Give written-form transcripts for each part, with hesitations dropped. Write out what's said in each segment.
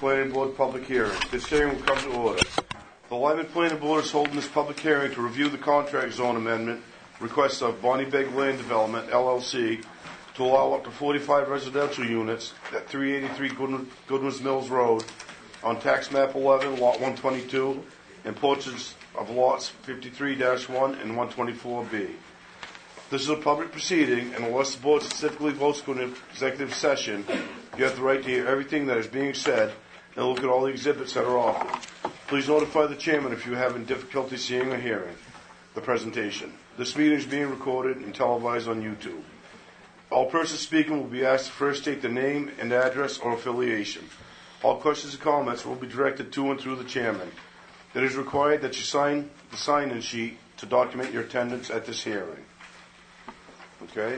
Planning Board public hearing. This hearing will come to order. The Lyman Planning Board is holding this public hearing to review the contract zone amendment request of Bonnie Begg Land Development, LLC, to allow up to 45 residential units at 383 Goodwins Mills Road on tax map 11, lot 122, and portions of lots 53-1 and 124B. This is a public proceeding, and unless the board specifically votes to an executive session, you have the right to hear everything that is being said and look at all the exhibits that are offered. Please notify the chairman if you're having difficulty seeing or hearing the presentation. This meeting is being recorded and televised on YouTube. All persons speaking will be asked to first state their name and address or affiliation. All questions and comments will be directed to and through the chairman. It is required that you sign the sign-in sheet to document your attendance at this hearing. Okay,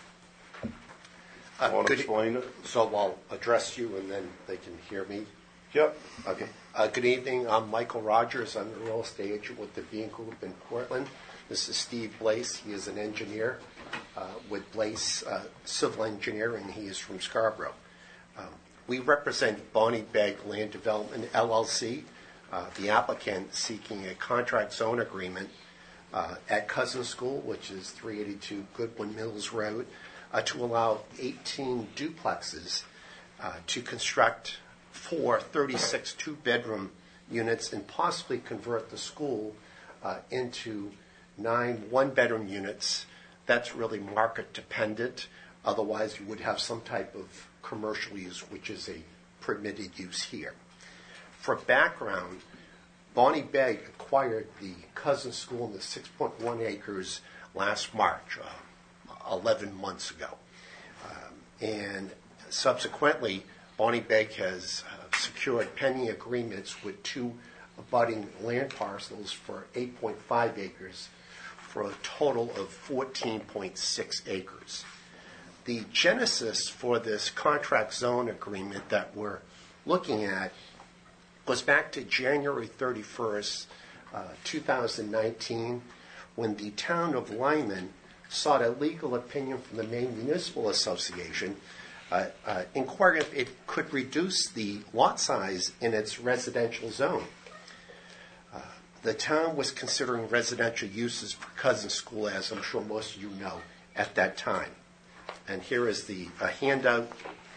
I want to explain it. So I'll address you and then they can hear me. Yep. Okay. Good evening. I'm Michael Rogers. I'm the real estate agent with the Bean Group in Portland. This is Steve Blace. He is an engineer with Blace Civil Engineering. He is from Scarborough. We represent Bonnie Begg Land Development, LLC, the applicant seeking a contract zone agreement at Cousin School, which is 382 Goodwin Mills Road, to allow 18 duplexes to construct 4 36 two-bedroom units and possibly convert the school into 9 one-bedroom units. That's really market dependent. Otherwise, you would have some type of commercial use, which is a permitted use here. For background, Bonnie Begg acquired the Cousin School in the 6.1 acres last March, 11 months ago. And subsequently, Bonnie Begg has secured pending agreements with 2 abutting land parcels for 8.5 acres for a total of 14.6 acres. The genesis for this contract zone agreement that we're looking at goes back to January 31st, 2019, when the town of Lyman sought a legal opinion from the Maine Municipal Association inquiring if it could reduce the lot size in its residential zone. The town was considering residential uses for Cousin School, as I'm sure most of you know, at that time. And here is the handout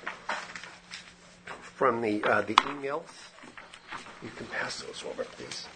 from the email. You can pass those over, please.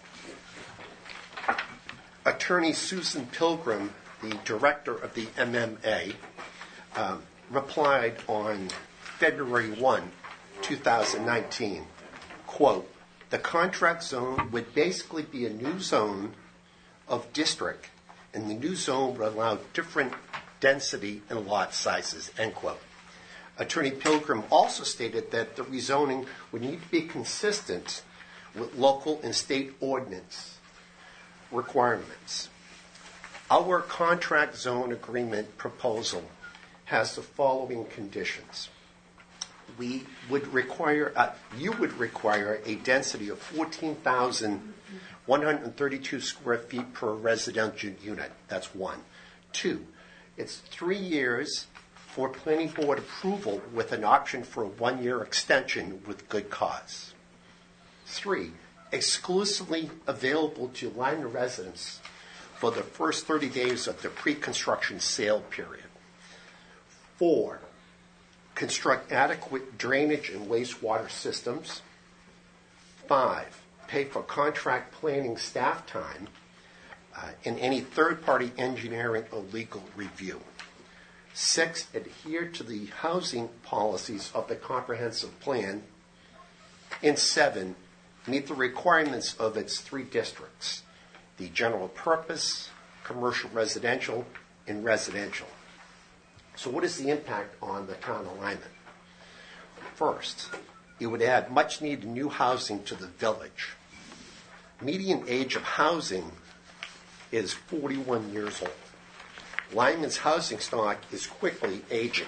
Attorney Susan Pilgrim, the director of the MMA, replied on February 1, 2019, quote, "The contract zone would basically be a new zone of district, and the new zone would allow different density and lot sizes," end quote. Attorney Pilgrim also stated that the rezoning would need to be consistent with local and state ordinance requirements. Our contract zone agreement proposal has the following conditions. You would require a density of 14,132 square feet per residential unit. That's 1. 2, it's 3 years for planning board approval with an option for a 1-year extension with good cause. 3, exclusively available to Lyman residents for the first 30 days of the pre-construction sale period. 4, construct adequate drainage and wastewater systems. 5, pay for contract planning staff time and any third-party engineering or legal review. 6, adhere to the housing policies of the comprehensive plan. And 7, meet the requirements of its 3 districts, the general purpose, commercial residential, and residential. So what is the impact on the town of Lyman? First, it would add much needed new housing to the village. Median age of housing is 41 years old. Lyman's housing stock is quickly aging.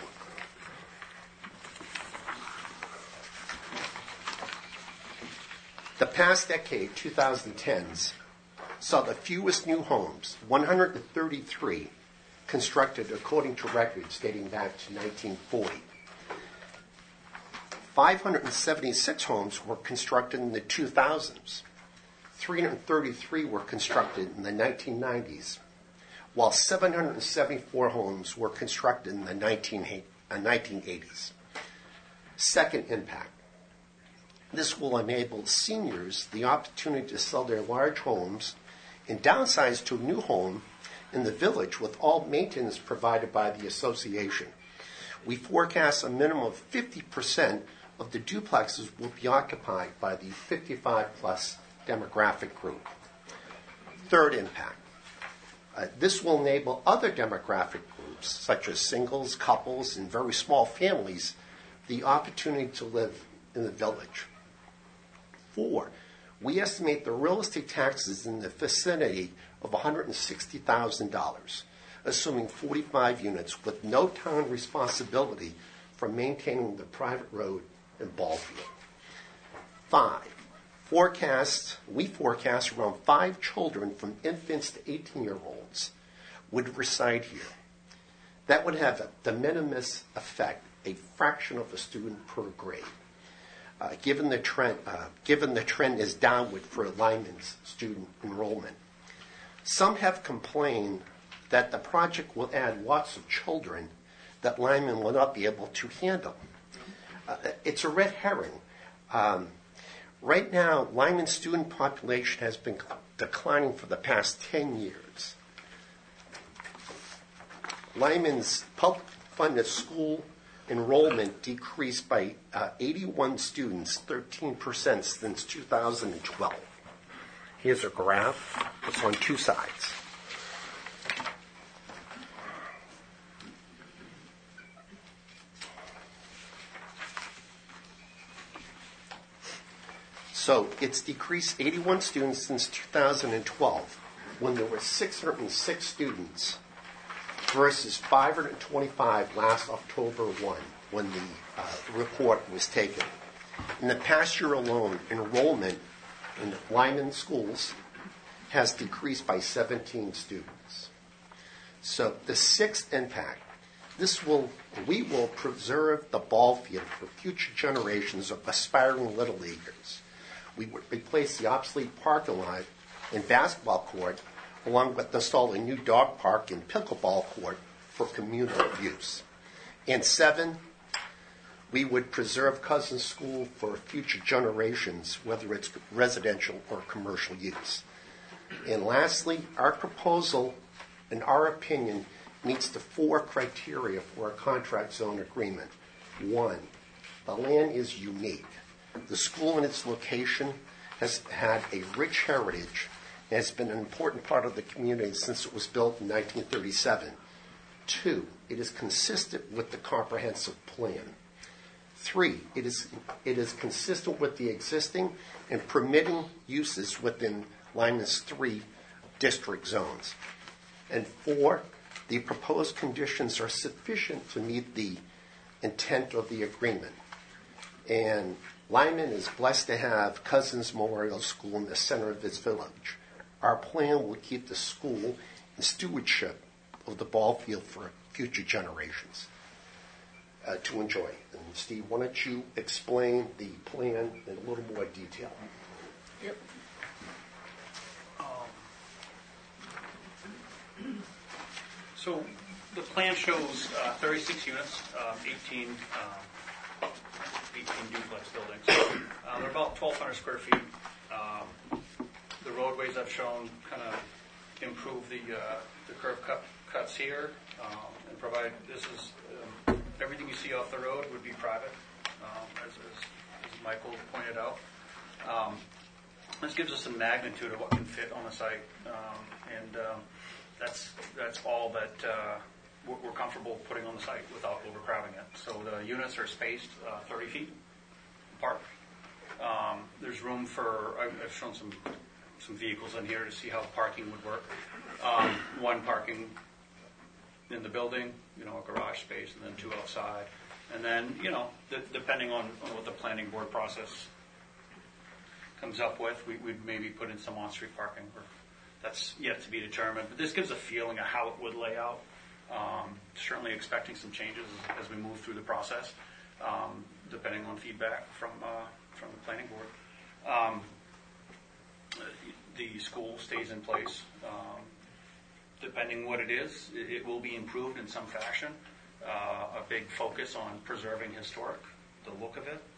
The past decade, 2010s, saw the fewest new homes, 133, constructed according to records dating back to 1940. 576 homes were constructed in the 2000s. 333 were constructed in the 1990s, while 774 homes were constructed in the 1980s. Second impact. This will enable seniors the opportunity to sell their large homes and downsize to a new home in the village with all maintenance provided by the association. We forecast a minimum of 50% of the duplexes will be occupied by the 55-plus demographic group. Third impact. This will enable other demographic groups, such as singles, couples, and very small families, the opportunity to live in the village. 4, we estimate the real estate taxes in the vicinity of $160,000, assuming 45 units with no town responsibility for maintaining the private road and ball field. 5, we forecast around 5 children from infants to 18-year-olds would reside here. That would have a de minimis effect, a fraction of a student per grade. Given the trend is downward for Lyman's student enrollment. Some have complained that the project will add lots of children that Lyman will not be able to handle. It's a red herring. Right now, Lyman's student population has been declining for the past 10 years. Lyman's public-funded school enrollment decreased by 81 students, 13% since 2012. Here's a graph. It's on 2 sides. So it's decreased 81 students since 2012, when there were 606 students versus 525 last October 1, when the report was taken. In the past year alone, enrollment in Lyman schools has decreased by 17 students. So the sixth impact, we will preserve the ball field for future generations of aspiring Little Leaguers. We would replace the obsolete parking lot and basketball court, along with install a new dog park and pickleball court for communal use. And 7, we would preserve Cousins School for future generations, whether it's residential or commercial use. And lastly, our proposal, in our opinion, meets the 4 criteria for a contract zone agreement. 1, the land is unique. The school and its location has had a rich heritage and has been an important part of the community since it was built in 1937. 2, it is consistent with the comprehensive plan. 3, it is consistent with the existing and permitting uses within Lyman's 3 district zones. And 4, the proposed conditions are sufficient to meet the intent of the agreement. And Lyman is blessed to have Cousins Memorial School in the center of its village. Our plan will keep the school in stewardship of the ball field for future generations to enjoy. And Steve, why don't you explain the plan in a little more detail? Yep. So the plan shows 36 units, 18 duplex buildings. They're about 1,200 square feet. The roadways I've shown kind of improve the curve cuts here and provide, this is, everything you see off the road would be private, as Michael pointed out. This gives us some magnitude of what can fit on the site, and that's all that we're comfortable putting on the site without overcrowding it. So the units are spaced 30 feet apart. There's room for, I've shown some vehicles in here to see how parking would work. One parking in the building, a garage space, and then 2 outside. And then, depending on what the planning board process comes up with, we'd maybe put in some on-street parking. That's yet to be determined. But this gives a feeling of how it would lay out. Certainly expecting some changes as we move through the process. depending on feedback from the planning board. The school stays in place. Depending what it is, it will be improved in some fashion. A big focus on preserving historic, the look of it.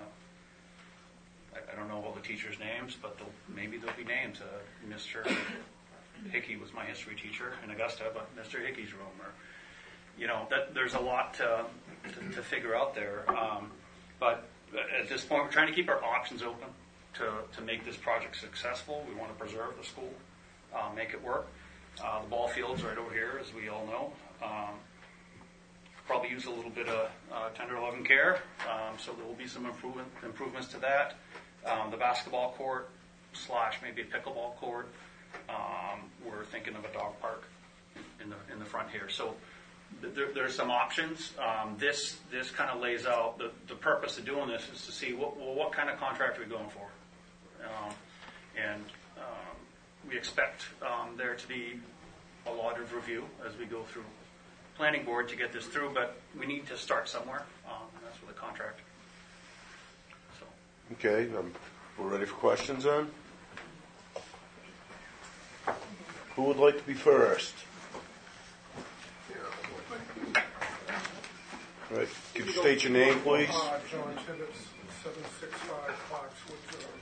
I don't know all the teachers' names, but maybe there'll be names. Mr. Hickey was my history teacher in Augusta, but Mr. Hickey's room, or there's a lot to figure out there. But at this point, we're trying to keep our options open to make this project successful. We want to preserve the school, make it work. The ball field's right over here, as we all know. Probably use a little bit of tender love and care, so there will be some improvements to that. The basketball court / maybe a pickleball court. We're thinking of a dog park in the front here. So there's some options. This kind of lays out the purpose of doing this is to see what kind of contract are we going for, and we expect there to be a lot of review as we go through planning board to get this through, but we need to start somewhere, and that's with a contract. So. Okay, we're ready for questions then? Who would like to be first? All right, could you state your name, please? John Tibbetts, 765 Foxwoods Road.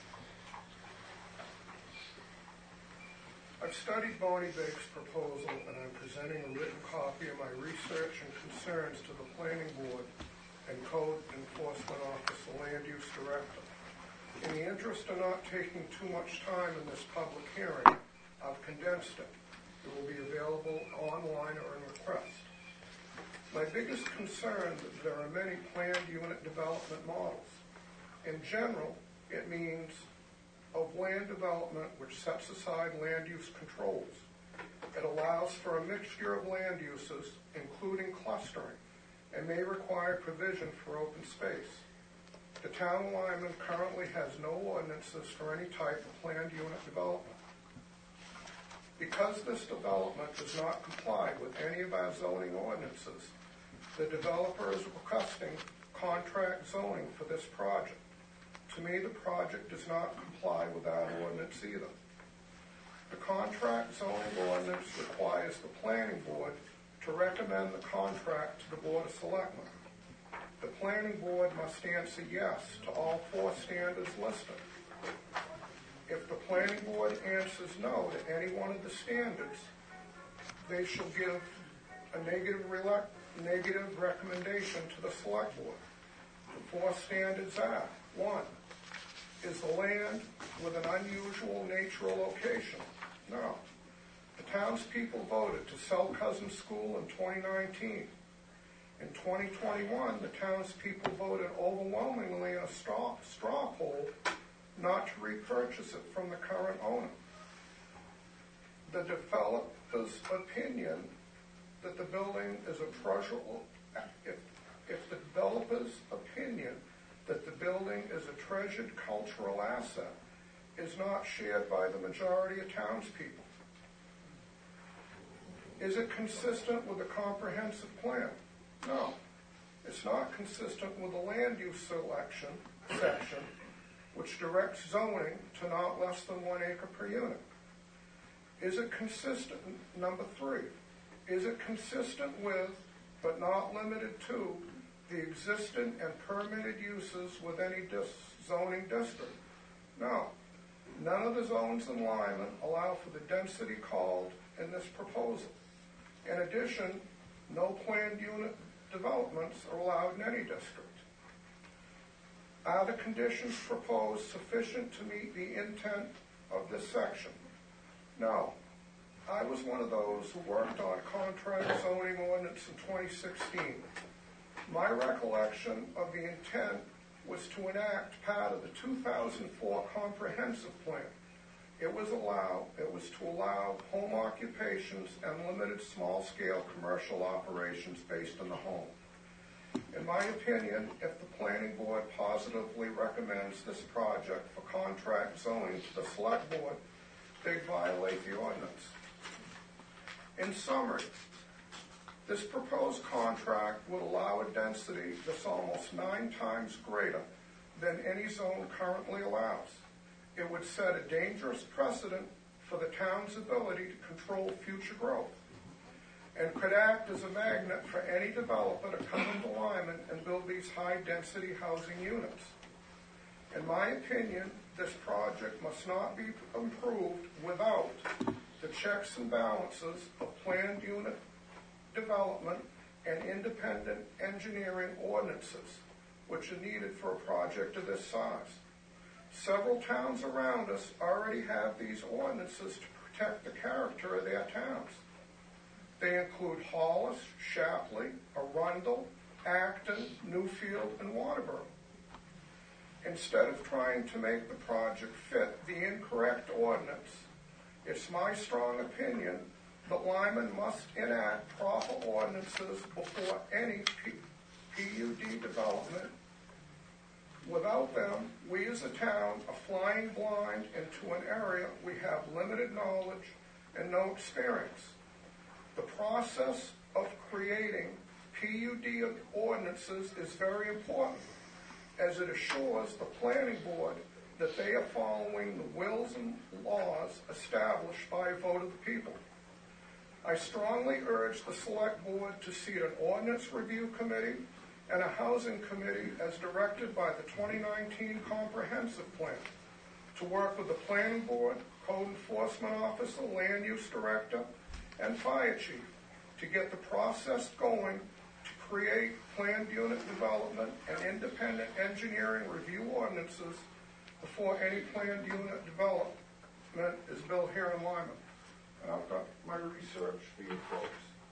I've studied Bonnie Bake's proposal, and I'm presenting a written copy of my research and concerns to the Planning Board and Code Enforcement Officer, Land Use Director. In the interest of not taking too much time in this public hearing, I've condensed it. It will be available online or in request. My biggest concern is that there are many planned unit development models. In general, it means of land development which sets aside land use controls. It allows for a mixture of land uses, including clustering, and may require provision for open space. The town of Lyman currently has no ordinances for any type of planned unit development. Because this development does not comply with any of our zoning ordinances, the developer is requesting contract zoning for this project. To me, the project does not comply with our ordinance either. The contract zoning ordinance requires the planning board to recommend the contract to the Board of Selectmen. The planning board must answer yes to all 4 standards listed. If the planning board answers no to any one of the standards, they shall give a negative recommendation to the select board. The 4 standards are: 1, is the land with an unusual nature or location? No. The townspeople voted to sell Cousins School in 2019. In 2021, the townspeople voted overwhelmingly in a straw poll not to repurchase it from the current owner. The developer's opinion that the building is a treasurable, if the developer's opinion that the building is a treasured cultural asset is not shared by the majority of townspeople. Is it consistent with the comprehensive plan? No. It's not consistent with the land use selection section, which directs zoning to not less than 1 acre per unit. Is it consistent, number 3, is it consistent with, but not limited to, the existing and permitted uses with any zoning district? No. None of the zones in Lyman allow for the density called in this proposal. In addition, no planned unit developments are allowed in any district. Are the conditions proposed sufficient to meet the intent of this section? No. I was one of those who worked on contract zoning ordinance in 2016. My recollection of the intent was to enact part of the 2004 comprehensive plan. It was to allow home occupations and limited small-scale commercial operations based on the home. In my opinion, if the planning board positively recommends this project for contract zoning to the select board, they violate the ordinance. In summary, This proposed contract would allow a density that's almost 9 times greater than any zone currently allows. It would set a dangerous precedent for the town's ability to control future growth and could act as a magnet for any developer to come into Lyman and build these high-density housing units. In my opinion, this project must not be improved without the checks and balances of planned unit development and independent engineering ordinances, which are needed for a project of this size. Several towns around us already have these ordinances to protect the character of their towns. They include Hollis, Shapley, Arundel, Acton, Newfield, and Waterboro. Instead of trying to make the project fit the incorrect ordinance, it's my strong opinion that Lyman must enact proper ordinances before any PUD development. Without them, we as a town are flying blind into an area we have limited knowledge and no experience. The process of creating PUD ordinances is very important, as it assures the planning board that they are following the wills and laws established by a vote of the people. I strongly urge the select board to seat an ordinance review committee and a housing committee as directed by the 2019 comprehensive plan to work with the planning board, code enforcement officer, land use director, and fire chief to get the process going to create planned unit development and independent engineering review ordinances before any planned unit development is built here in Lyman. And I've got my research for you folks.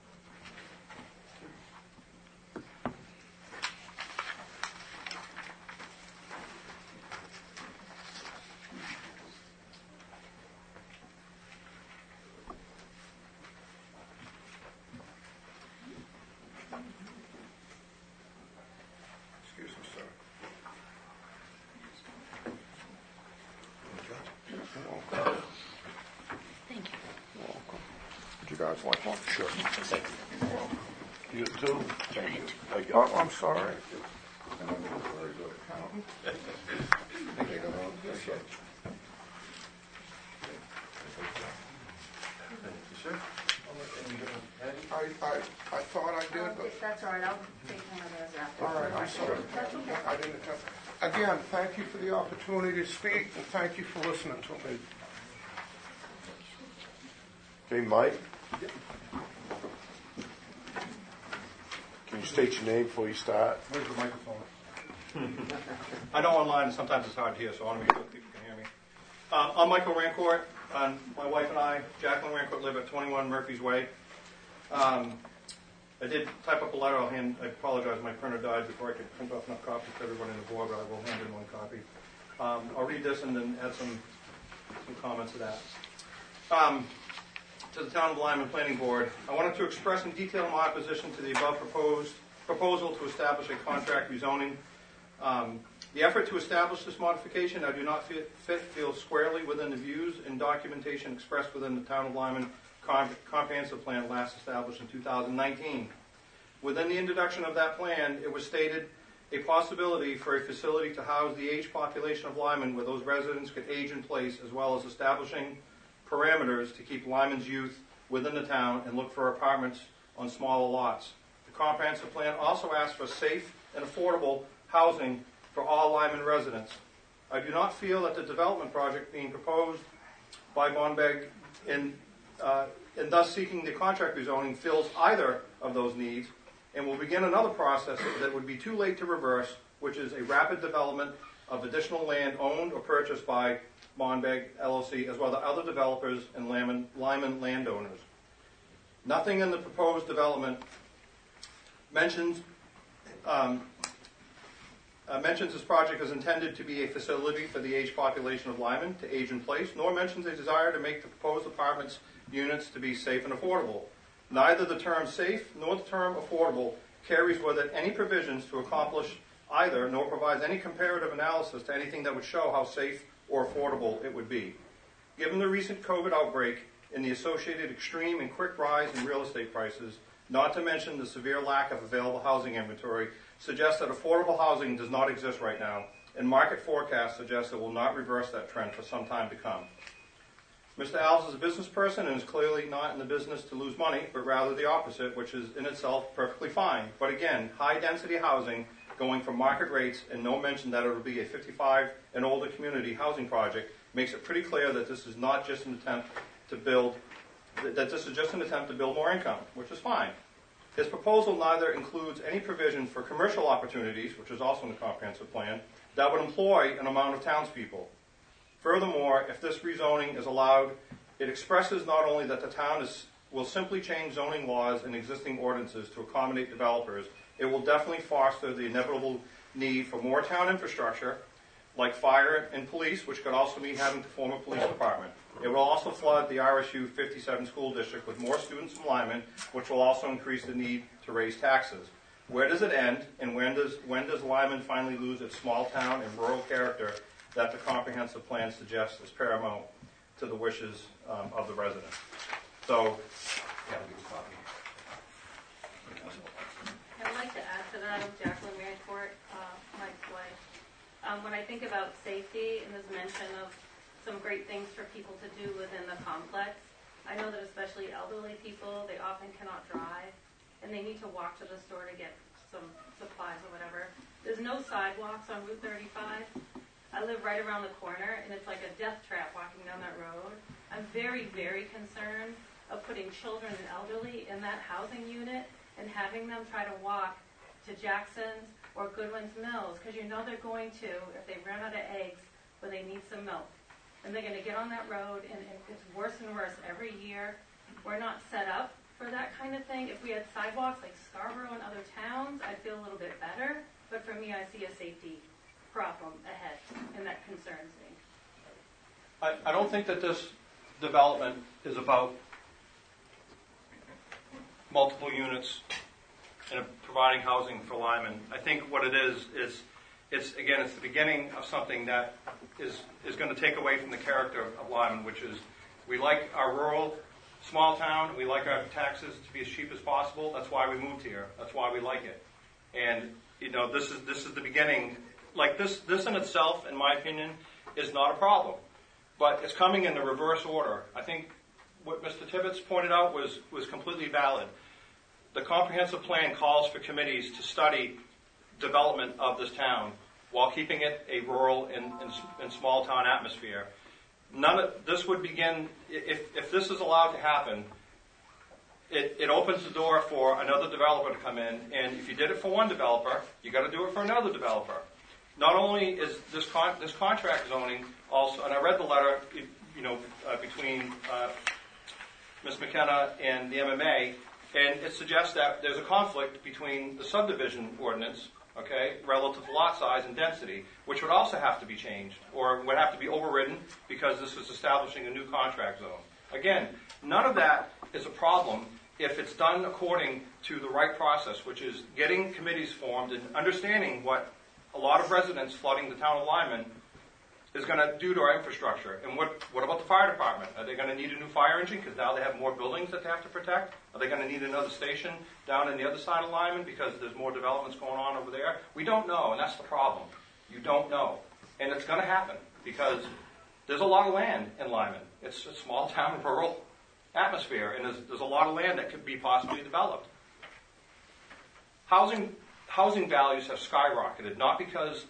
Excuse me, sir. Thank you. Welcome. Would you guys like one? Sure. You get two? Oh, I'm sorry. And I'm a very good accountant. Thank you. Sure. I thought I did, but... That's all right, I'll take one of those after. All right, I'm sorry. That's okay. I didn't attempt. Again, thank you for the opportunity to speak, and thank you for listening to me. Okay, Mike? Can you state your name before you start? Where's the microphone? I know online sometimes it's hard to hear, so I want to make sure people can hear me. I'm Michael Rancourt. My wife and I, Jacqueline Rancourt, live at 21 Murphy's Way. I did type up a letter. I apologize, my printer died before I could print off enough copies for everyone in the board, but I will hand in one copy. I'll read this and then add some comments to that. To the Town of Lyman Planning Board, I wanted to express in detail my opposition to the above proposal to establish a contract rezoning. The effort to establish this modification I do not feel squarely within the views and documentation expressed within the Town of Lyman comprehensive plan last established in 2019. Within the introduction of that plan, it was stated a possibility for a facility to house the aged population of Lyman where those residents could age in place, as well as establishing parameters to keep Lyman's youth within the town and look for apartments on smaller lots. The comprehensive plan also asked for safe and affordable housing for all Lyman residents. I do not feel that the development project being proposed by Monbeg in thus seeking the contract rezoning fills either of those needs and will begin another process that would be too late to reverse, which is a rapid development of additional land owned or purchased by Monbeg LLC, as well as other developers and Lyman landowners. Nothing in the proposed development mentions this project is intended to be a facility for the aged population of Lyman to age in place, nor mentions a desire to make the proposed apartments units to be safe and affordable. Neither the term safe nor the term affordable carries with it any provisions to accomplish either, nor provides any comparative analysis to anything that would show how safe or affordable it would be. Given the recent COVID outbreak and the associated extreme and quick rise in real estate prices, not to mention the severe lack of available housing inventory, suggests that affordable housing does not exist right now, and market forecasts suggest it will not reverse that trend for some time to come. Mr. Alves is a business person and is clearly not in the business to lose money, but rather the opposite, which is in itself perfectly fine. But again, high-density housing going for market rates and no mention that it will be a 55 and older community housing project makes it pretty clear that this is not just an attempt to build, that this is just an attempt to build more income, which is fine. His proposal neither includes any provision for commercial opportunities, which is also in the comprehensive plan, that would employ an amount of townspeople. Furthermore, if this rezoning is allowed, it expresses not only that the town will simply change zoning laws and existing ordinances to accommodate developers, it will definitely foster the inevitable need for more town infrastructure, like fire and police, which could also mean having to form a police department. It will also flood the RSU 57 school district with more students from Lyman, which will also increase the need to raise taxes. Where does it end, and when does Lyman finally lose its small town and rural character that the comprehensive plan suggests is paramount to the wishes of the residents? So, yeah, we can copy. I'd like to add to that, I'm Jacqueline Marycourt, Mike's wife. When I think about safety, and there's mention of some great things for people to do within the complex, I know that especially elderly people, they often cannot drive, and they need to walk to the store to get some supplies or whatever. There's no sidewalks on Route 35. I live right around the corner, and it's like a death trap walking down that road. I'm very, very concerned of putting children and elderly in that housing unit and having them try to walk to Jackson's or Goodwin's Mills, because you know they're going to, if they run out of eggs, or they need some milk. And they're going to get on that road, and it's worse and worse every year. We're not set up for that kind of thing. If we had sidewalks like Scarborough and other towns, I'd feel a little bit better. But for me, I see a safety problem ahead, and that concerns me. I don't think that this development is about multiple units and providing housing for Lyman. I think what it is it's the beginning of something that is going to take away from the character of Lyman, which is we like our rural small town, we like our taxes to be as cheap as possible. That's why we moved here. That's why we like it. And this is the beginning. Like this in itself, in my opinion, is not a problem. But it's coming in the reverse order. I think what Mr. Tibbetts pointed out was completely valid. The comprehensive plan calls for committees to study development of this town while keeping it a rural and small town atmosphere. None of this would begin, if this is allowed to happen, it opens the door for another developer to come in, and if you did it for one developer, you got to do it for another developer. Not only is this contract zoning also, and I read the letter, between Ms. McKenna and the MMA, and it suggests that there's a conflict between the subdivision ordinance, okay, relative to lot size and density, which would also have to be changed, or would have to be overridden because this is establishing a new contract zone. Again, none of that is a problem if it's done according to the right process, which is getting committees formed and understanding what a lot of residents flooding the town of Lyman is going to do to our infrastructure. And what about the fire department? Are they going to need a new fire engine because now they have more buildings that they have to protect? Are they going to need another station down in the other side of Lyman because there's more developments going on over there? We don't know, and that's the problem. You don't know. And it's going to happen because there's a lot of land in Lyman. It's a small town, rural atmosphere, and there's a lot of land that could be possibly developed. Housing values have skyrocketed, not because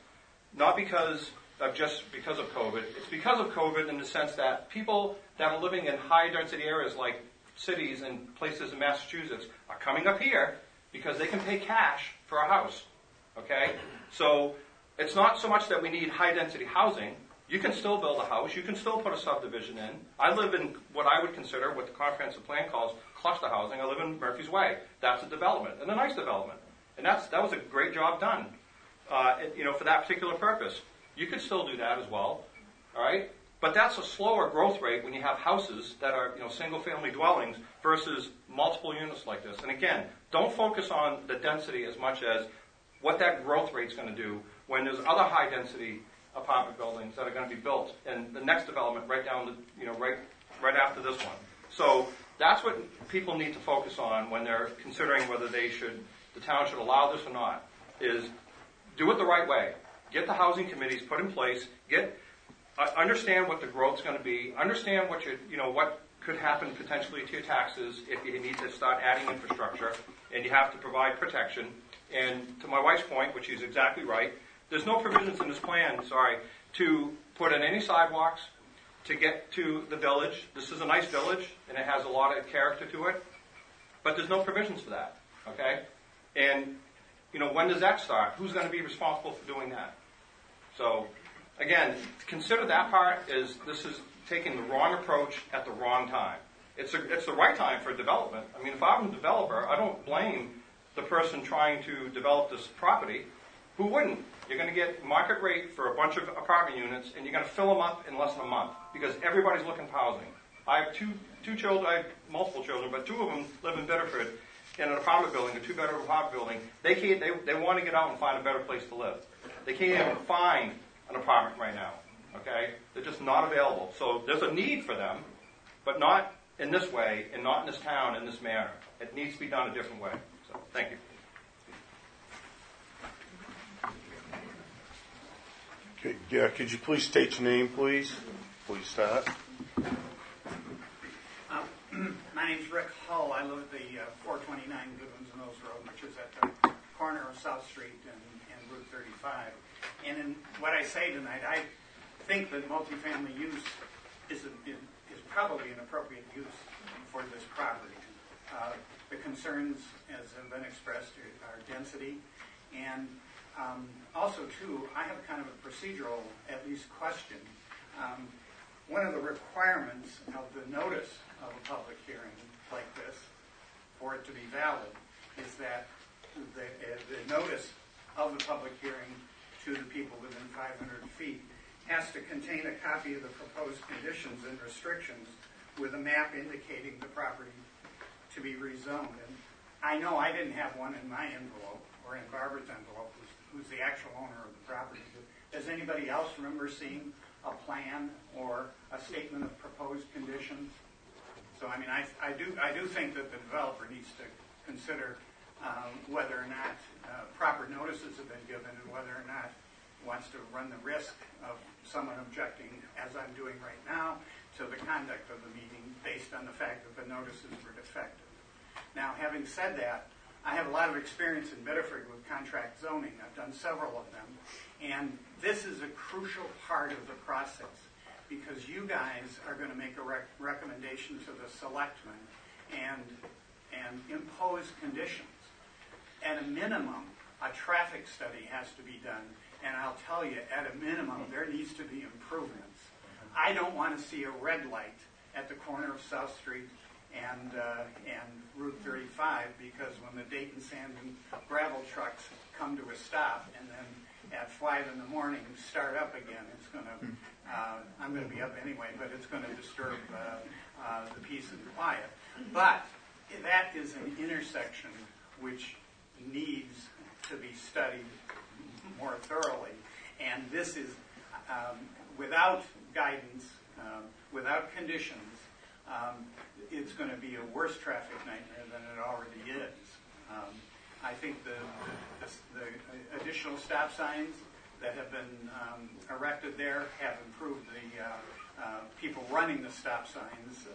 of COVID. It's because of COVID in the sense that people that are living in high density areas like cities and places in Massachusetts are coming up here because they can pay cash for a house. Okay? So it's not so much that we need high density housing. You can still build a house. You can still put a subdivision in. I live in what I would consider what the comprehensive plan calls cluster housing. I live in Murphy's Way. That's a development, and a nice development. And that was a great job done, for that particular purpose. You could still do that as well, all right? But that's a slower growth rate when you have houses that are, single-family dwellings versus multiple units like this. And again, don't focus on the density as much as what that growth rate's going to do when there's other high-density apartment buildings that are going to be built in the next development right down right after this one. So that's what people need to focus on when they're considering whether the town should allow this or not, is do it the right way. Get the housing committees put in place, understand what the growth's going to be, understand what what could happen potentially to your taxes if you need to start adding infrastructure, and you have to provide protection. And to my wife's point, which she's exactly right, there's no provisions in this plan, to put in any sidewalks to get to the village. This is a nice village, and it has a lot of character to it, but there's no provisions for that, okay? And, when does that start? Who's going to be responsible for doing that? So, again, consider that part this is taking the wrong approach at the wrong time. It's the right time for development. I mean, if I'm a developer, I don't blame the person trying to develop this property. Who wouldn't? You're going to get market rate for a bunch of apartment units, and you're going to fill them up in less than a month because everybody's looking for housing. I have two children. I have multiple children, but two of them live in Bedford in an apartment building, a two-bedroom apartment building. They want to get out and find a better place to live. They can't even find an apartment right now. Okay, they're just not available. So there's a need for them, but not in this way, and not in this town in this manner. It needs to be done a different way. So thank you. Okay, could you please state your name, please? Please start. My name's Rick Hull. I live at the 429 Goodwin's Mills Road, which is at the corner of South Street and Route 35. And in what I say tonight, I think that multifamily use is probably an appropriate use for this property. The concerns, as have been expressed, are density, and also, too, I have kind of a procedural, at least, question. One of the requirements of the notice of a public hearing like this, for it to be valid, is that the notice of the public hearing to the people within 500 feet has to contain a copy of the proposed conditions and restrictions with a map indicating the property to be rezoned. And I know I didn't have one in my envelope, or in Barbara's envelope, who's the actual owner of the property. Does anybody else remember seeing a plan or a statement of proposed conditions? So, I mean, I do think that the developer needs to consider whether or not proper notices have been given, and whether or not wants to run the risk of someone objecting, as I'm doing right now, to the conduct of the meeting based on the fact that the notices were defective. Now, having said that, I have a lot of experience in Bedford with contract zoning. I've done several of them. And this is a crucial part of the process, because you guys are going to make a recommendation to the selectmen and impose conditions. At a minimum, a traffic study has to be done. And I'll tell you, at a minimum, there needs to be improvements. I don't want to see a red light at the corner of South Street and Route 35, because when the Dayton sand and gravel trucks come to a stop and then at 5 in the morning start up again, it's going to, I'm going to be up anyway, but it's going to disturb the peace and quiet. But that is an intersection which needs to be studied more thoroughly. And this is, without guidance, without conditions, it's going to be a worse traffic nightmare than it already is. I think the additional stop signs that have been erected there have improved the people running the stop signs,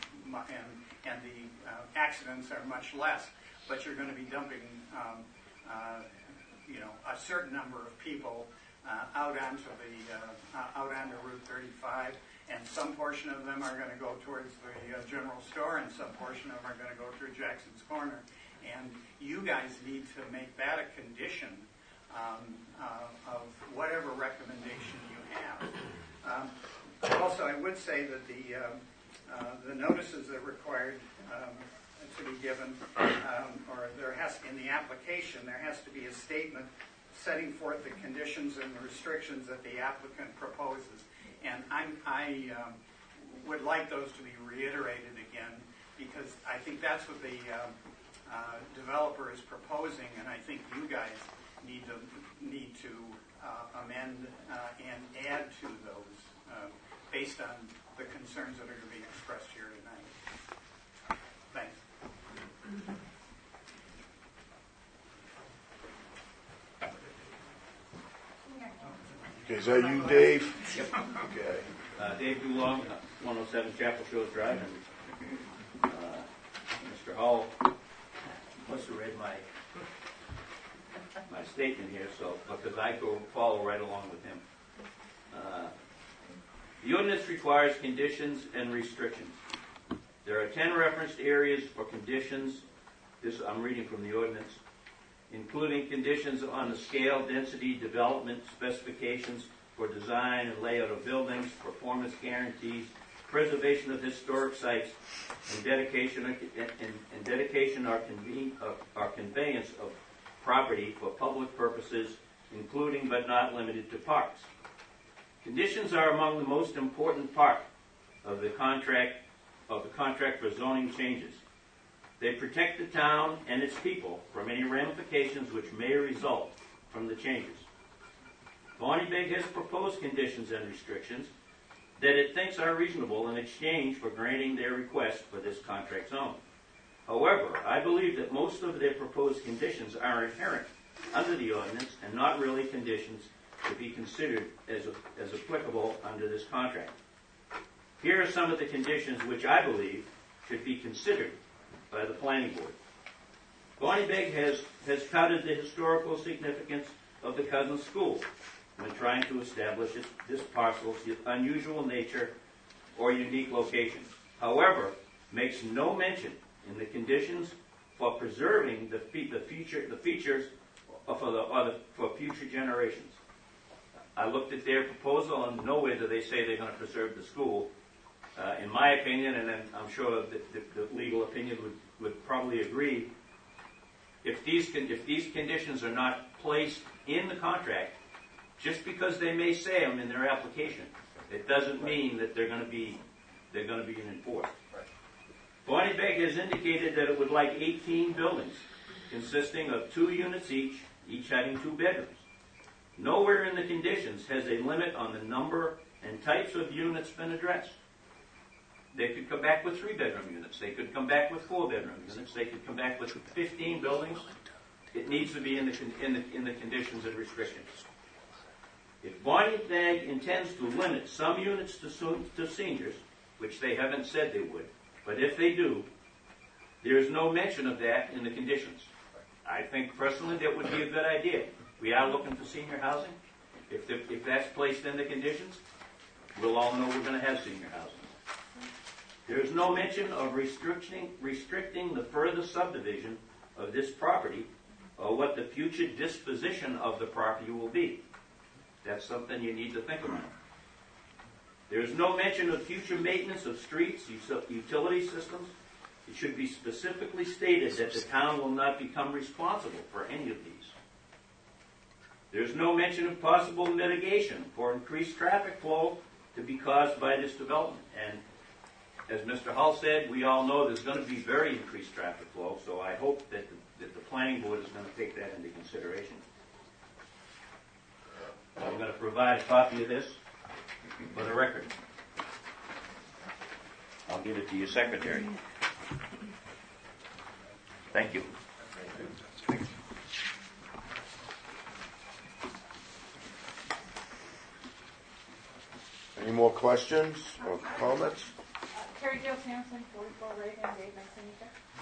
and the accidents are much less. But you're going to be dumping, a certain number of people out onto Route 35. And some portion of them are going to go towards the general store, and some portion of them are going to go through Jackson's Corner. And you guys need to make that a condition of whatever recommendation you have. Also, I would say that the notices that are required to be given, or there has, in the application, there has to be a statement setting forth the conditions and the restrictions that the applicant proposes. And I would like those to be reiterated again, because I think that's what the developer is proposing, and I think you guys need to amend and add to those based on the concerns that are going to be expressed here tonight. Okay, is that you, Dave? Yep. Okay. Dave Dulong, 107 Chapel Shores Drive, and Mr. Hall must have read my statement here, so because I follow right along with him. The ordinance requires conditions and restrictions. There are 10 referenced areas for conditions. This I'm reading from the ordinance, including conditions on the scale, density, development, specifications for design and layout of buildings, performance guarantees, preservation of historic sites, and dedication or conveyance of property for public purposes, including but not limited to parks. Conditions are among the most important part of the contract for zoning changes. They protect the town and its people from any ramifications which may result from the changes. Bonnie Big has proposed conditions and restrictions that it thinks are reasonable in exchange for granting their request for this contract zone. However, I believe that most of their proposed conditions are inherent under the ordinance and not really conditions to be considered as applicable under this contract. Here are some of the conditions which I believe should be considered by the planning board. Bonnie Big has touted the historical significance of the Cousins School when trying to establish this parcel's unusual nature or unique location. However, makes no mention in the conditions for preserving the features for future generations. I looked at their proposal, and nowhere do they say they're going to preserve the school. In my opinion, and I'm sure that the legal opinion would probably agree, if these conditions are not placed in the contract, just because they may say them in their application, it doesn't mean that they're going to be enforced. Bonnie Big has indicated that it would like 18 buildings consisting of 2 units each having 2 bedrooms. Nowhere in the conditions has a limit on the number and types of units been addressed. They could come back with 3-bedroom units. They could come back with 4-bedroom units. They could come back with 15 buildings. It needs to be in the conditions and restrictions. If Bonnie Big intends to limit some units to seniors, which they haven't said they would, but if they do, there is no mention of that in the conditions. I think personally that would be a good idea. We are looking for senior housing. If that's placed in the conditions, we'll all know we're going to have senior housing. There is no mention of restricting the further subdivision of this property or what the future disposition of the property will be. That's something you need to think about. There is no mention of future maintenance of streets, utility systems. It should be specifically stated that the town will not become responsible for any of these. There's no mention of possible mitigation for increased traffic flow to be caused by this development. And as Mr. Hull said, we all know there's going to be very increased traffic flow, so I hope that the planning board is going to take that into consideration. I'm going to provide a copy of this for the record. I'll give it to your secretary. Thank you. Any more questions or comments? Carrie Jo Sampson, 44 Reagan, Dave, nice to meet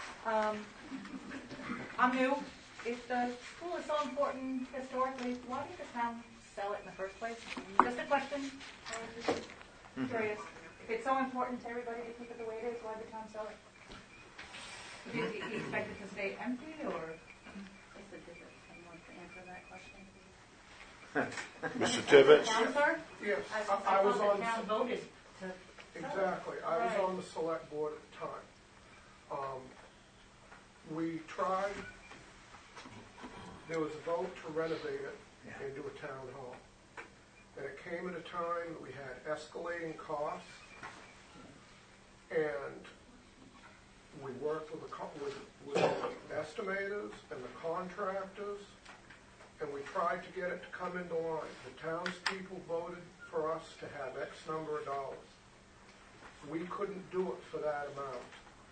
you. I'm new. If the school is so important historically, why did the town sell it in the first place? Just a question. I was just curious. If it's so important to everybody to keep it the way it is, why did the town sell it? Do you expect it to stay empty, or? Someone to answer that question, please. Mr. Tibbetts? Town, sir? Yes, I was thought on. the town voted to. Exactly. I was on the select board at the time. We tried, there was a vote to renovate it into a town hall. And it came at a time that we had escalating costs, and we worked with the estimators and the contractors, and we tried to get it to come into line. The townspeople voted for us to have X number of dollars. We couldn't do it for that amount.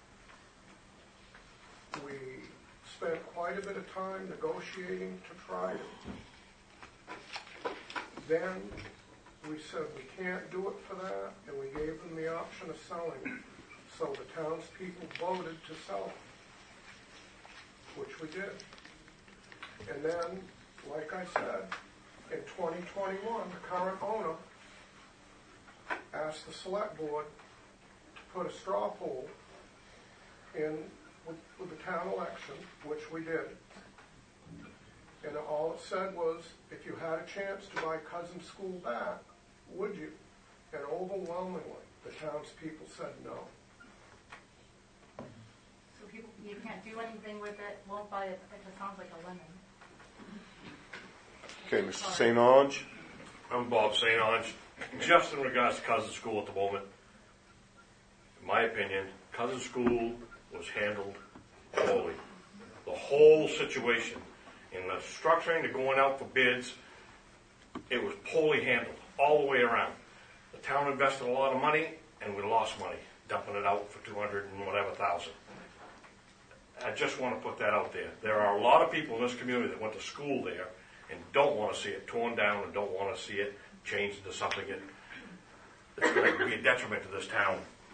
We spent quite a bit of time negotiating to try it. Then we said we can't do it for that, and we gave them the option of selling it. So the townspeople voted to sell it, which we did. And then, like I said, in 2021, the current owner asked the select board to put a straw poll in with the town election, which we did. And all it said was, if you had a chance to buy Cousin School back, would you? And overwhelmingly, the townspeople said no. So people, you can't do anything with it, won't buy it, it sounds like a lemon. Okay, Mr. St. Ange? I'm Bob St. Ange. Just in regards to Cousin School at the moment, in my opinion, Cousin School was handled poorly. The whole situation, in the structuring, the going out for bids, it was poorly handled all the way around. The town invested a lot of money, and we lost money, dumping it out for 200 and whatever thousand. I just want to put that out there. There are a lot of people in this community that went to school there and don't want to see it torn down and don't want to see it changed into something that's going to be a detriment to this town.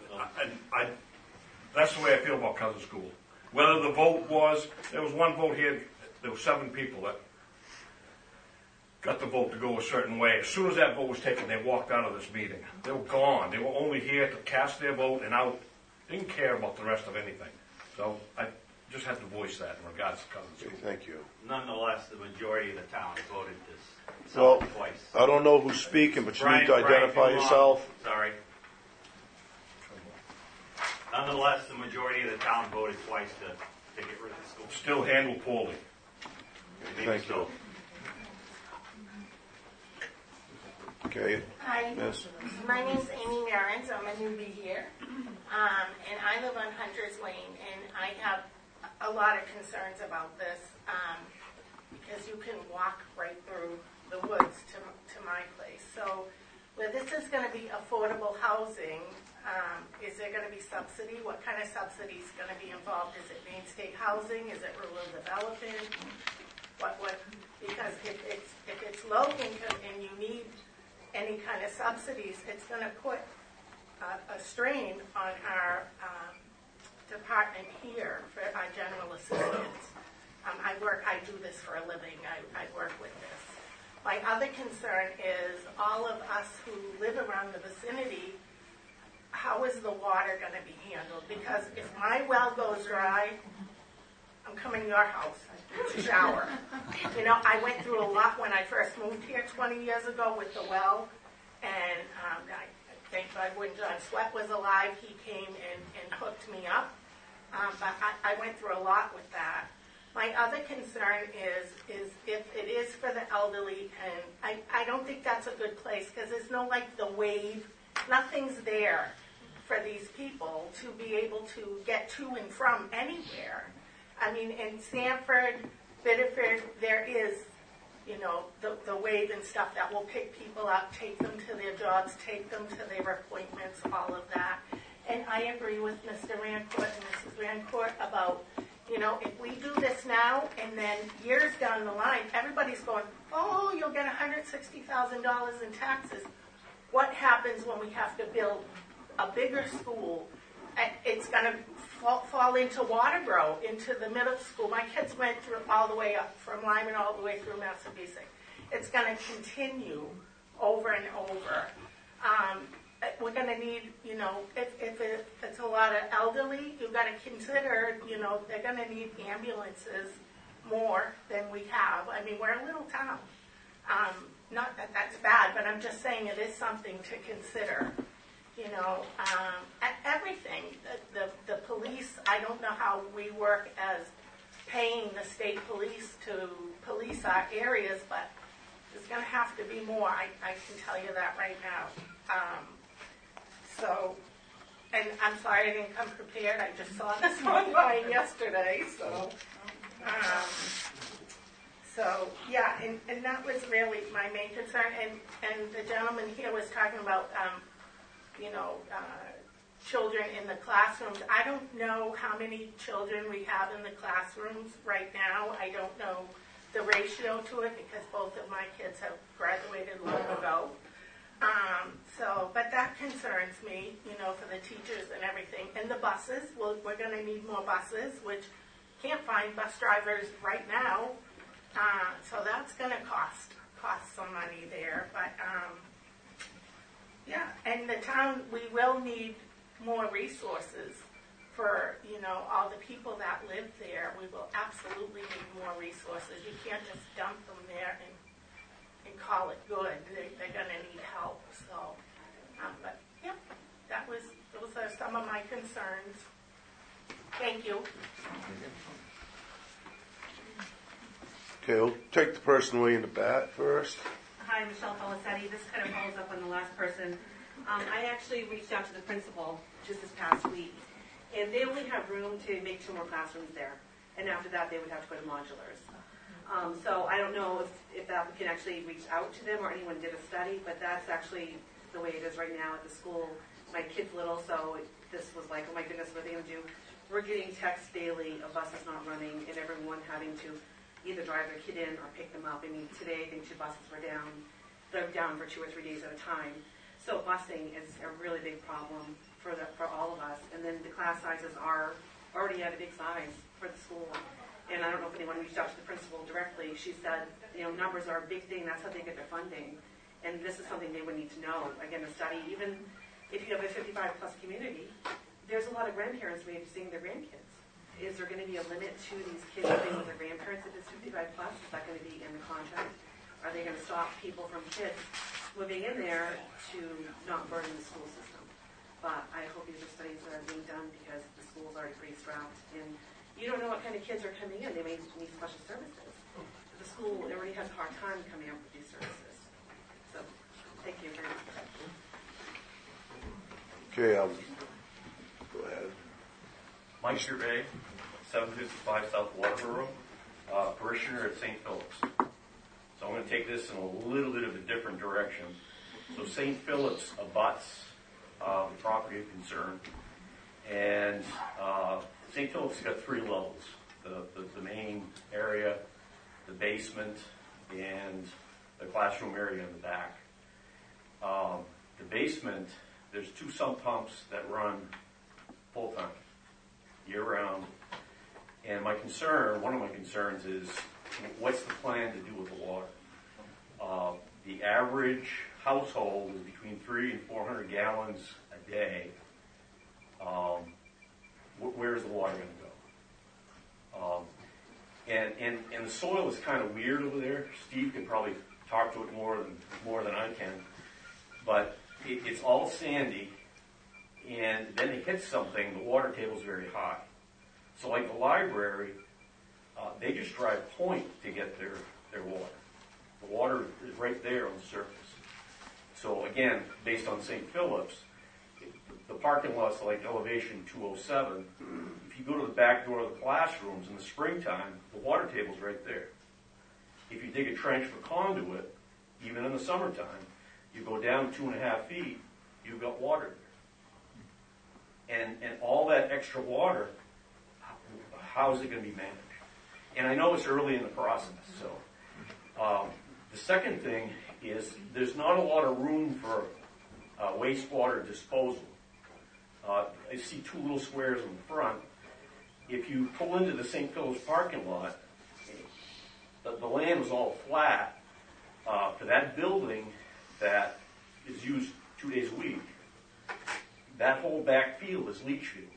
That's the way I feel about Cousin School. Whether the vote was, there was one vote here, there were 7 people that got the vote to go a certain way. As soon as that vote was taken, they walked out of this meeting. They were gone. They were only here to cast their vote and out. Didn't care about the rest of anything. So I just have to voice that in regards to Cousin School. Okay, thank you. Nonetheless, the majority of the town voted to sell Well, it twice. I don't know who's speaking, but you need to identify yourself. Sorry. Nonetheless, the majority of the town voted twice to get rid of the school. Still handled poorly. Thank you. Okay. Hi, Yes. my name's Amy Marins. I'm a newbie here, and I live on Hunter's Lane, and I have a lot of concerns about this because you can walk right through the woods to my place. So, where this is going to be affordable housing, is there going to be subsidy? What kind of subsidy is going to be involved? Is it Main State Housing? Is it rural development? What? Because if it's low income and you need any kind of subsidies, it's going to put a strain on our department here for our general assistance. I do this for a living. I work with this. My other concern is all of us who live around the vicinity, how is the water going to be handled? Because if my well goes dry, I'm coming to your house to shower. You know, I went through a lot when I first moved here 20 years ago with the well, and I thank God when John Sweat was alive, he came and hooked me up. But I went through a lot with that. My other concern is if it is for the elderly, and I don't think that's a good place because there's no like the wave, nothing's there for these people to be able to get to and from anywhere. I mean, in Sanford, Biddeford, there is, you know, the wave and stuff that will pick people up, take them to their jobs, take them to their appointments, all of that. And I agree with Mr. Rancourt and Mrs. Rancourt about, you know, if we do this now and then years down the line, everybody's going, oh, you'll get $160,000 in taxes. What happens when we have to build a bigger school? It's going to fall into Waterboro, into the middle school. My kids went through all the way up from Lyman all the way through Massabesic. It's going to continue over and over. We're going to need, you know, if it's a lot of elderly, you've got to consider, you know, they're going to need ambulances more than we have. I mean, we're a little town. Not that that's bad, but I'm just saying it is something to consider. You know, everything. The police, I don't know how we work as paying the state police to police our areas, but there's going to have to be more. I can tell you that right now. So, and I'm sorry I didn't come prepared. I just saw this online yesterday. So yeah, and that was really my main concern. And the gentleman here was talking about, you know, children in the classrooms. I don't know how many children we have in the classrooms right now. I don't know the ratio to it because both of my kids have graduated long ago. But that concerns me, for the teachers and everything. And the buses, we're going to need more buses, which can't find bus drivers right now. So that's going to cost some money there. But, yeah, and the town, we will need more resources for, all the people that live there. We will absolutely need more resources. You can't just dump them there and call it good. They're going to need help. So, but yeah, those are some of my concerns. Thank you. Okay, we'll take the person way in the back first. Hi, Michelle Felicetti. This kind of follows up on the last person. I actually reached out to the principal just this past week, and they only have room to make 2 more classrooms there. And after that, they would have to go to modulars. So I don't know if the applicant actually reached out to them or anyone did a study, but that's actually the way it is right now at the school. My kid's little, so this was like, oh my goodness, what are they going to do? We're getting texts daily of buses not running and everyone having to either drive their kid in or pick them up. I mean, today I think 2 buses were down. They're down for 2 or 3 days at a time. So busing is a really big problem for all of us. And then the class sizes are already at a big size for the school. And I don't know if anyone reached out to the principal directly. She said, numbers are a big thing. That's how they get their funding. And this is something they would need to know. Again, a study, even if you have a 55-plus community, there's a lot of grandparents maybe seeing their grandkids. Is there going to be a limit to these kids living with their grandparents if it's 55-plus? Is that going to be in the contract? Are they going to stop people from kids moving in there to not burden the school system? But I hope these are studies that are being done because the school's already pretty strapped. And you don't know what kind of kids are coming in. They may need special services. The school already has a hard time coming up with these services. So, thank you very much. Okay, go ahead. Mike Gervais, 755 South Waterboro, parishioner at St. Philip's. So I'm going to take this in a little bit of a different direction. So St. Philip's abuts the property of concern, and St. Philip's has got 3 levels: the main area, the basement, and the classroom area in the back. The basement, there's 2 sump pumps that run full time, year-round. And one of my concerns is, what's the plan to do with the water? The average household is between 300 and 400 gallons a day. Where's the water going to go? And the soil is kind of weird over there. Steve can probably talk to it more than I can. But it's all sandy, and then it hits something, the water table's very high. So like the library, they just drive point to get their water. The water is right there on the surface. So again, based on St. Philip's, the parking lot's like elevation 207. If you go to the back door of the classrooms in the springtime, the water table's right there. If you dig a trench for conduit, even in the summertime, you go down 2.5 feet, you've got water there. And all that extra water, how is it going to be managed? And I know it's early in the process. So the second thing is there's not a lot of room for wastewater disposal. I see 2 little squares in the front. If you pull into the St. Philip's parking lot, the land was all flat for that building that is used 2 days a week. That whole back field is leach field.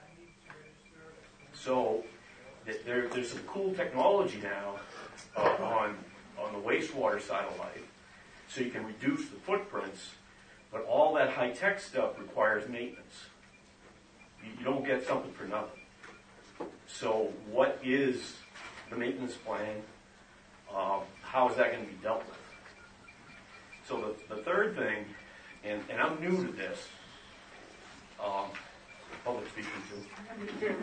So there's some cool technology now on the wastewater side of life, so you can reduce the footprints, but all that high-tech stuff requires maintenance. You don't get something for nothing. So what is the maintenance plan? How is that going to be dealt with? So the third thing, and I'm new to this, public speaking too.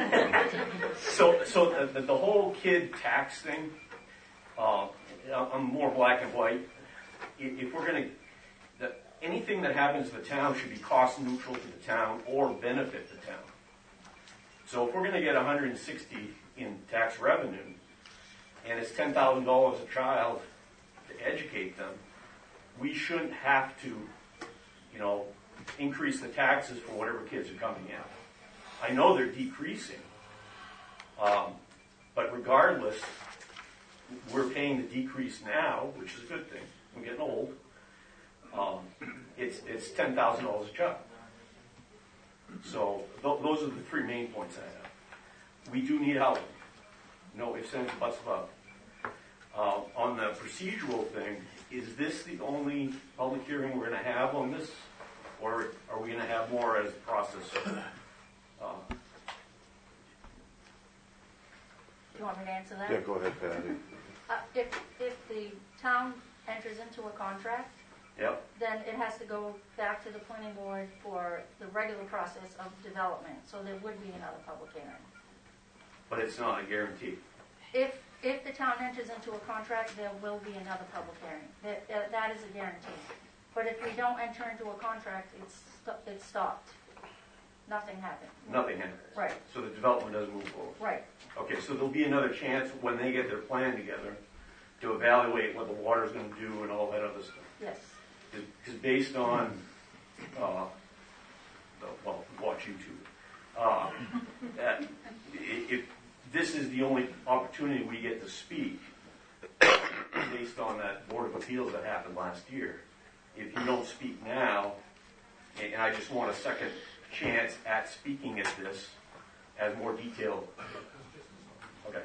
So the whole kid tax thing, I'm more black and white. If we're going to, anything that happens to the town should be cost neutral to the town or benefit the town. So if we're going to get 160 in tax revenue, and it's $10,000 a child to educate them, we shouldn't have to, increase the taxes for whatever kids are coming in. I know they're decreasing, but regardless, we're paying the decrease now, which is a good thing. I'm getting old. It's $10,000 a child. So those are the three main points I have. We do need housing. No ifs, ands, buts about it. On the procedural thing, is this the only public hearing we're going to have on this? Or are we going to have more as a process? Do you want me to answer that? Yeah, go ahead, Patty. If the town enters into a contract, Yep. then it has to go back to the planning board for the regular process of development. So there would be another public hearing. But it's not a guarantee. If the town enters into a contract, there will be another public hearing. That is a guarantee. But if we don't enter into a contract, it's stopped. Nothing happened. Nothing happens. Right. So the development doesn't move forward. Right. Okay, so there'll be another chance when they get their plan together to evaluate what the water's going to do and all that other stuff. Yes. Because based on, watch YouTube. If this is the only opportunity we get to speak, based on that Board of Appeals that happened last year, if you don't speak now, and I just want a second chance at speaking at this as more detailed. Okay.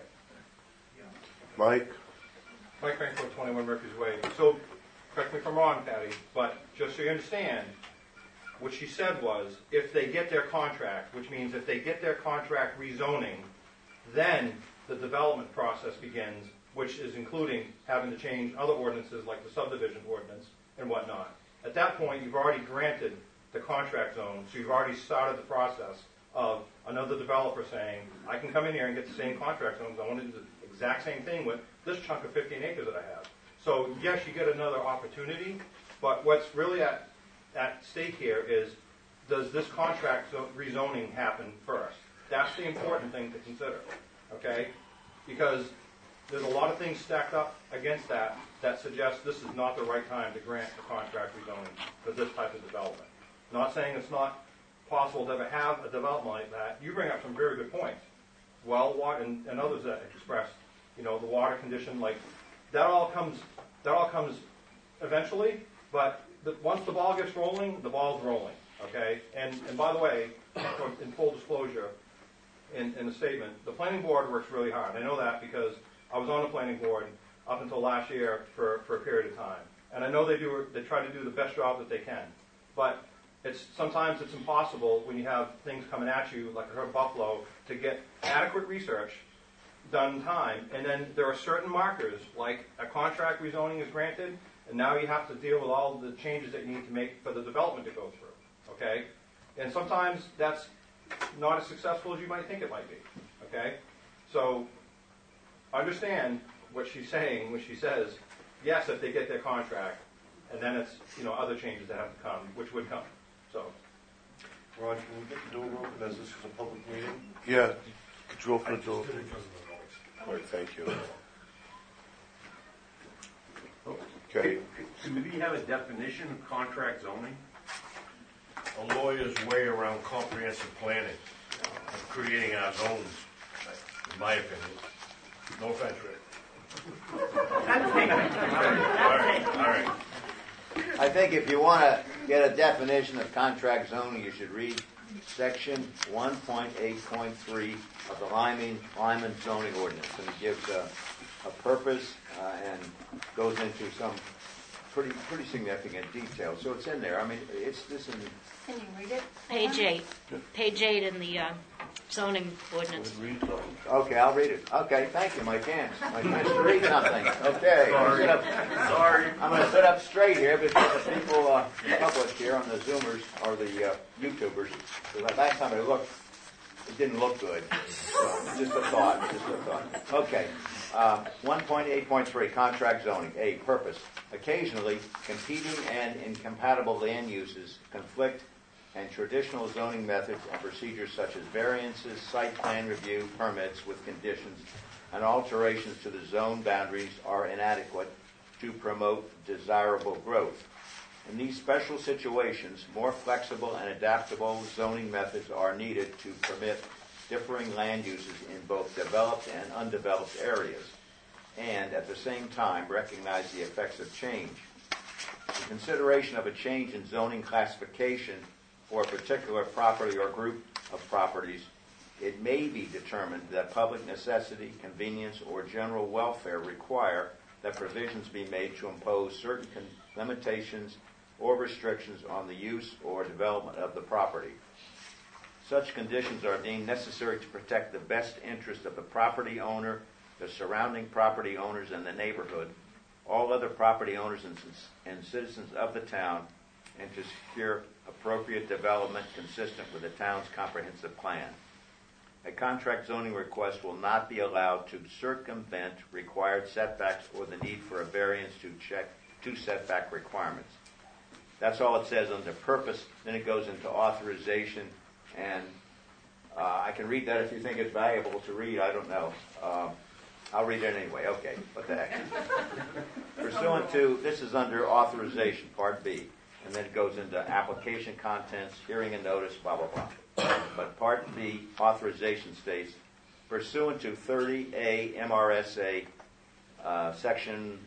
Mike? Mike Frankfurt, 21 Murphy's Way. So, correct me if I'm wrong, Patty, but just so you understand, what she said was, if they get their contract, which means if they get their contract rezoning, then the development process begins, which is including having to change other ordinances like the subdivision ordinance and whatnot. At that point, you've already granted the contract zone, so you've already started the process of another developer saying, I can come in here and get the same contract zones. I want to do the exact same thing with this chunk of 15 acres that I have. So yes, you get another opportunity, but what's really at stake here is, does this contract rezoning happen first? That's the important thing to consider, okay? Because there's a lot of things stacked up against that suggest this is not the right time to grant the contract rezoning for this type of development. Not saying it's not possible to ever have a development like that. You bring up some very good points. Well, water and others that expressed, the water condition, like that all comes eventually. But once the ball gets rolling, the ball's rolling. Okay. And by the way, in full disclosure, in the statement, the planning board works really hard. I know that because I was on the planning board up until last year for a period of time, and I know they try to do the best job that they can. But sometimes it's impossible when you have things coming at you, like I heard Buffalo, to get adequate research done in time. And then there are certain markers, like a contract rezoning is granted, and now you have to deal with all the changes that you need to make for the development to go through. Okay? And sometimes that's not as successful as you might think it might be. Okay? So understand what she's saying when she says, yes, if they get their contract, and then it's other changes that have to come, which would come. So, Ron, can we get the door open as this is a public meeting? Yeah. Could you open the door? All right, thank you. Okay. Could we have a definition of contract zoning? A lawyer's way around comprehensive planning of creating our zones, in my opinion. No offense, Rick. All right. I think if you want to get a definition of contract zoning, you should read section 1.8.3 of the Lyman zoning ordinance, and it gives a purpose and goes into some pretty significant detail. So it's in there. I mean, it's this in. Can you read it? Page 8. Page 8 in the zoning ordinance. Okay, I'll read it. Okay, thank you. My chance to read something. Okay. Sorry. I'm going to sit up straight here because the people, the public here on the Zoomers or the YouTubers, because last time I looked, it didn't look good. So, just a thought. Okay. 1.8.3, contract zoning. A, purpose. Occasionally, competing and incompatible land uses conflict and traditional zoning methods and procedures such as variances, site plan review, permits with conditions, and alterations to the zone boundaries are inadequate to promote desirable growth. In these special situations, more flexible and adaptable zoning methods are needed to permit differing land uses in both developed and undeveloped areas, and at the same time recognize the effects of change. In consideration of a change in zoning classification for a particular property or group of properties, it may be determined that public necessity, convenience, or general welfare require that provisions be made to impose certain limitations or restrictions on the use or development of the property. Such conditions are deemed necessary to protect the best interest of the property owner, the surrounding property owners, and the neighborhood, all other property owners and citizens of the town, and to secure appropriate development consistent with the town's comprehensive plan. A contract zoning request will not be allowed to circumvent required setbacks or the need for a variance to check two setback requirements. That's all it says under purpose. Then it goes into authorization, and I can read that if you think it's valuable to read. I don't know. I'll read it anyway. Okay, what the heck. Pursuant to, this is under authorization, Part B, and then it goes into application contents, hearing and notice, blah, blah, blah. But Part B, authorization states, pursuant to 30A MRSA, Section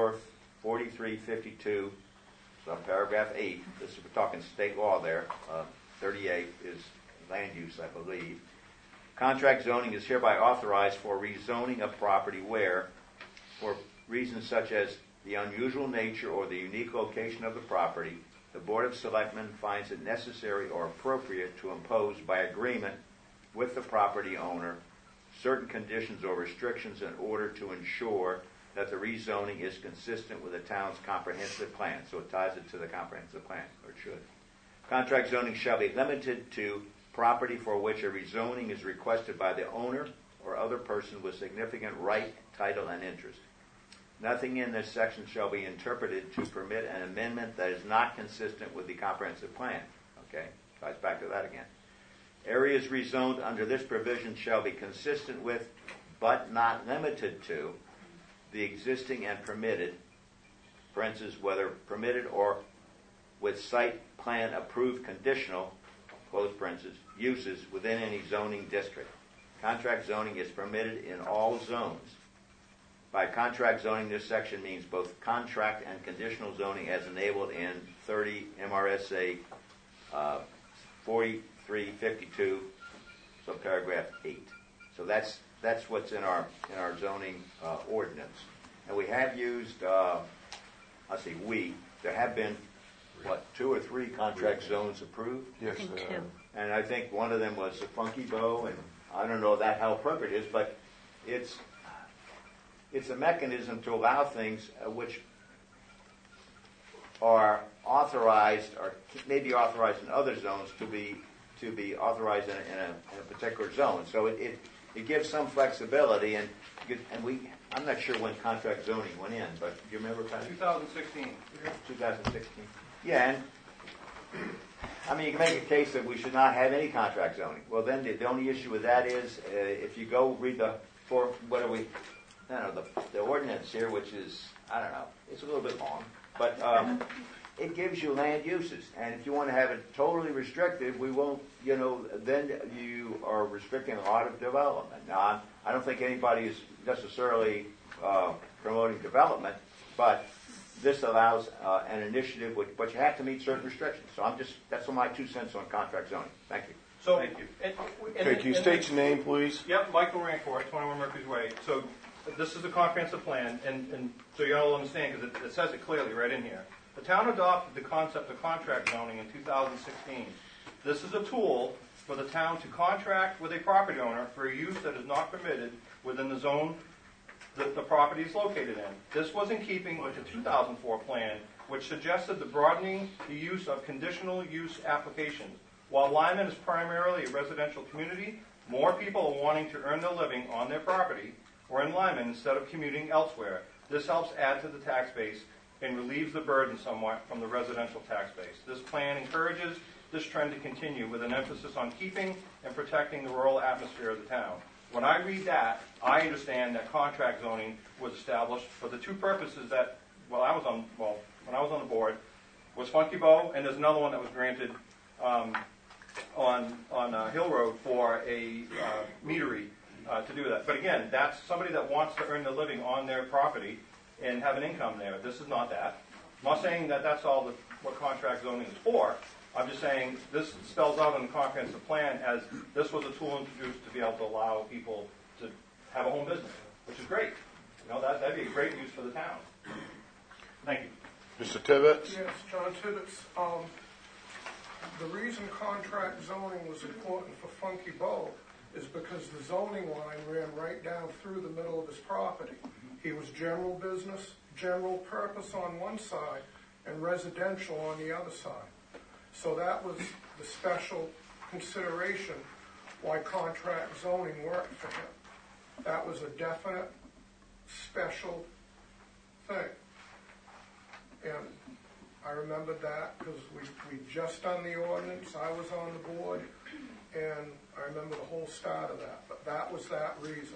44352, paragraph 8, this is, we're talking state law there, 38 is land use, I believe. Contract zoning is hereby authorized for rezoning of property where, for reasons such as the unusual nature or the unique location of the property, the Board of Selectmen finds it necessary or appropriate to impose by agreement with the property owner certain conditions or restrictions in order to ensure that the rezoning is consistent with the town's comprehensive plan. So it ties it to the comprehensive plan, or it should. Contract zoning shall be limited to property for which a rezoning is requested by the owner or other person with significant right, title, and interest. Nothing in this section shall be interpreted to permit an amendment that is not consistent with the comprehensive plan. Okay, ties back to that again. Areas rezoned under this provision shall be consistent with, but not limited to, the existing and permitted, parentheses, whether permitted or with site plan approved conditional, close parentheses, uses within any zoning district. Contract zoning is permitted in all zones. By contract zoning, this section means both contract and conditional zoning as enabled in 30 MRSA 4352, subparagraph 8. So that's what's in our zoning ordinance. And we have used, there have been, 2 or 3 contract zones approved? Yes. And I think one of them was a Funky Bow, and I don't know how appropriate it is, but it's a mechanism to allow things which are authorized or maybe authorized in other zones to be authorized in a particular zone. So it gives some flexibility, and I'm not sure when contract zoning went in, but do you remember, Patty? 2016. 2016. Yeah, and I mean, you can make a case that we should not have any contract zoning. Well, then the only issue with that is if you go read the ordinance here, which is, I don't know, it's a little bit long, but it gives you land uses. And if you want to have it totally restricted, we won't, then you are restricting a lot of development. Now, I don't think anybody is necessarily promoting development, but this allows an initiative, but you have to meet certain restrictions. So that's my 2 cents on contract zoning. Thank you. So, thank you. Okay, can you state your name, please? Yep, Michael Rancourt, 21 Mercury's Way. So this is a comprehensive plan, and so you all understand, because it says it clearly right in here. The town adopted the concept of contract zoning in 2016. This is a tool for the town to contract with a property owner for a use that is not permitted within the zone that the property is located in. This was in keeping with the 2004 plan, which suggested the broadening the use of conditional use applications. While Lyman is primarily a residential community, more people are wanting to earn their living on their property or in Lyman instead of commuting elsewhere. This helps add to the tax base and relieves the burden somewhat from the residential tax base. This plan encourages this trend to continue with an emphasis on keeping and protecting the rural atmosphere of the town. When I read that, I understand that contract zoning was established for the two purposes that, when I was on the board, was Funky Bow, and there's another one that was granted on Hill Road for a meadery to do that. But again, that's somebody that wants to earn their living on their property and have an income there. This is not that. I'm not saying that that's all what contract zoning is for. I'm just saying this spells out in the comprehensive plan as this was a tool introduced to be able to allow people to have a home business, which is great. You know, that'd be a great use for the town. Thank you. Mr. Tibbetts? Yes, John Tibbetts. The reason contract zoning was important for Funky Bow is because the zoning line ran right down through the middle of his property. He was general business, general purpose on one side, and residential on the other side. So that was the special consideration why contract zoning worked for him. That was a definite, special thing. And I remembered that because we just done the ordinance, I was on the board, and I remember the whole start of that. But that was that reason.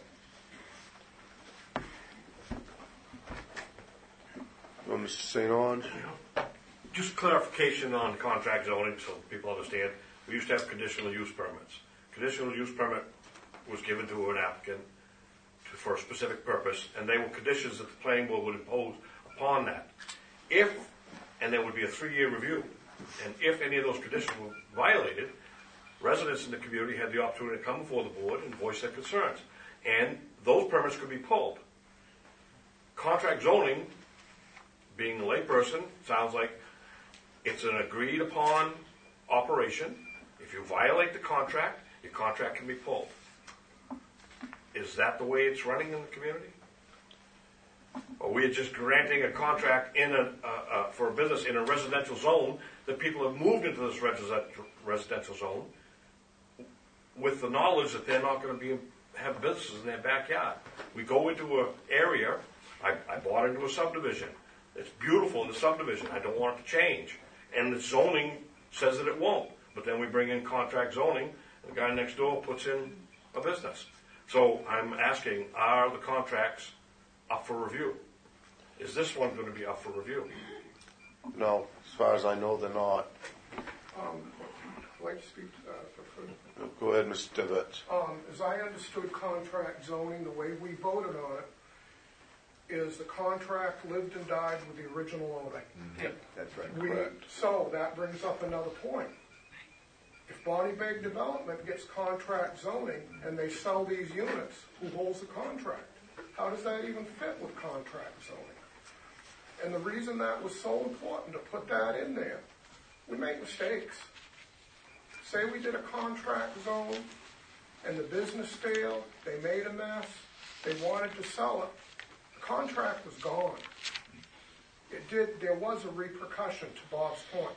Mr. St. Ange? Just clarification on contract zoning so people understand. We used to have conditional use permits. Conditional use permit was given to an applicant for a specific purpose, and they were conditions that the planning board would impose upon that. And there would be a 3-year review, and if any of those conditions were violated, residents in the community had the opportunity to come before the board and voice their concerns, and those permits could be pulled. Contract zoning, being a layperson, sounds like it's an agreed upon operation. If you violate the contract, your contract can be pulled. Is that the way it's running in the community? Or we are just granting a contract for a business in a residential zone that people have moved into this residential zone with the knowledge that they're not going to have businesses in their backyard. We go into an area. I bought into a subdivision. It's beautiful in the subdivision. I don't want it to change. And the zoning says that it won't. But then we bring in contract zoning, and the guy next door puts in a business. So I'm asking, are the contracts up for review? Is this one going to be up for review? No, as far as I know, they're not. I'd like to speak to that. Go ahead, Mr. Tibbetts. As I understood contract zoning, the way we voted on it, is the contract lived and died with the original owner. Mm-hmm. That's right. So that brings up another point. If Bonnie Beg Development gets contract zoning and they sell these units, who holds the contract? How does that even fit with contract zoning? And the reason that was so important to put that in there, we make mistakes. Say we did a contract zone and the business failed, they made a mess, they wanted to sell it, the contract was gone. There was a repercussion, to Bob's point.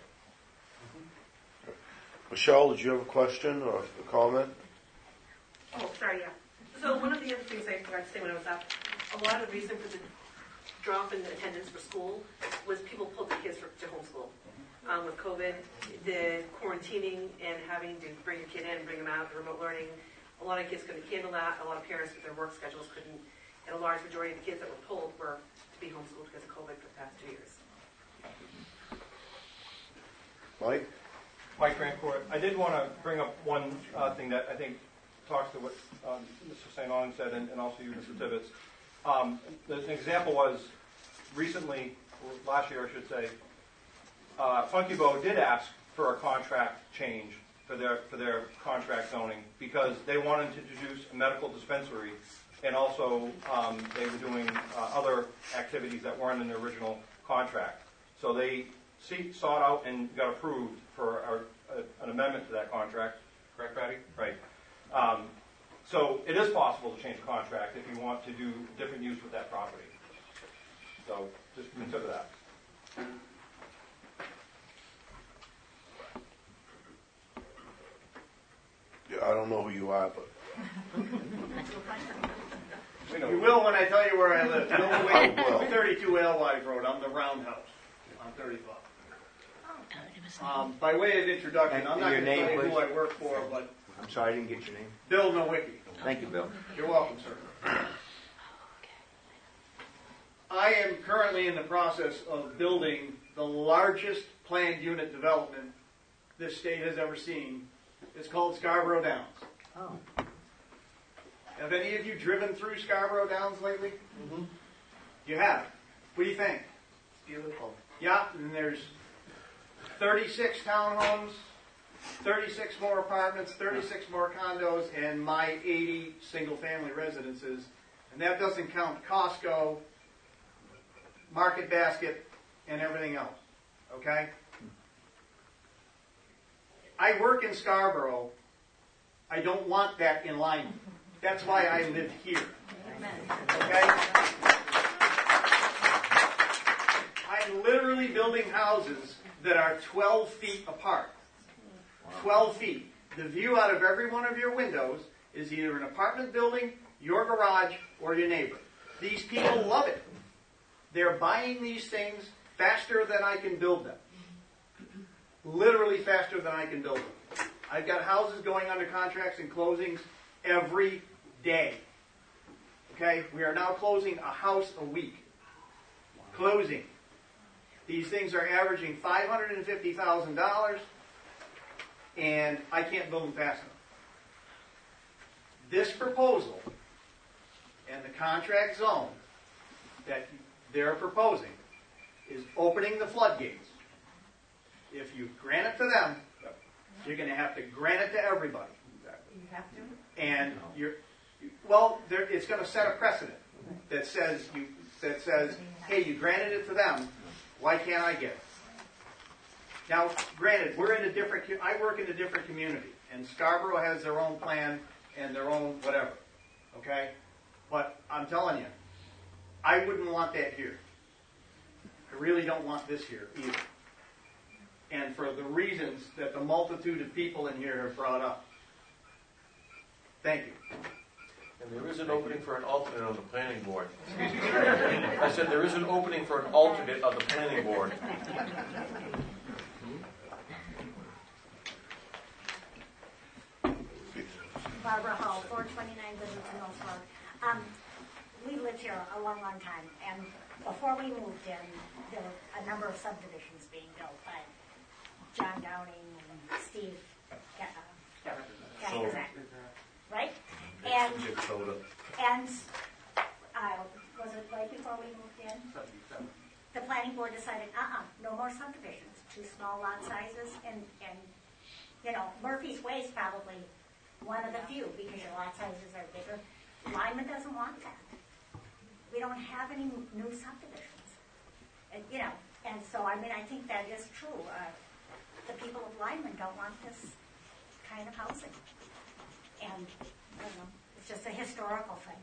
Michelle, did you have a question or a comment? Oh, sorry, yeah. So one of the other things I forgot to say when I was up, a lot of the reason for the drop in the attendance for school was people pulled their kids to homeschool. With COVID, the quarantining and having to bring your kid in, bring them out, the remote learning, a lot of kids couldn't handle that. A lot of parents with their work schedules couldn't, and a large majority of the kids that were pulled were to be homeschooled because of COVID for the past 2 years. Mike? Mike Grandcourt. I did want to bring up one thing that I think talks to what Mr. St. Ange said and also you, Mr. Tibbetts. An example was recently, or last year I should say, Funky Bow did ask for a contract change for their contract zoning because they wanted to introduce a medical dispensary and also they were doing other activities that weren't in the original contract. So they sought out and got approved for an amendment to that contract. Correct, Patty? Right. So it is possible to change the contract if you want to do different use with that property. So just consider that. Yeah, I don't know who you are, but... You will when I tell you where I live. I will. 32 Alewife Road. I'm the roundhouse on 35. By way of introduction, And I'm not your going to tell name, you who please? I work for, but I'm sorry, I didn't get your name. Bill Nowicki. Thank you, Bill. You're welcome, sir. I am currently in the process of building the largest planned unit development this state has ever seen. It's called Scarborough Downs. Oh. Have any of you driven through Scarborough Downs lately? Mm-hmm. You have. What do you think? Beautiful. Yeah, and there's 36 townhomes, 36 more apartments, 36 more condos, and my 80 single-family residences. And that doesn't count Costco, Market Basket, and everything else. Okay? I work in Scarborough. I don't want that in Lyman. That's why I live here. Okay? I'm literally building houses that are 12 feet apart. 12 feet. The view out of every one of your windows is either an apartment building, your garage, or your neighbor. These people love it. They're buying these things faster than I can build them. Literally faster than I can build them. I've got houses going under contracts and closings every day. Okay? We are now closing a house a week. Closing. These things are averaging $550,000, and I can't build them fast enough. This proposal and the contract zone that they're proposing is opening the floodgates. If you grant it to them, you're going to have to grant it to everybody. You have to? And it's going to set a precedent that says, hey, you granted it to them, why can't I get it? Now, granted, I work in a different community, and Scarborough has their own plan and their own whatever, okay? But I'm telling you, I wouldn't want that here. I really don't want this here either. And for the reasons that the multitude of people in here have brought up. Thank you. And there is an opening for an alternate on the planning board. I said there is an opening for an alternate on the planning board. Barbara Hall, 429 Goodington Mills Road. We lived here a long, long time, and before we moved in, there were a number of subdivisions being built by John Downing and Steve Gazak, right? And was it right before we moved in? The planning board decided, no more subdivisions, too small lot sizes, and Murphy's Way is probably one of the few because your lot sizes are bigger. Lyman doesn't want that. We don't have any new subdivisions, and so I think that is true. The people of Lyman don't want this kind of housing, and it's just a historical thing.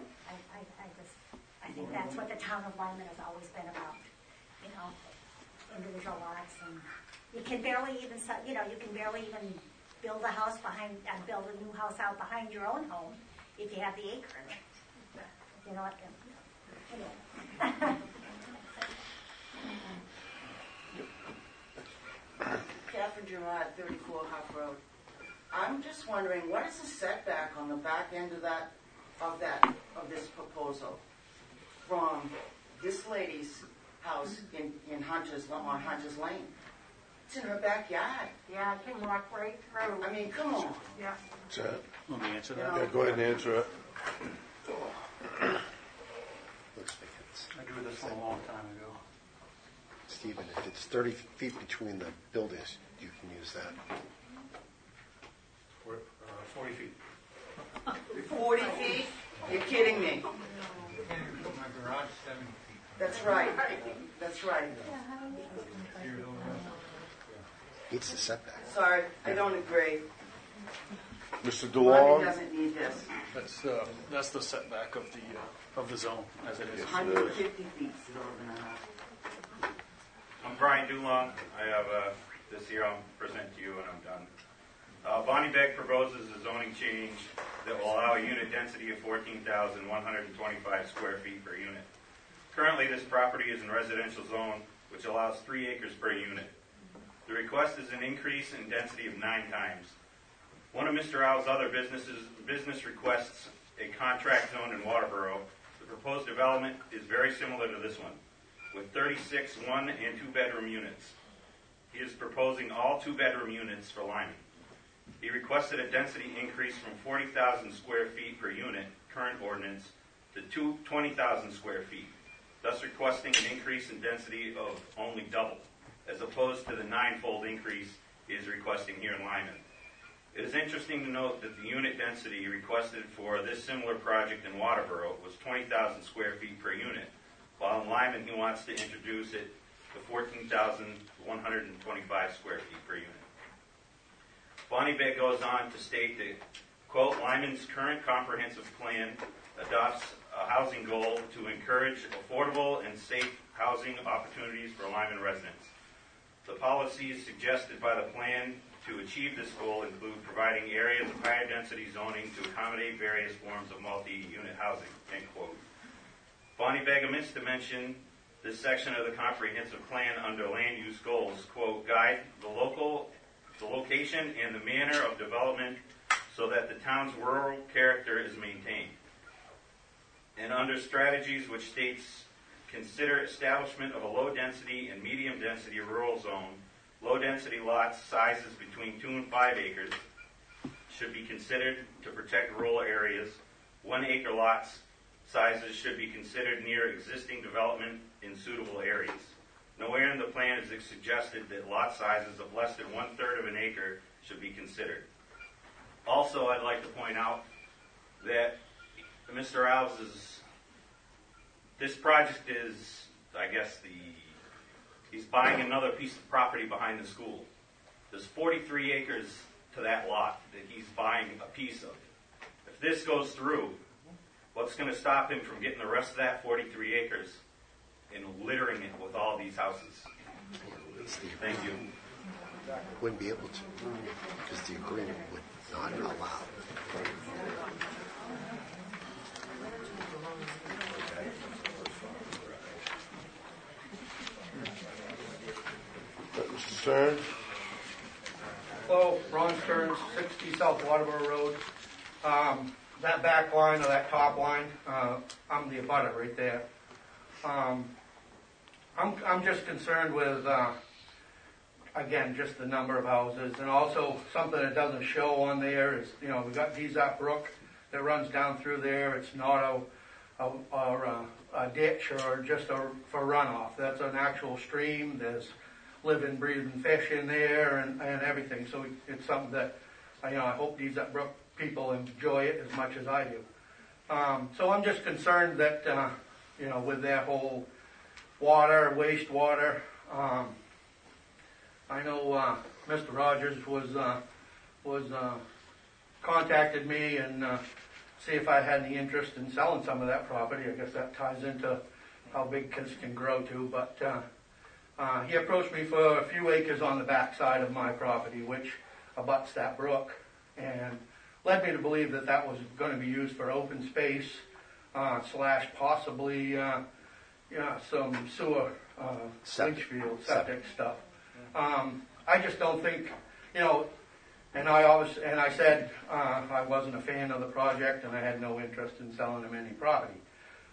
I think that's what the town of Lyman has always been about, individual lots, and you can barely even build a house build a new house out behind your own home if you have the acreage. You know what? Anyway. Catherine Gerard, 34 Huff Road. I'm just wondering, what is the setback on the back end of this proposal from this lady's house on Hunter's Lane? It's in her backyard. Yeah, I can walk right through. I mean, come on. Yeah. What's that? Let me answer that. Yeah, go ahead and answer it. Looks like it's. I do this one a long time ago. Stephen, if it's 30 feet between the buildings, you can use that. 40 feet. 40 feet? You're kidding me. My garage, 70 feet. That's right. That's right. It's the setback. Sorry, I don't agree. Mr. Marty DeLong? doesn't need this. That's the setback of the zone as it is. 150 feet. I'm Brian Dulong. I have this here I'll present to you when I'm done. Bonnie Beck proposes a zoning change that will allow a unit density of 14,125 square feet per unit. Currently, this property is in residential zone, which allows 3 acres per unit. The request is an increase in density of 9 times. One of Mr. Al's other business requests a contract zone in Waterboro. The proposed development is very similar to this one, with 36 1- and 2-bedroom units. He is proposing all 2-bedroom units for Lyman. He requested a density increase from 40,000 square feet per unit, current ordinance, to 20,000 square feet, thus requesting an increase in density of only double, as opposed to the 9-fold increase he is requesting here in Lyman. It is interesting to note that the unit density requested for this similar project in Waterboro was 20,000 square feet per unit, while in Lyman he wants to introduce it to 14,125 square feet per unit. Bonnie Beck goes on to state that, quote, Lyman's current comprehensive plan adopts a housing goal to encourage affordable and safe housing opportunities for Lyman residents. The policies suggested by the plan to achieve this goal include providing areas of higher density zoning to accommodate various forms of multi-unit housing, end quote. Bonnie Beck omits to mention this section of the comprehensive plan under land use goals, quote, guide the location and the manner of development so that the town's rural character is maintained. And under strategies, which states, consider establishment of a low-density and medium-density rural zone. Low-density lots sizes between 2 and 5 acres should be considered to protect rural areas. 1-acre lots sizes should be considered near existing development in suitable areas. Nowhere in the plan is it suggested that lot sizes of less than 1/3 of an acre should be considered. Also, I'd like to point out that Mr. Alves' this project is, I guess, he's buying another piece of property behind the school. There's 43 acres to that lot that he's buying a piece of. If this goes through, what's going to stop him from getting the rest of that 43 acres and littering it with all these houses? Thank you. Wouldn't be able to, because the agreement would not allow. Mr. Stern? Hello, Ron Stearns, 60 South Waterboro Road. That back line or that top line, I'm the abutter right there. I'm just concerned with, again, just the number of houses, and also something that doesn't show on there is, we got Dezop Brook that runs down through there. It's not a ditch or just for runoff. That's an actual stream. There's living, breathing fish in there and everything. So it's something that, I hope Dezop Brook people enjoy it as much as I do. So I'm just concerned that, with that whole water, wastewater, I know Mr. Rogers was contacted me and see if I had any interest in selling some of that property. I guess that ties into how big kids can grow to. But he approached me for a few acres on the back side of my property, which abuts that brook, and led me to believe that that was going to be used for open space / possibly some sewer, leach field, septic stuff. I just don't think, and I said I wasn't a fan of the project and I had no interest in selling him any property.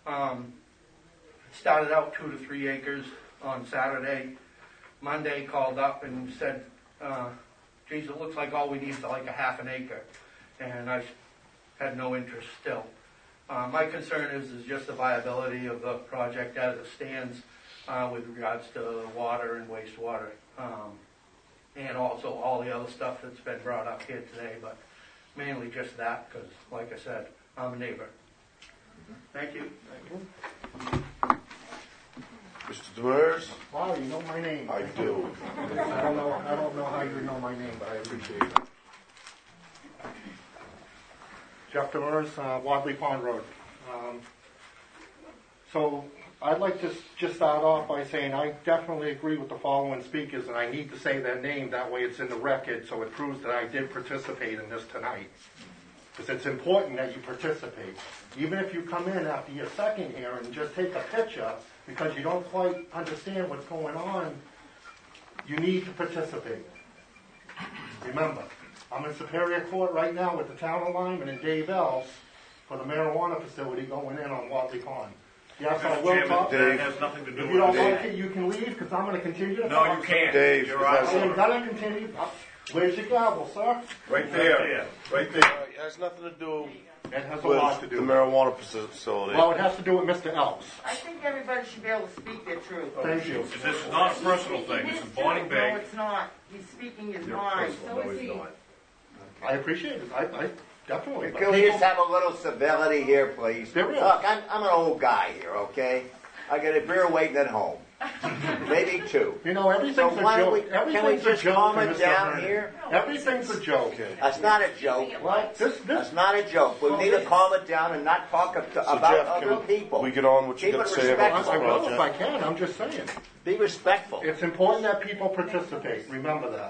Started out 2 to 3 acres on Saturday. Monday called up and said, geez, it looks like all we need is like a half an acre. And I had no interest still. My concern is just the viability of the project as it stands with regards to water and wastewater. And also all the other stuff that's been brought up here today, but mainly just that because, like I said, I'm a neighbor. Thank you. Mr. Demers? Wow, you know my name. I do. I don't know how you know my name, but I appreciate it. Jeff Demers, Wadley Pond Road. So I'd like to just start off by saying I definitely agree with the following speakers, and I need to say their name, that way it's in the record so it proves that I did participate in this tonight. Because it's important that you participate. Even if you come in after your second hearing and just take a picture because you don't quite understand what's going on, You need to participate. Remember, I'm in Superior Court right now with the town of Lyman and Dave Elves for the marijuana facility going in on Watley Pond. Yes, I will Chairman, talk. that has nothing to do If with you don't it. like it, you can leave because I'm going to continue to No, talk. you can't. Dave, You're I out. am going to continue. Where's your gavel, sir? Right there. Right there. It has nothing to do It has a lot to with do the with it. marijuana facility. Well, it has to do with Mr. Elves. I think everybody should be able to speak their truth. Thank you. This is not a personal thing. This is Bonnie No, Beg. it's not. He's speaking his mind. No, he's not. I appreciate it. I definitely. Can we just have a little civility here, please? There is. Look, I'm an old guy here, okay? I got a beer waiting at home. Maybe two. You know, everything's So a why don't joke. we- can we Everything's a just joke calm to it Mr. down Herman. here? Everything's a joke. That's not a joke. What? That's not a joke. We need to calm it down and not talk about Jeff, other can people. we get on what you Keep got it to say about this respectful. I will if I project? can. I'm just saying. Be respectful. It's important that people participate. Remember that.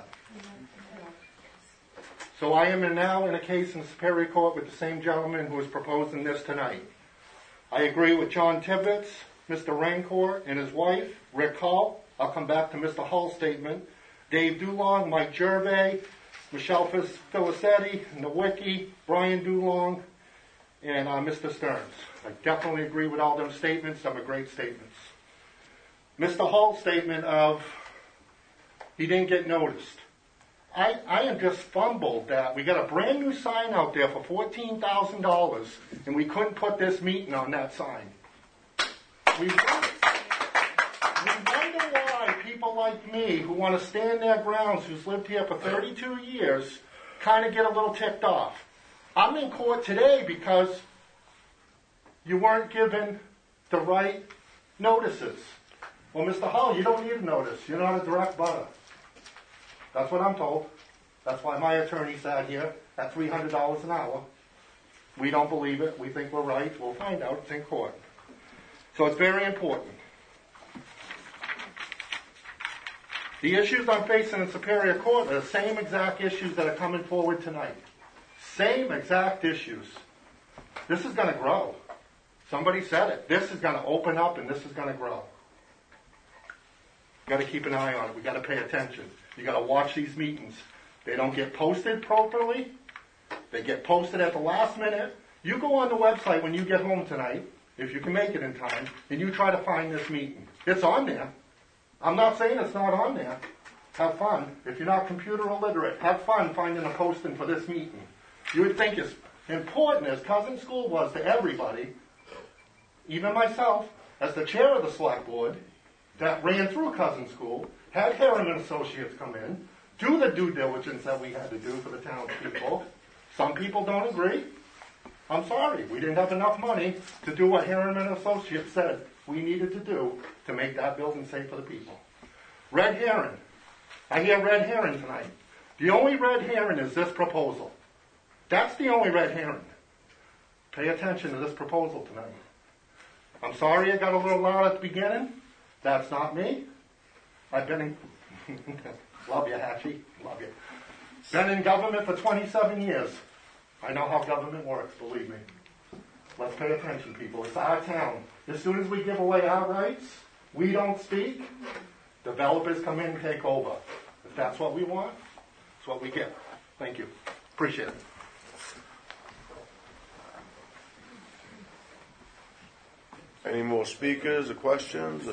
So I am now in a case in Superior Court with the same gentleman who is proposing this tonight. I agree with John Tibbetts, Mr. Rancourt, and his wife, Rick Hull. I'll come back to Mr. Hull's statement. Dave Dulong, Mike Gervais, Michelle Filicetti, Nowicki, Brian Dulong, and Mr. Stearns. I definitely agree with all them statements. Them are great statements. Mr. Hull's statement of he didn't get noticed. I am just fumbled that we got a brand new sign out there for $14,000 and we couldn't put this meeting on that sign. We wonder why people like me who want to stand their grounds, who's lived here for 32 years, kind of get a little ticked off. I'm in court today because you weren't given the right notices. Well, Mr. Hull, you don't need a notice. You're not a direct butter. That's what I'm told. That's why my attorney sat here at $300 an hour. We don't believe it. We think we're right. We'll find out. It's in court. So it's very important. The issues I'm facing in Superior Court are the same exact issues that are coming forward tonight. Same exact issues. This is going to grow. Somebody said it. This is going to open up and this is going to grow. Got to keep an eye on it. We got to pay attention. You got to watch these meetings. They don't get posted properly. They get posted at the last minute. You go on the website when you get home tonight, if you can make it in time, and you try to find this meeting. It's on there. I'm not saying it's not on there. Have fun. If you're not computer illiterate, have fun finding a posting for this meeting. You would think it's important, as Cousin School was to everybody, even myself, as the chair of the select board, that ran through Cousin School, had Harriman Associates come in, do the due diligence that we had to do for the townspeople. Some people don't agree. I'm sorry, we didn't have enough money to do what Harriman Associates said we needed to do to make that building safe for the people. Red herring. I hear red herring tonight. The only red herring is this proposal. That's the only red herring. Pay attention to this proposal tonight. I'm sorry I got a little loud at the beginning. That's not me. I've been in... Love you, Hatchie. Love you. Been in government for 27 years. I know how government works, believe me. Let's pay attention, people. It's our town. As soon as we give away our rights, we don't speak, developers come in and take over. If that's what we want, it's what we get. Thank you. Appreciate it. Any more speakers or questions?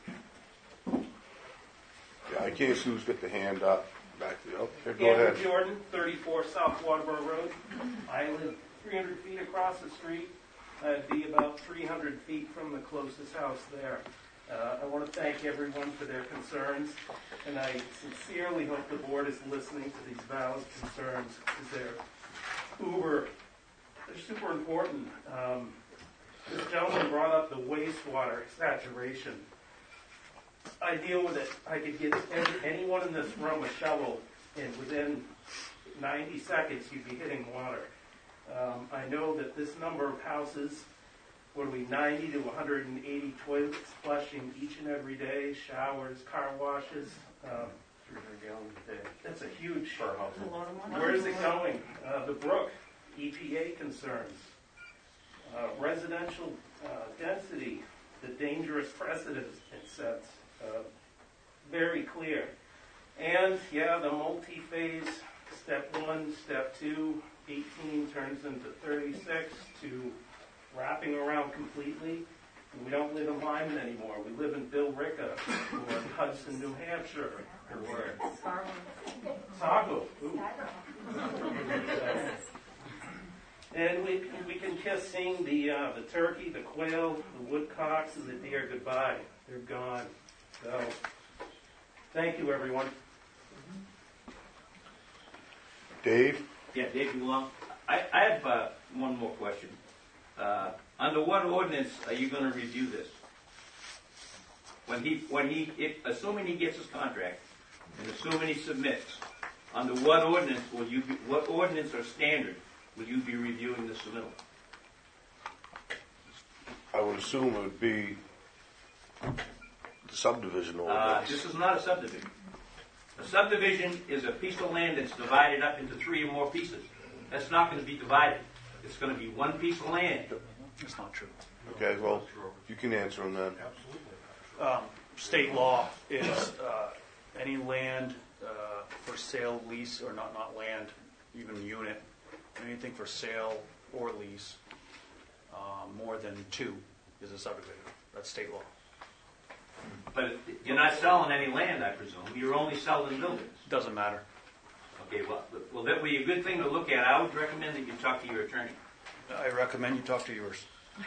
Yeah, I can't see who's got the hand up. Back to you. Okay, go Andrew ahead. Jordan, 34 South Waterboro Road. I live 300 feet across the street. I'd be about 300 feet from the closest house there. I want to thank everyone for their concerns, and I sincerely hope the board is listening to these valid concerns because they're super important. This gentleman brought up the wastewater saturation. I deal with it. I could get anyone in this room a shovel, and within 90 seconds you'd be hitting water. I know that this number of houses, 90 to 180 toilets flushing each and every day, showers, car washes, 300 gallons a day. That's a huge per household. Where is it going? The brook, EPA concerns, residential density, the dangerous precedent it sets. Very clear. And yeah, the multi-phase, step 1, step 2, 18 turns into 36 to wrapping around completely. And we don't live in Lyman anymore. We live in Billerica or in Hudson, New Hampshire. Or Sago. And we can just sing the turkey, the quail, the woodcocks, and the deer goodbye. They're gone. So, thank you, everyone. Dave? Yeah, Dave Long. I have one more question. Under what ordinance are you going to review this? Assuming he gets his contract, and assuming he submits, under what ordinance what ordinance or standard will you be reviewing the submittal? I would assume it would be the subdivision ordinance. This is not a subdivision. A subdivision is a piece of land that's divided up into 3 or more pieces. That's not going to be divided. It's going to be one piece of land. It's not true. Okay, well, you can answer them then. State law is any land for sale, lease, or not land, even unit, anything for sale or lease, more than 2 is a subdivision. That's state law. But you're not selling any land, I presume. You're only selling buildings. Doesn't matter. Okay, well, that would be a good thing to look at. I would recommend that you talk to your attorney. I recommend you talk to yours.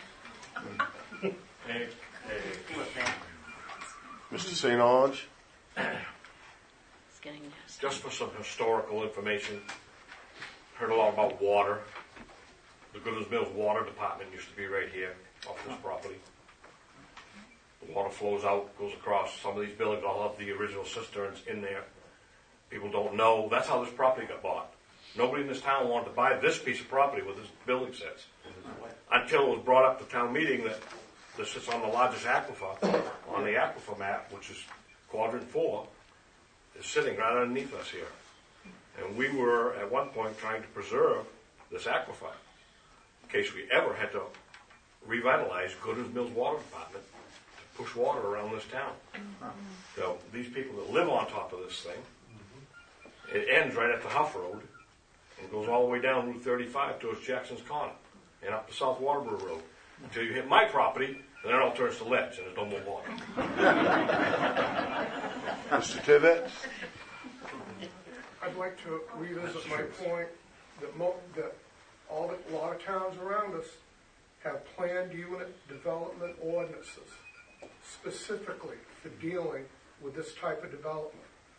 Mr. St. Ange? It's getting nasty. Just for some historical information, heard a lot about water. The Goodlands Mills Water Department used to be right here off this property. The water flows out, goes across. Some of these buildings all have the original cisterns in there. People don't know. That's how this property got bought. Nobody in this town wanted to buy this piece of property where this building sits. Until it was brought up to town meeting that this sits on the largest aquifer, on the aquifer map, which is quadrant 4, is sitting right underneath us here. And we were, at one point, trying to preserve this aquifer in case we ever had to revitalize Goodlands Mills Water Department to push water around this town. So these people that live on top of this thing, it ends right at the Huff Road and goes all the way down Route 35 towards Jackson's Corner and up to South Waterboro Road until you hit my property, and then it all turns to ledge and there's no more water. Mr. Tibbetts? I'd like to revisit my point that a lot of towns around us have planned unit development ordinances specifically for dealing with this type of development.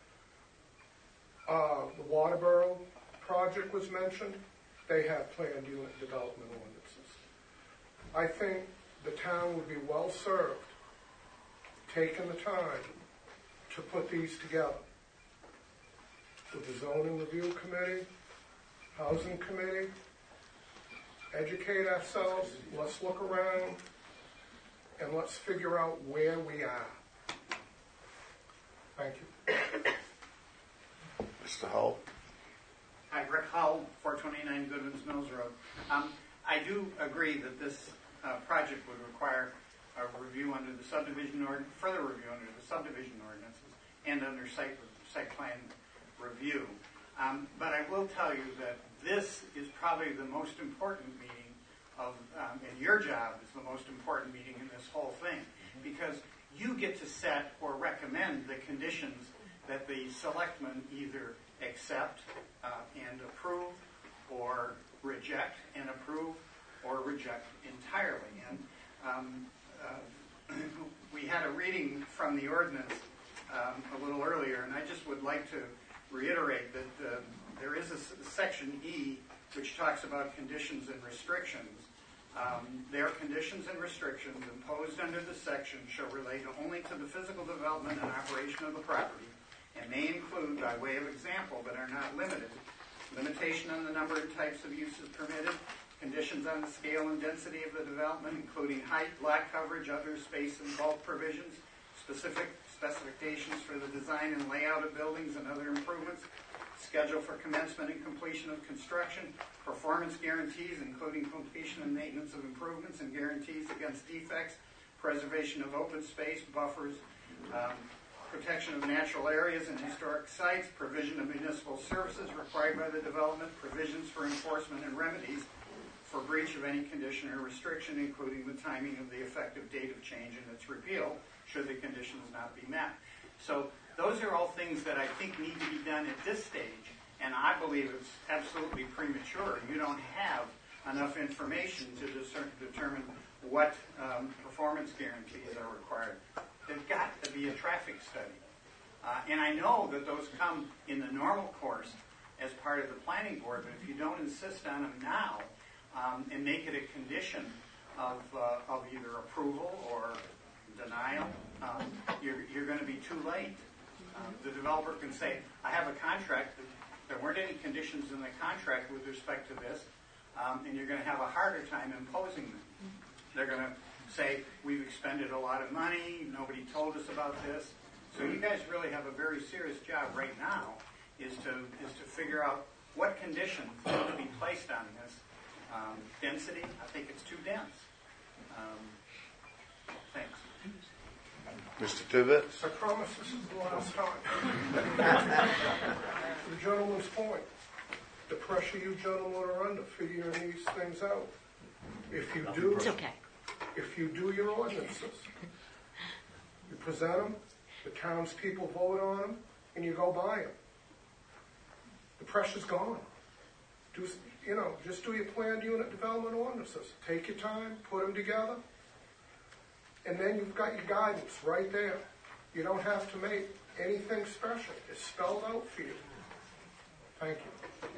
The Waterboro project was mentioned. They have planned unit development ordinances. I think the town would be well served taking the time to put these together with the zoning review committee, housing committee, educate ourselves, let's look around, and let's figure out where we are. Thank you. Mr. Hull? Hi, Rick Hull, 429 Goodwins Mills Road. I do agree that this project would require a review under the subdivision ordinance, further review under the subdivision ordinances and under site plan review. But I will tell you that this is probably the most important meeting and your job is the most important meeting in this whole thing, because you get to set or recommend the conditions that the selectmen either accept and approve, or reject and approve, or reject entirely. And we had a reading from the ordinance a little earlier, and I just would like to reiterate that there is a section E which talks about conditions and restrictions. Their conditions and restrictions imposed under this section shall relate only to the physical development and operation of the property, and may include, by way of example, but are not limited, limitation on the number and types of uses permitted, conditions on the scale and density of the development, including height, lot coverage, other space and bulk provisions, specific specifications for the design and layout of buildings and other improvements, schedule for commencement and completion of construction, performance guarantees, including completion and maintenance of improvements and guarantees against defects, preservation of open space, buffers, protection of natural areas and historic sites, provision of municipal services required by the development, provisions for enforcement and remedies for breach of any condition or restriction, including the timing of the effective date of change and its repeal, should the conditions not be met. So those are all things that I think need to be done at this stage, and I believe it's absolutely premature. You don't have enough information to determine what performance guarantees are required. There's got to be a traffic study. And I know that those come in the normal course as part of the planning board, but if you don't insist on them now and make it a condition of either approval or denial, you're going to be too late. The developer can say, I have a contract. There weren't any conditions in the contract with respect to this, and you're going to have a harder time imposing them. They're going to say, we've expended a lot of money, nobody told us about this. So you guys really have a very serious job right now is to figure out what conditions need to be placed on this. Density, I think it's too dense. Thanks. Mr. Tibbetts? I promise this is the last time. To the gentleman's point, the pressure you gentlemen are under figuring these things out. If you do, It's okay. if you do your ordinances, you present them, the townspeople vote on them, and you go by them. The pressure's gone. Just do your planned unit development ordinances. Take your time, put them together, and then you've got your guidance right there. You don't have to make anything special. It's spelled out for you. Thank you.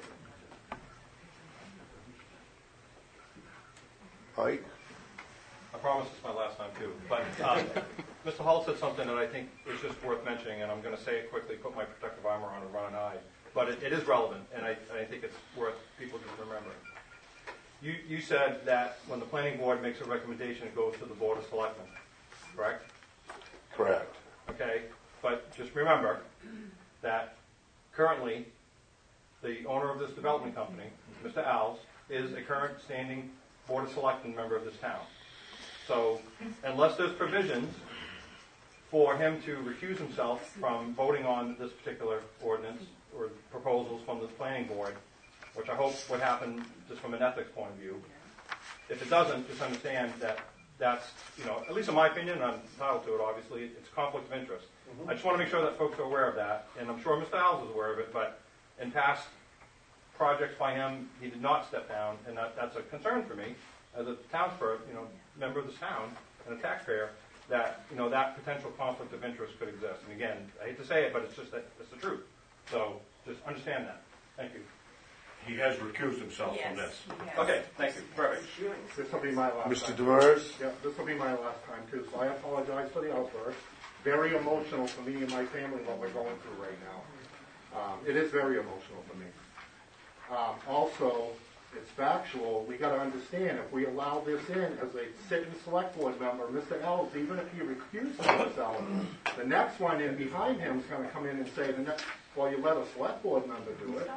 Mike? I promise it's my last time too. But Mr. Hall said something that I think is just worth mentioning, and I'm going to say it quickly, put my protective armor on and run an eye. But it is relevant, and I think it's worth people just remembering. You said that when the planning board makes a recommendation, it goes to the board of selectmen, correct? Correct. Okay, but just remember that currently the owner of this development company, Mr. Alves, is a current standing board of selectmen member of this town. So unless there's provisions for him to recuse himself from voting on this particular ordinance or proposals from the planning board, which I hope would happen just from an ethics point of view. If it doesn't, just understand that that's, at least in my opinion, I'm entitled to it, obviously, it's conflict of interest. I just want to make sure that folks are aware of that, and I'm sure Mr. Alves is aware of it, but in past projects by him, he did not step down, and that's a concern for me as a townsperson, member of this town and a taxpayer, that, that potential conflict of interest could exist. And again, I hate to say it, but it's just that it's the truth. So just understand that. Thank you. He has recused himself from this. Okay, thank you. Perfect. This will be my last Mr. time. Demers? Yeah, this will be my last time too, so I apologize for the outburst. Very emotional for me and my family what we're going through right now. It is very emotional for me. Also, it's factual. We got to understand if we allow this in as a sitting select board member, Mr. Ells, even if he recuses himself, the next one in behind him is going to come in and say, well, you let a select board member do it.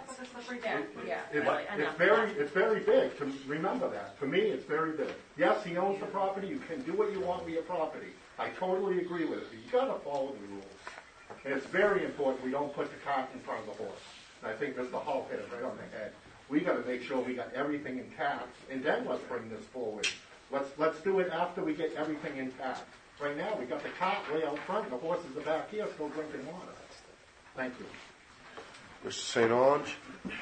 It's very big to remember that. For me, it's very big. Yes, he owns the property. You can do what you want with your property. I totally agree with it. But you got to follow the rules. And it's very important we don't put the cart in front of the horse. And I think Mr. Hall hit it right on the head. We got to make sure we got everything intact, and then let's bring this forward. Let's do it after we get everything intact. Right now, we got the cart way out front, the horses are back here still drinking water. Thank you. Mr. St. Ange?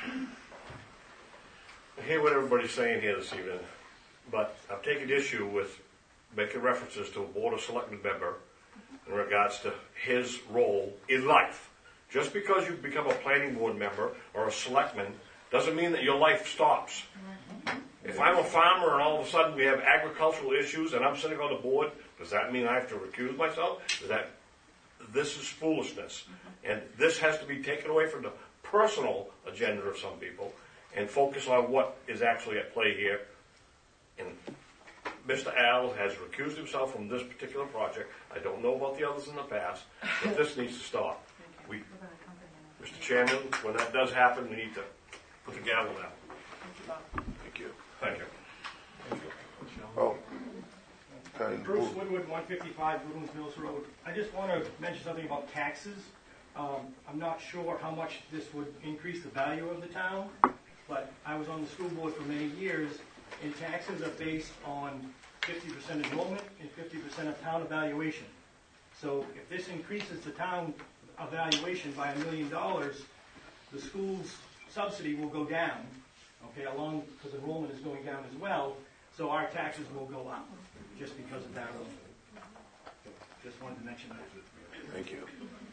I hear what everybody's saying here this evening, but I've taken issue with making references to a Board of Selectmen member in regards to his role in life. Just because you become a planning board member or a selectman doesn't mean that your life stops. If I'm a farmer and all of a sudden we have agricultural issues and I'm sitting on the board, does that mean I have to recuse myself? This is foolishness. And this has to be taken away from the personal agenda of some people and focus on what is actually at play here. And Mr. Al has recused himself from this particular project. I don't know about the others in the past, but this needs to stop. Mr. Chairman, when that does happen, we need to put the gavel down. Thank you. Thank you. Oh. Bruce Woodward, 155 Woodlands Mills Road. I just want to mention something about taxes. I'm not sure how much this would increase the value of the town, but I was on the school board for many years, and taxes are based on 50% enrollment and 50% of town evaluation. So if this increases the town evaluation by $1 million, the school's subsidy will go down, okay, along, because enrollment is going down as well, so our taxes will go up just because of that alone. Just wanted to mention that. Thank you.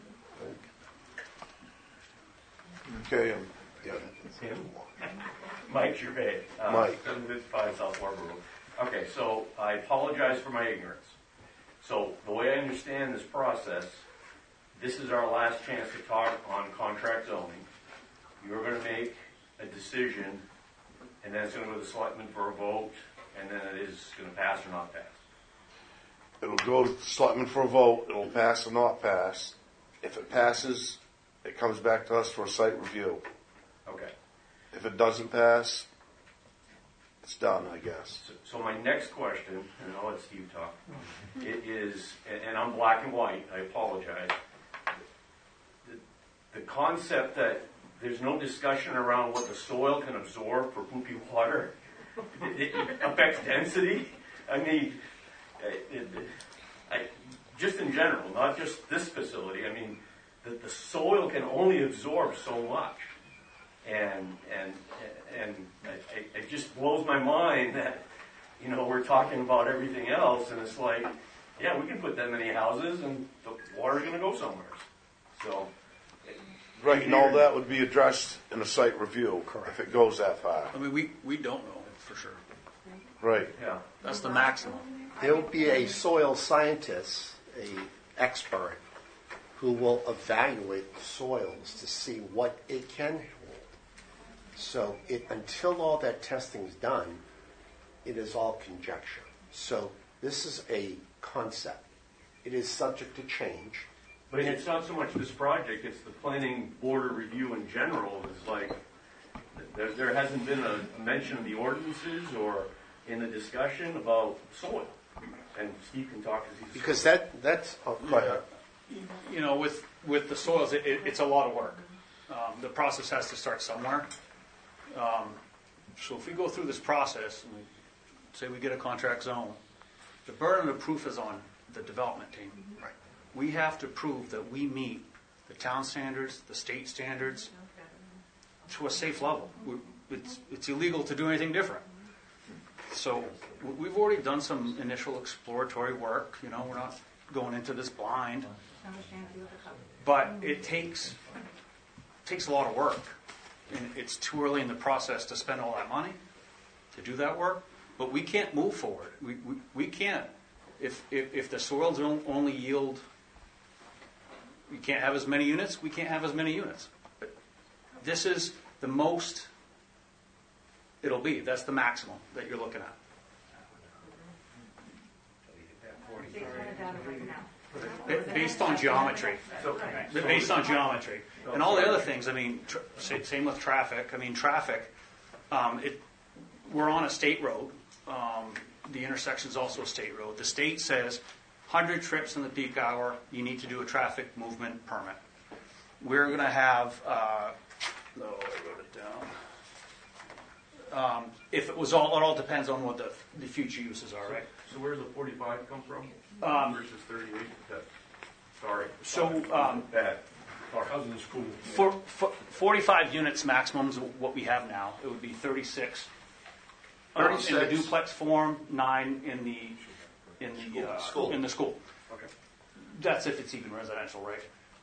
Okay. Mike Gervais. Mike. 755 South Harbor Road. Okay, so I apologize for my ignorance. So the way I understand this process, this is our last chance to talk on contract zoning. You're going to make a decision, and then it's going to go to the selectmen for a vote, and then it is going to pass or not pass. It'll go to the selectmen for a vote. It'll pass or not pass. If it passes, it comes back to us for a site review. Okay. If it doesn't pass, it's done, I guess. So my next question, and I'll let Steve talk, it is, and I'm black and white, I apologize. The concept that there's no discussion around what the soil can absorb for poopy water, it affects density. I mean, just in general, not just this facility. I mean, the soil can only absorb so much, and it just blows my mind that, you know, we're talking about everything else, and it's like, yeah, we can put that many houses, and the water's going to go somewhere. So. Right, and all that would be addressed in a site review, if it goes that far. I mean, we don't know for sure. Right. Yeah. That's the maximum. There'll be a soil scientist, a expert, who will evaluate the soils to see what it can hold. So until all that testing is done, it is all conjecture. So this is a concept. It is subject to change. But it's not so much this project, it's the planning board review in general. It's like, there hasn't been a mention of the ordinances or in the discussion about soil. And Steve can talk because that's go ahead. You know, with the soils, it's a lot of work. The process has to start somewhere. So if we go through this process, and say we get a contract zone, the burden of proof is on the development team. Right. We have to prove that we meet the town standards, the state standards, to a safe level. It's illegal to do anything different. So we've already done some initial exploratory work. You know, we're not going into this blind. But it takes a lot of work. And it's too early in the process to spend all that money to do that work. But we can't move forward. We can't. If the soils only yield, we can't have as many units, we can't have as many units. But this is the most it'll be. That's the maximum that you're looking at. Based on geometry. Based on geometry. And all the other things, I mean, same with traffic. I mean, traffic, we're on a state road. The intersection is also a state road. The state says 100 trips in the peak hour, you need to do a traffic movement permit. We're going to have, I wrote it down. If it was it all depends on what the future uses are, right? So where does the 45 come from versus 38? Sorry. So, bad. Cousin school. For 45 units maximum is what we have now. It would be 36. 36. In the duplex form, 9 in the school. In the school. Okay. That's if it's even residential, right?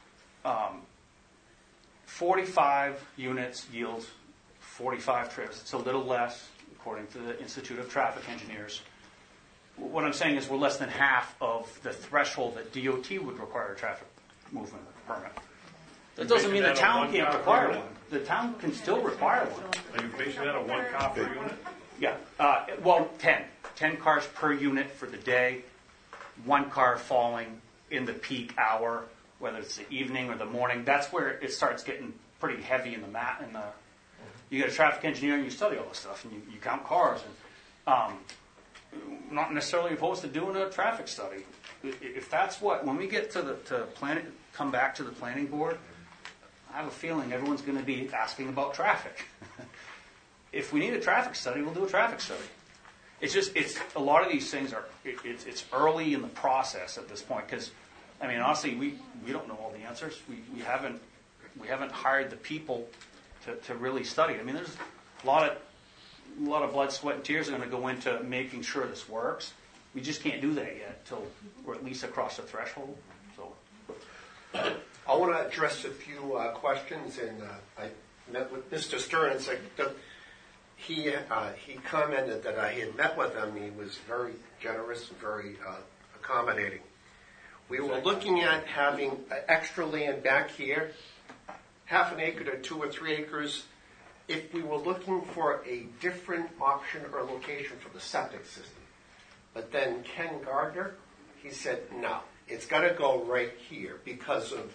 45 units yields 45 trips. It's a little less, according to the Institute of Traffic Engineers. What I'm saying is we're less than half of the threshold that DOT would require a traffic movement permit. That doesn't mean the town can't require one. The town can still require one. Are you basing that on 1 car per unit? Yeah. Well, 10. 10 cars per unit for the day. 1 car falling in the peak hour, whether it's the evening or the morning. That's where it starts getting pretty heavy in the mat. You get a traffic engineer and you study all this stuff and you count cars. And not necessarily opposed to doing a traffic study. If that's what, when we get to come back to the planning board, I have a feeling everyone's going to be asking about traffic. If we need a traffic study, we'll do a traffic study. It's a lot of these things it's early in the process at this point, because, I mean, honestly, we don't know all the answers. We haven't hired the people to really study it. I mean, there's a lot of blood, sweat, and tears are going to go into making sure this works. We just can't do that yet till we're at least across the threshold. So, I want to address a few questions, and I met with Mr. Stern. It's like he commented that I had met with him. He was very generous and very accommodating. We were looking at having extra land back here, half an acre to 2 or 3 acres, if we were looking for a different option or location for the septic system. But then Ken Gardner, he said, no, it's got to go right here because of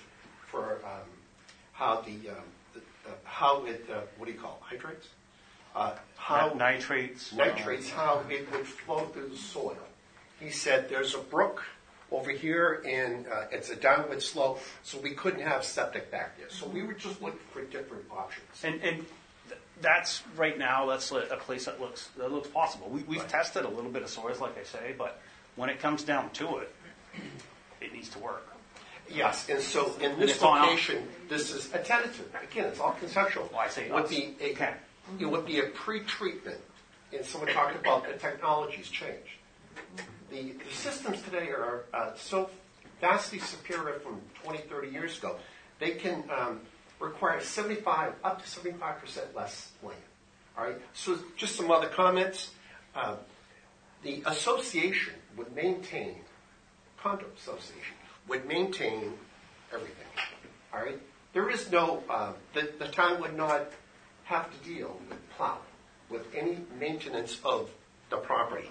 how what do you call it, hydrates? Nitrates. Nitrates, how it would flow through the soil. He said there's a brook over here, and it's a downward slope, so we couldn't have septic back there. So we were just looking for different options. And that's right now. That's a place that looks possible. We've tested a little bit of soils, like I say, but when it comes down to it, it needs to work. Yes, and so in this location, this is a tentative. Again, it's all conceptual. Well, I say it would be it would be a pre-treatment, and someone talked about the technology's changed. The systems today are so vastly superior from 20, 30 years ago. They can require up to 75% less land. All right. So just some other comments. The association would maintain, condo association would maintain everything. All right. There is no the town would not have to deal with plowing, with any maintenance of the property.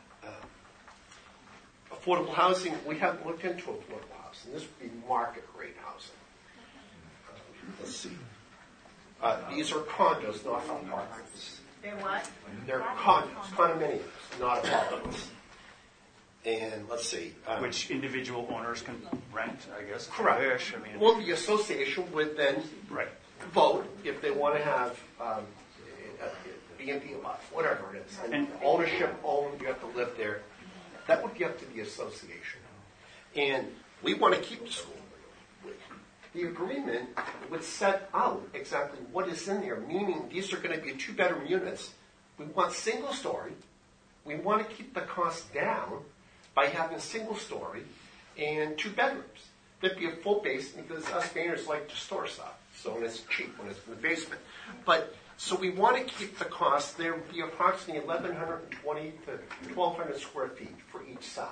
Affordable housing, we haven't looked into affordable housing. This would be market rate housing. Let's see. These are condos, not apartments. They're what? They're condos, condominiums, not apartments. And let's see. Which individual owners can rent, I guess. Correct. Well, the association would then vote if they want to have B&B lot, whatever it is. And ownership, you have to live there. That would be up to the association. And we want to keep the school. The agreement would set out exactly what is in there, meaning these are going to be 2-bedroom units. We want single story. We want to keep the cost down by having single story and 2 bedrooms. There'd be a full basement because us painters like to store stuff. So when it's cheap, when it's in the basement. So we want to keep the cost. There would be approximately 1,120 to 1,200 square feet for each side.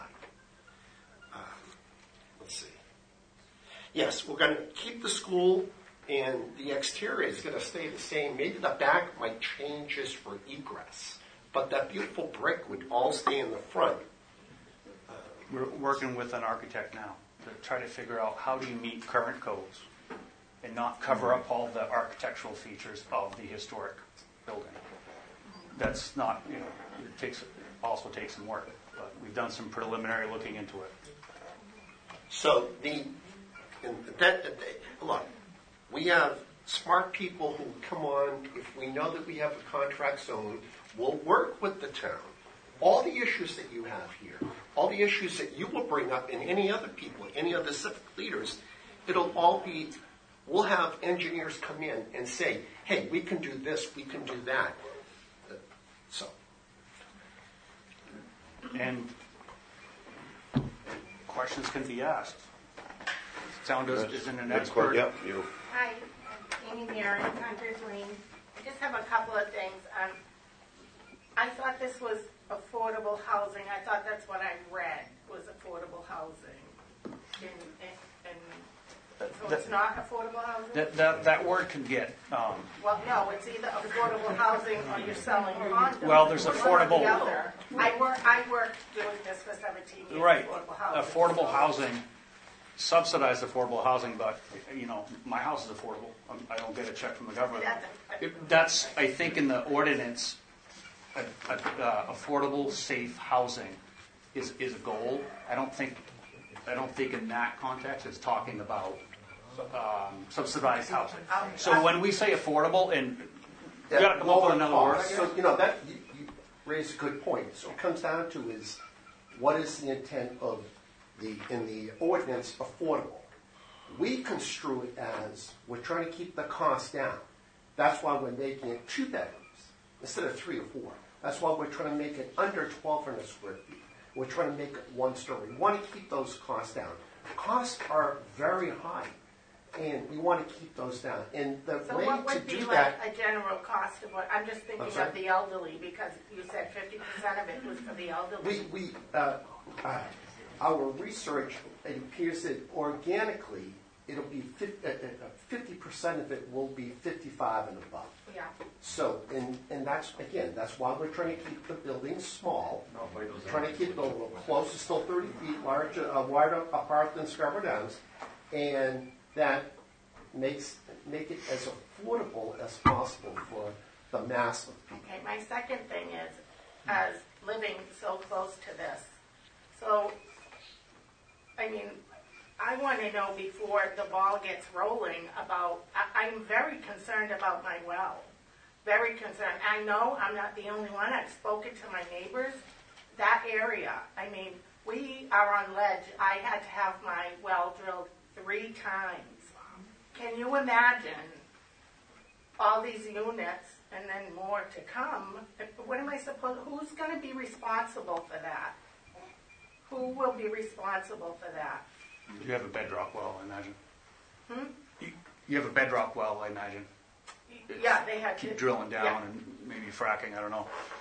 Let's see. Yes, we're going to keep the school, and the exterior is going to stay the same. Maybe the back might change just for egress, but that beautiful brick would all stay in the front. We're working with an architect now to try to figure out how do you meet current codes and not cover up all the architectural features of the historic building. That's not, it also takes some work, but we've done some preliminary looking into it. So look, we have smart people who come on. If we know that we have a contract zone, we'll work with the town. All the issues that you have here, all the issues that you will bring up, and any other people, any other civic leaders, it'll all be, we'll have engineers come in and say, hey, we can do this, we can do that. So. And questions can be asked. Sound isn't an expert. Yep, you. Hi, I'm Amy Marin, Hunters Lane. I just have a couple of things. I thought this was affordable housing. I thought that's what I read was affordable housing. So it's not affordable housing? That word can get... well, no, it's either affordable housing or you're selling condos. Well, there's affordable... I worked doing this for 17 years. Right. Affordable housing. Subsidized affordable housing, but, my house is affordable. I don't get a check from the government. That's, I think, in the ordinance, affordable, safe housing is a goal. I don't think in that context it's talking about subsidized housing. So when we say affordable, and we got to come up with another word. So that you raise a good point. So it comes down to is what is the intent of in the ordinance affordable? We construe it as we're trying to keep the cost down. That's why we're making it 2 bedrooms instead of 3 or 4. That's why we're trying to make it under 1,200 square feet. We're trying to make it 1 story. We want to keep those costs down. Costs are very high, and we want to keep those down. And the So way what to would be do like that, a general cost of what, I'm just thinking of the elderly, because you said 50% of it was for the elderly. our research, it appears that organically, it'll be 50% of it will be 55 and above. Yeah. So, and that's why we're trying to keep the buildings small. Trying to keep it a little close, still 30 feet wider apart than Scarborough Downs, and that make it as affordable as possible for the mass of people. Okay, my second thing is, as living so close to this, so, I mean, I want to know before the ball gets rolling about, I'm very concerned about my well. Very concerned. I know I'm not the only one. I've spoken to my neighbors. That area, I mean, we are on ledge. I had to have my well drilled 3 times. Can you imagine all these units and then more to come? What am I supposed, who's going to be responsible for that? Who will be responsible for that? You have a bedrock well, I imagine. Hmm? You have a bedrock well, I imagine. Yeah, they had keep drilling down and maybe fracking. I don't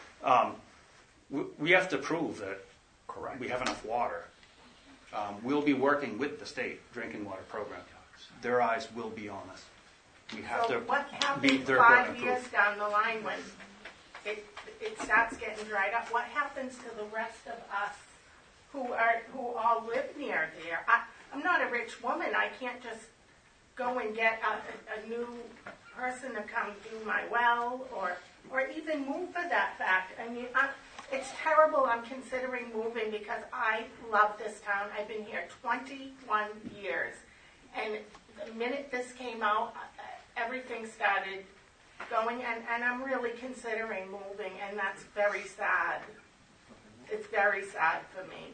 know. We have to prove that we have enough water. We'll be working with the state drinking water program. Their eyes will be on us. We have so to what happens meet their 5 years down the line when it starts getting dried up? What happens to the rest of us who all live near there? I'm not a rich woman. I can't just go and get a new person to come do my well, or even move for that fact. I mean, it's terrible. I'm considering moving because I love this town. I've been here 21 years. And the minute this came out, everything started going, and I'm really considering moving, and that's very sad. It's very sad for me.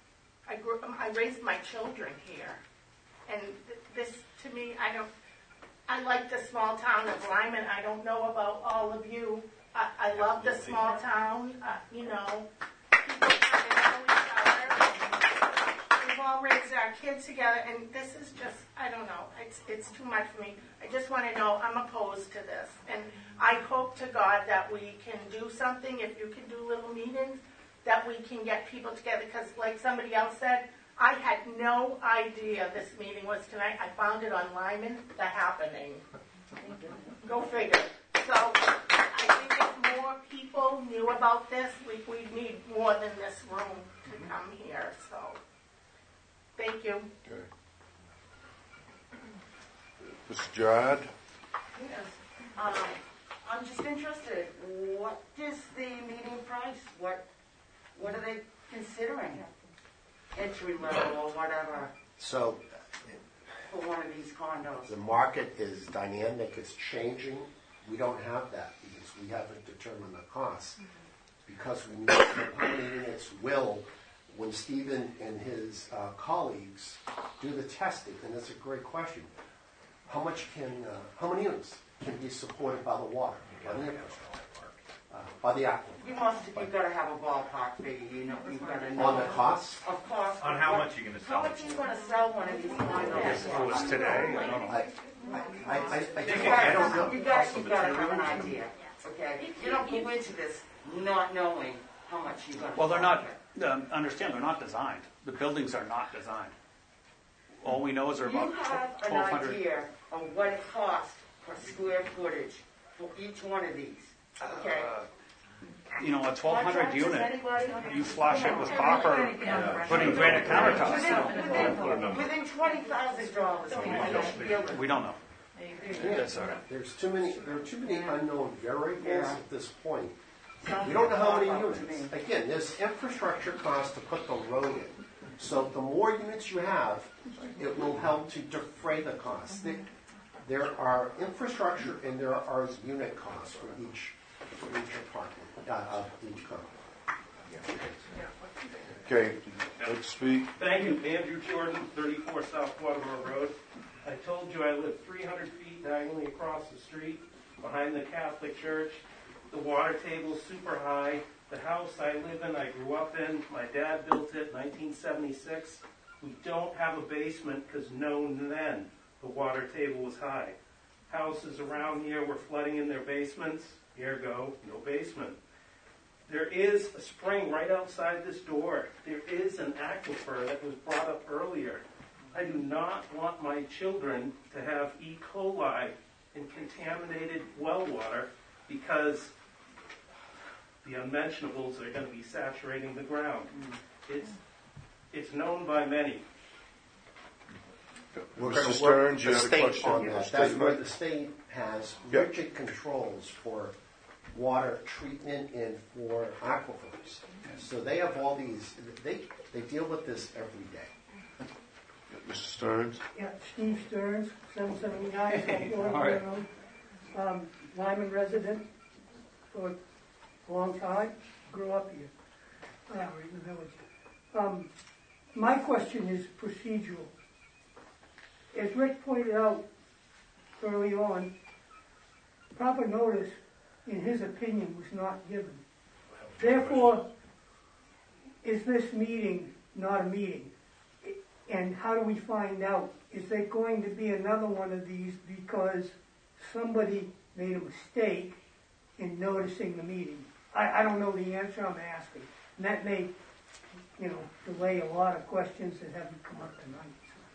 I raised my children here, and this, to me, I like the small town of Lyman. I don't know about all of you. I love the small town. People kind of know each other. We've all raised our kids together, and this is just, I don't know. It's too much for me. I just want to know I'm opposed to this. And I hope to God that we can do something, if you can do little meetings, that we can get people together. Because like somebody else said, I had no idea this meeting was tonight. I found it on Lyman, The Happening. Go figure. So I think if more people knew about this, we'd need more than this room to come here. So thank you. Okay. Mr. Gerard? Yes. I'm just interested. What is the meeting price? What are they considering? Entry level or whatever So for one of these condos. the market is dynamic, it's changing. We don't have that because we haven't determined the cost. Because we need to know how many units will, when Stephen and his colleagues do the testing, and that's a great question. How many units can be supported by the water, by the infrastructure, by the aquifer? You've got to have a ballpark figure. You've got to know. On the cost? Of course. On how much you're going to sell How much are you going to sell one of these condos? If it was today, I don't know. I don't know. You've got to have an idea. Okay? You don't go into this not knowing how much you're going to Well, they're not, understand, they're not designed. The buildings are not designed. All we know is they're about You have an 1,200. idea of what it costs per square footage for each one of these. Okay? A 1,200 unit, you flush it with copper, putting granite countertops. Within $20,000. We don't know. There are too many unknown variables at this point We don't know how many units. Again, there's infrastructure costs to put the road in. So the more units you have, it will help to defray the costs. There are infrastructure and there are unit costs for each apartment, of each company. Okay, let's speak. Thank you. Andrew Jordan, 34 South Waterboro Road. I told you I live 300 feet diagonally across the street behind the Catholic Church. The water table's super high. The house I live in, I grew up in, my dad built it in 1976. We don't have a basement because known then the water table was high. Houses around here were flooding in their basements. Ergo, no basement. There is a spring right outside this door. There is an aquifer that was brought up earlier. I do not want my children to have E. coli and contaminated well water because the unmentionables are going to be saturating the ground. It's known by many. We're Mr. going to Stearns, work you the had a state question? on You that. have a That's statement? where the state has rigid controls for water treatment and for aquifers. So they have all these, they deal with this every day. Mr. Stearns? Yeah, Steve Stearns, 779 South All right. Road. Lyman resident for a long time, grew up here, right in the village. My question is procedural. As Rick pointed out early on, proper notice, in his opinion, was not given. Therefore, is this meeting not a meeting? And how do we find out? Is there going to be another one of these because somebody made a mistake in noticing the meeting? I don't know the answer, I'm asking. And that may, delay a lot of questions that haven't come up tonight.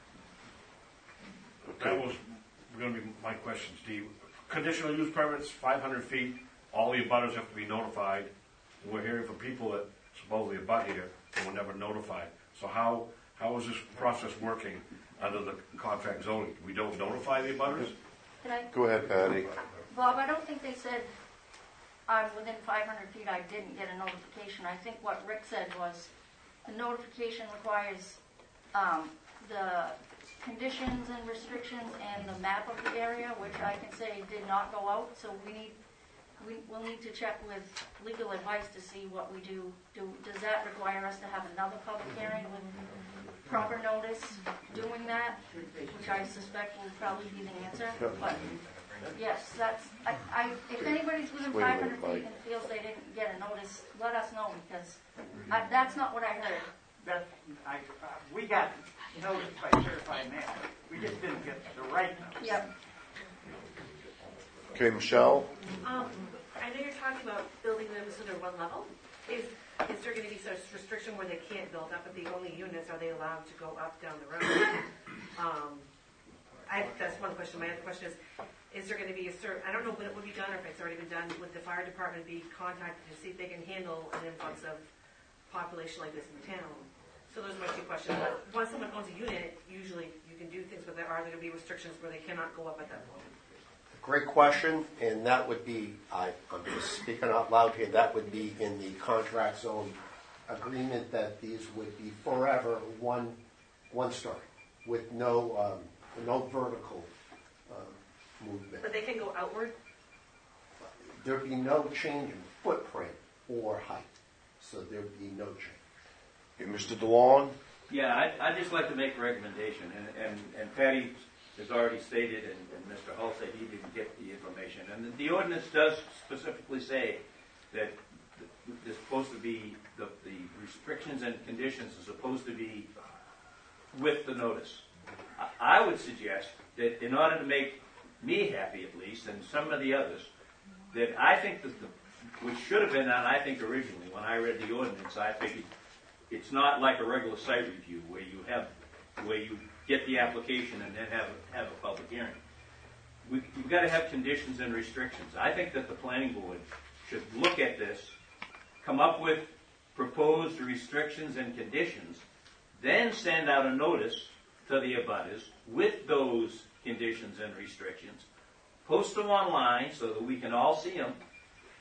That was going to be my question, Steve. Conditional use permits, 500 feet, all the abutters have to be notified. We're hearing from people that supposedly abut here and were never notified. So how is this process working under the contract zoning? We don't notify the abutters? Go ahead, Patty. Bob, I don't think they said I'm within 500 feet, I didn't get a notification. I think what Rick said was the notification requires the conditions and restrictions and the map of the area, which I can say did not go out. So we'll need to check with legal advice to see what we do. Does that require us to have another public hearing with proper notice doing that? Which I suspect will probably be the answer. But yes, that's. If anybody's within 500 feet and feels they didn't get a notice, let us know because that's not what I heard. We got noticed by certified mail. We just didn't get the right notice. Yep. Okay, Michelle? I know you're talking about building them under one level. Is there going to be such restriction where they can't build up at the only units? Are they allowed to go up down the road? That's one question. My other question is there going to be a certain, I don't know when it would be done or if it's already been done, would the fire department be contacted to see if they can handle an influx of population like this in town? So those are my two questions. Once someone owns a unit, usually you can do things, but are there going to be restrictions where they cannot go up at that point? Great question, and that would be, I'm just speaking out loud here, that would be in the contract zone agreement that these would be forever one story with no vertical movement. But they can go outward? There'd be no change in footprint or height, so there'd be no change. Okay, Mr. DeLong? Yeah, I'd just like to make a recommendation, and Patty has already stated, and Mr. Hull said he didn't get the information. And the ordinance does specifically say that there's supposed to be, the restrictions and conditions are supposed to be with the notice. I would suggest that in order to make me happy at least, and some of the others, that I think that which should have been done, I think originally, when I read the ordinance, I figured it's not like a regular site review where you get the application and then have a public hearing. You've got to have conditions and restrictions. I think that the planning board should look at this, come up with proposed restrictions and conditions, then send out a notice to the abutters with those conditions and restrictions, post them online so that we can all see them,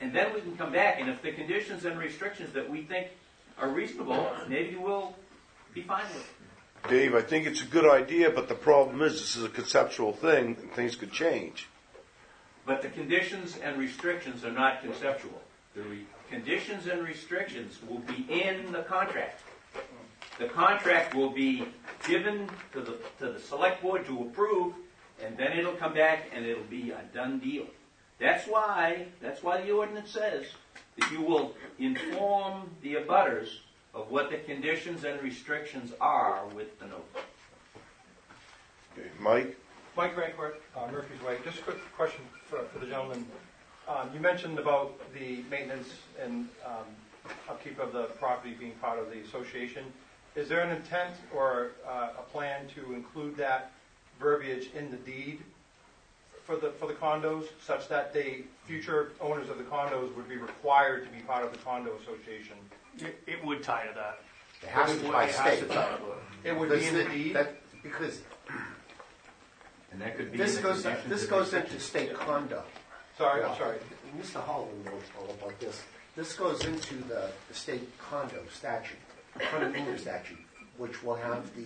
And then we can come back, and if the conditions and restrictions that we think are reasonable, maybe we'll be fine with it. Dave, I think it's a good idea, but the problem is this is a conceptual thing, and things could change. But the conditions and restrictions are not conceptual. The conditions and restrictions will be in the contract. The contract will be given to the select board to approve, and then it'll come back and it'll be a done deal. That's why the ordinance says that you will inform the abutters of what the conditions and restrictions are with the note. Okay, Mike? Mike Rancourt, Murphy's Way. Just a quick question for the gentleman. You mentioned about the maintenance and upkeep of the property being part of the association. Is there an intent or a plan to include that verbiage in the deed for the condos, such that the future owners of the condos would be required to be part of the condo association? It would tie to that. It has to by state. It would be in the deed? Because and that could be this goes into state condo. Sorry, I'm sorry. Mr. Holland knows all about this. This goes into the state condo statute, condominium statute, which will have the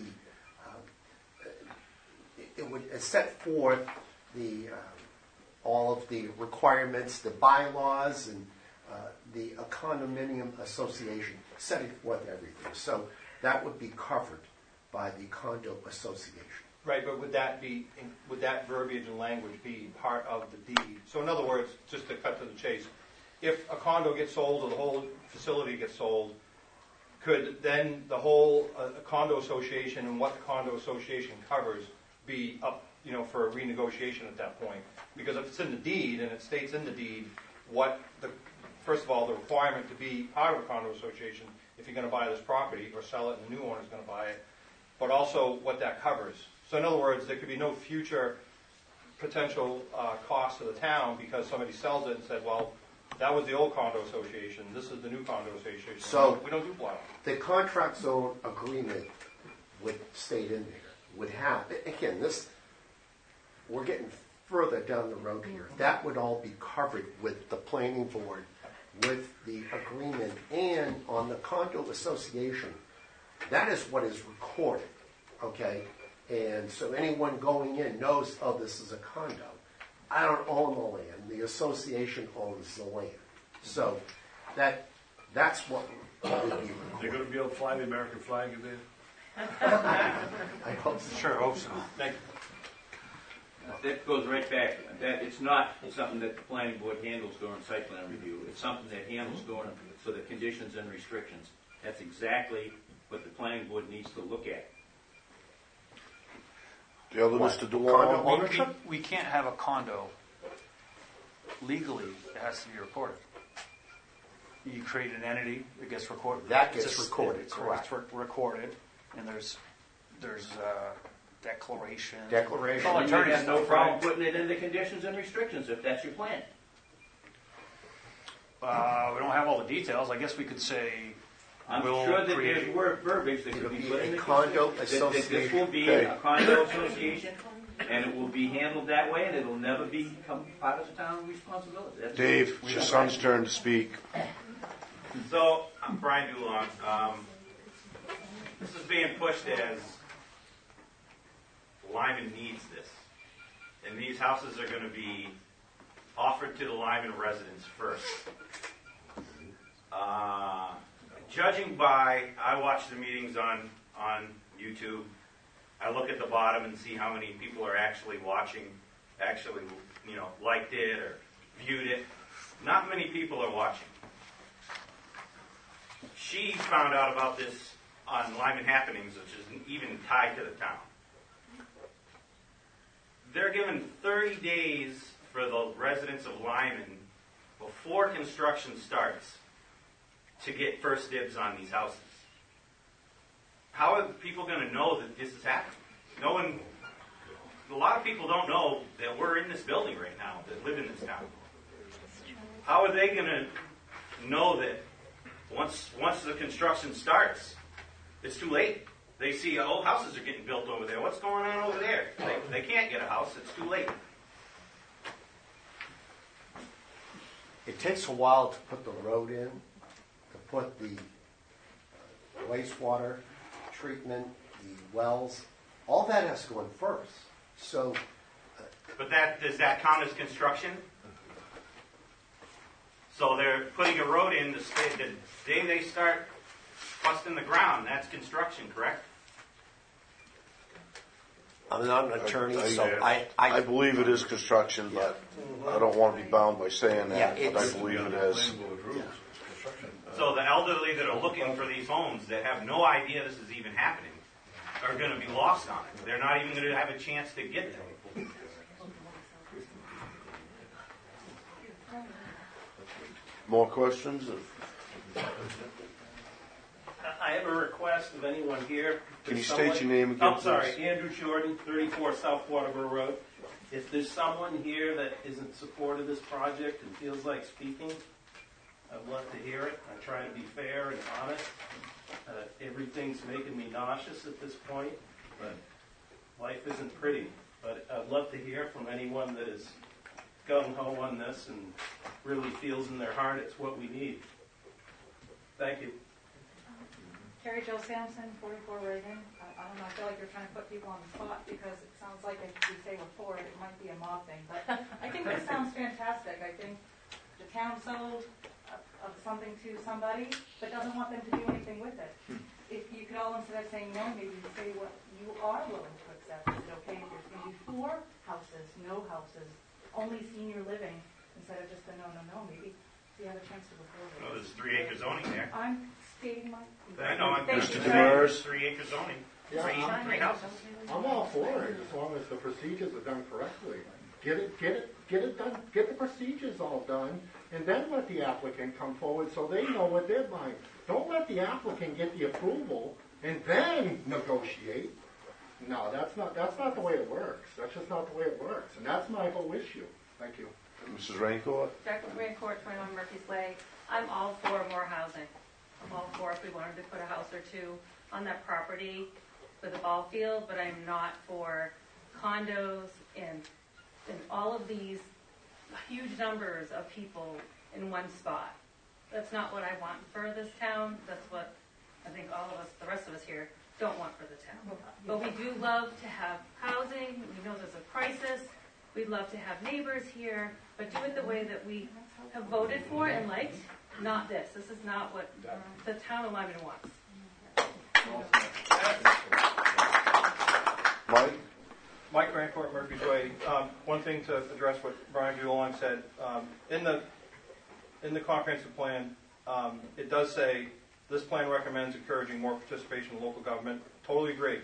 it would set forth the all of the requirements, the bylaws, and the condominium association, setting forth everything. So that would be covered by the condo association. Right, but would that verbiage and language be part of the deed? So in other words, just to cut to the chase, if a condo gets sold or the whole facility gets sold, could then the whole condo association and what the condo association covers be up, for a renegotiation at that point? Because if it's in the deed and it states in the deed first of all, the requirement to be part of a condo association if you're going to buy this property or sell it and the new owner's going to buy it, but also what that covers. So in other words, there could be no future potential cost to the town because somebody sells it and said, well, that was the old condo association, this is the new condo association. So we don't do block. The contract zone agreement would state in there, would have, again, we're getting further down the road here. That would all be covered with the planning board, with the agreement, and on the condo association. That is what is recorded, okay? And so anyone going in knows, oh, this is a condo. I don't own the land. The association owns the land. So that's what would be recorded. They're going to be able to fly the American flag in there? I hope so. Sure, hope so. Thank you. That goes right back. That it's not something that the planning board handles during site plan review. It's something that handles during for the conditions and restrictions. That's exactly what the planning board needs to look at. The other, Mr. DeLong? We can't have a condo legally. It has to be recorded. You create an entity, it gets recorded. That gets recorded, it's correct. recorded, and there's declaration. Declaration. Well, attorney has no problem putting it in the conditions and restrictions if that's your plan. We don't have all the details. I guess we could say. I'm sure that there's verbiage that could be put in the condo association. This will be a condo association, and it will be handled that way, and it will never become part of the town responsibility. That's Dave, it's your son's turn to speak. So, I'm Brian Dulon. This is being pushed as Lyman needs this. And these houses are going to be offered to the Lyman residents first. Judging by, I watch the meetings on YouTube. I look at the bottom and see how many people are actually watching, liked it or viewed it. Not many people are watching. She found out about this on Lyman Happenings, which is even tied to the town. They're given 30 days for the residents of Lyman before construction starts to get first dibs on these houses. How are people going to know that this is happening? A lot of people don't know that we're in this building right now, that live in this town. How are they going to know that once the construction starts, it's too late? They see, houses are getting built over there. What's going on over there? They can't get a house. It's too late. It takes a while to put the road in, to put the wastewater treatment, the wells, all that has to go in first. So, But does that count as construction? So they're putting a road in the day they start busting the ground. That's construction, correct? I'm not an attorney, so I believe it is construction, but I don't want to be bound by saying that, but I believe it is. So the elderly that are looking for these homes that have no idea this is even happening are going to be lost on it. They're not even going to have a chance to get there. More questions? I have a request of anyone here. Can you state your name again, I'm sorry, please? Andrew Jordan, 34 South Waterboro Road. If there's someone here that is in support of this project and feels like speaking, I'd love to hear it. I try to be fair and honest. Everything's making me nauseous at this point, but life isn't pretty. But I'd love to hear from anyone that is gung-ho on this and really feels in their heart it's what we need. Thank you. Carrie Jo Sampson, 44 Reagan. I don't know, I feel like you're trying to put people on the spot because it sounds like if we say we're for it, it might be a mob thing. But I think this sounds fantastic. I think the town sold of something to somebody, but doesn't want them to do anything with it. If you could all, instead of saying no, maybe say what you are willing to accept. Is it okay if there's going to be 4 houses, no houses, only senior living, instead of just a no, no, no? Maybe you have a chance to go forward. Well, there's 3 acre zoning there. I'm stating my... I know. Mr. Demers. 3 acre zoning. Yeah, Three houses. I'm all for it as long as the procedures are done correctly. Get it done. Get the procedures all done, and then let the applicant come forward so they know what they're buying. Don't let the applicant get the approval and then negotiate. No, that's not the way it works. That's just not the way it works, and that's my whole issue. Thank you. Mrs. Raincourt? Jacqueline Raincourt, 21 Murphy's Way. I'm all for more housing. I'm all for if we wanted to put a house or two on that property for the ball field, but I'm not for condos and all of these huge numbers of people in one spot. That's not what I want for this town. That's what I think all of us, the rest of us here, don't want for the town. But we do love to have housing. We know there's a crisis. We'd love to have neighbors here, but do it the way that we have voted for and liked, not this. This is not what the town of Lyman wants. Mike? Mike Rancourt, Murphy's Way. One thing to address what Brian Dulong said, in the comprehensive plan, it does say this plan recommends encouraging more participation in local government. Totally agree.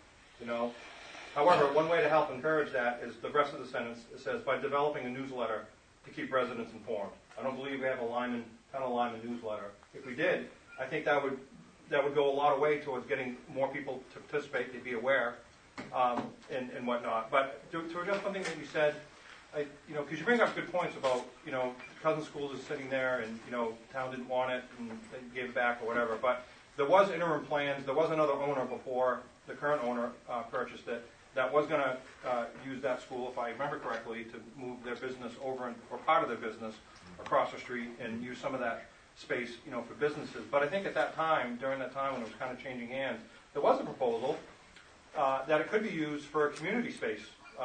However, one way to help encourage that is the rest of the sentence. It says by developing a newsletter to keep residents informed. I don't believe we have a town of Lyman newsletter. If we did, I think that would go a lot of way towards getting more people to participate, to be aware, and whatnot. But to address something that you said, because you bring up good points about, Cousin Schools is sitting there and, town didn't want it and they gave it back or whatever. But there was interim plans. There was another owner before the current owner purchased it that was going to use that school, if I remember correctly, to move their business over or part of their business across the street and use some of that space, for businesses. But I think at that time, during that time when it was kind of changing hands, there was a proposal that it could be used for a community space,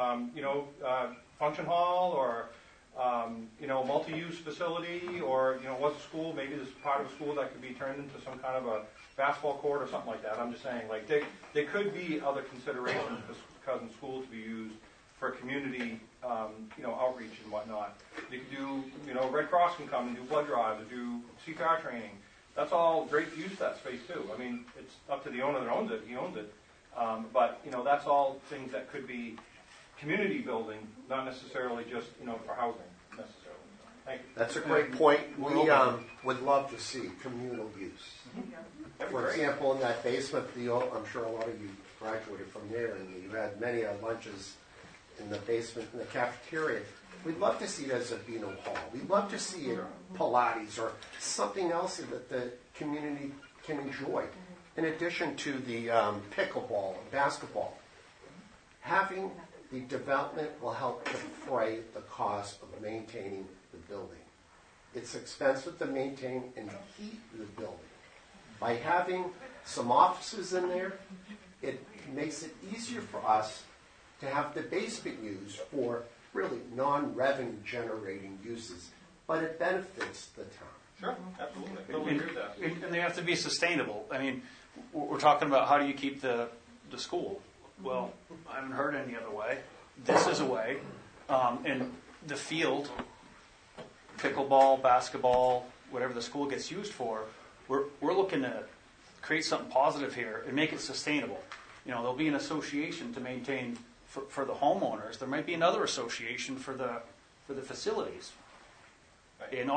function hall or, multi-use facility or, was a school, maybe this part of a school that could be turned into some kind of a basketball court or something like that. I'm just saying, there could be other considerations for Cousin School to be used for community, outreach and whatnot. You could do, Red Cross can come and do blood drives or do CPR training. That's all great to use that space too. I mean, it's up to the owner that owns it. He owns it. But, that's all things that could be community building, not necessarily just, for housing necessarily. Thank you. That's a great point. We would love to see communal use. For example, in that basement, I'm sure a lot of you graduated from there, and you had many lunches in the basement in the cafeteria. We'd love to see it as a Beano Hall. We'd love to see it Pilates or something else that the community can enjoy. In addition to the pickleball and basketball, having the development will help defray the cost of maintaining the building. it's expensive to maintain and heat the building. By having some offices in there, it makes it easier for us to have the basement used for really non-revenue generating uses, but it benefits the town. Sure, absolutely. Totally agree with that. And they have to be sustainable. I mean, we're talking about how do you keep the school. Well, I haven't heard any other way. This is a way. And the field, pickleball, basketball, whatever the school gets used for, we're looking to create something positive here and make it sustainable. You know, there'll be an association to maintain for the homeowners. There might be another association for the facilities. And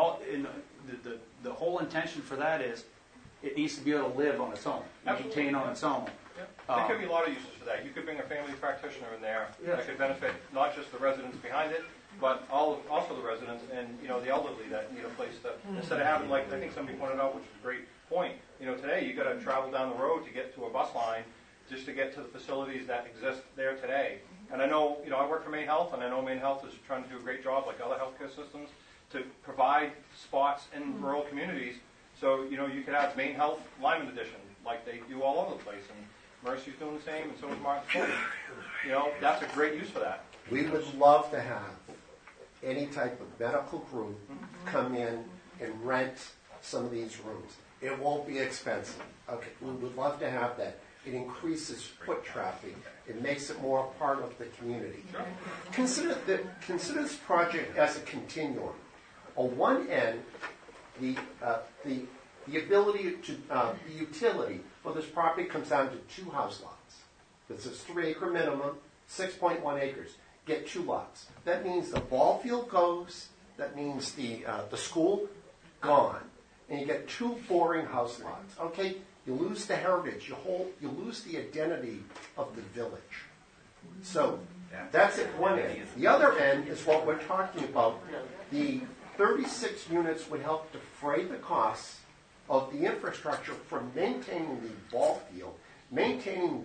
the whole intention for that is it needs to be able to live on its own, maintain on its own. There could be a lot of uses for that. You could bring a family practitioner in there that could benefit not just the residents behind it, but also the residents and the elderly that need a place to instead of having, like I think somebody pointed out, which is a great point. Today you got to travel down the road to get to a bus line just to get to the facilities that exist there today. And I know I work for Maine Health, and I know Maine Health is trying to do a great job, like other healthcare systems, to provide spots in rural communities. So you could have Maine Health Lyman Edition, like they do all over the place, and Mercy's doing the same, and so is Martin Ford. That's a great use for that. We would love to have any type of medical group come in and rent some of these rooms. It won't be expensive. Okay, we would love to have that. It increases foot traffic. It makes it more a part of the community. Consider this project as a continuum. On one end, the ability to the utility for this property comes down to 2 house lots. This is 3-acre minimum, 6.1 acres. Get 2 lots. That means the ball field goes. That means the school gone, and you get 2 boring house lots. Okay, you lose the heritage. You lose the identity of the village. So that's at one end. The other end is what we're talking about. The 36 units would help defray the costs of the infrastructure for maintaining the ball field, maintaining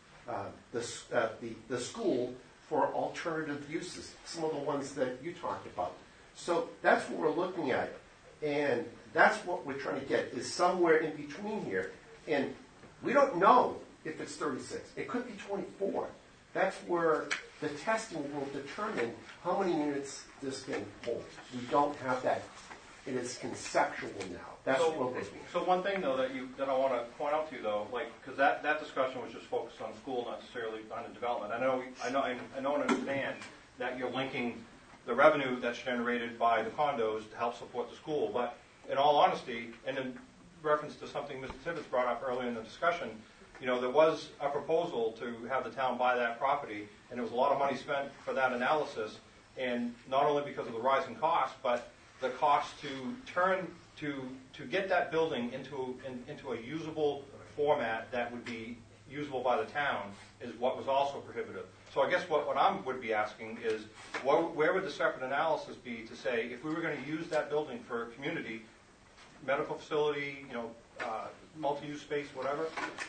the school for alternative uses, some of the ones that you talked about. So that's what we're looking at, and that's what we're trying to get, is somewhere in between here. And we don't know if it's 36. It could be 24. That's where the testing will determine how many units this thing holds. We don't have that. It is conceptual now. That's what we're looking at. So one thing, though, that I want to point out to you, though, because that discussion was just focused on school, not necessarily on the development. I know and understand that you're linking the revenue that's generated by the condos to help support the school. But in all honesty, and in reference to something Mr. Tibbetts brought up earlier in the discussion, there was a proposal to have the town buy that property, and there was a lot of money spent for that analysis, and not only because of the rising cost, but the cost to get that building into a usable format that would be usable by the town is what was also prohibitive. So I guess what I would be asking is, where would the separate analysis be to say, if we were going to use that building for a community, medical facility, multi-use space, whatever,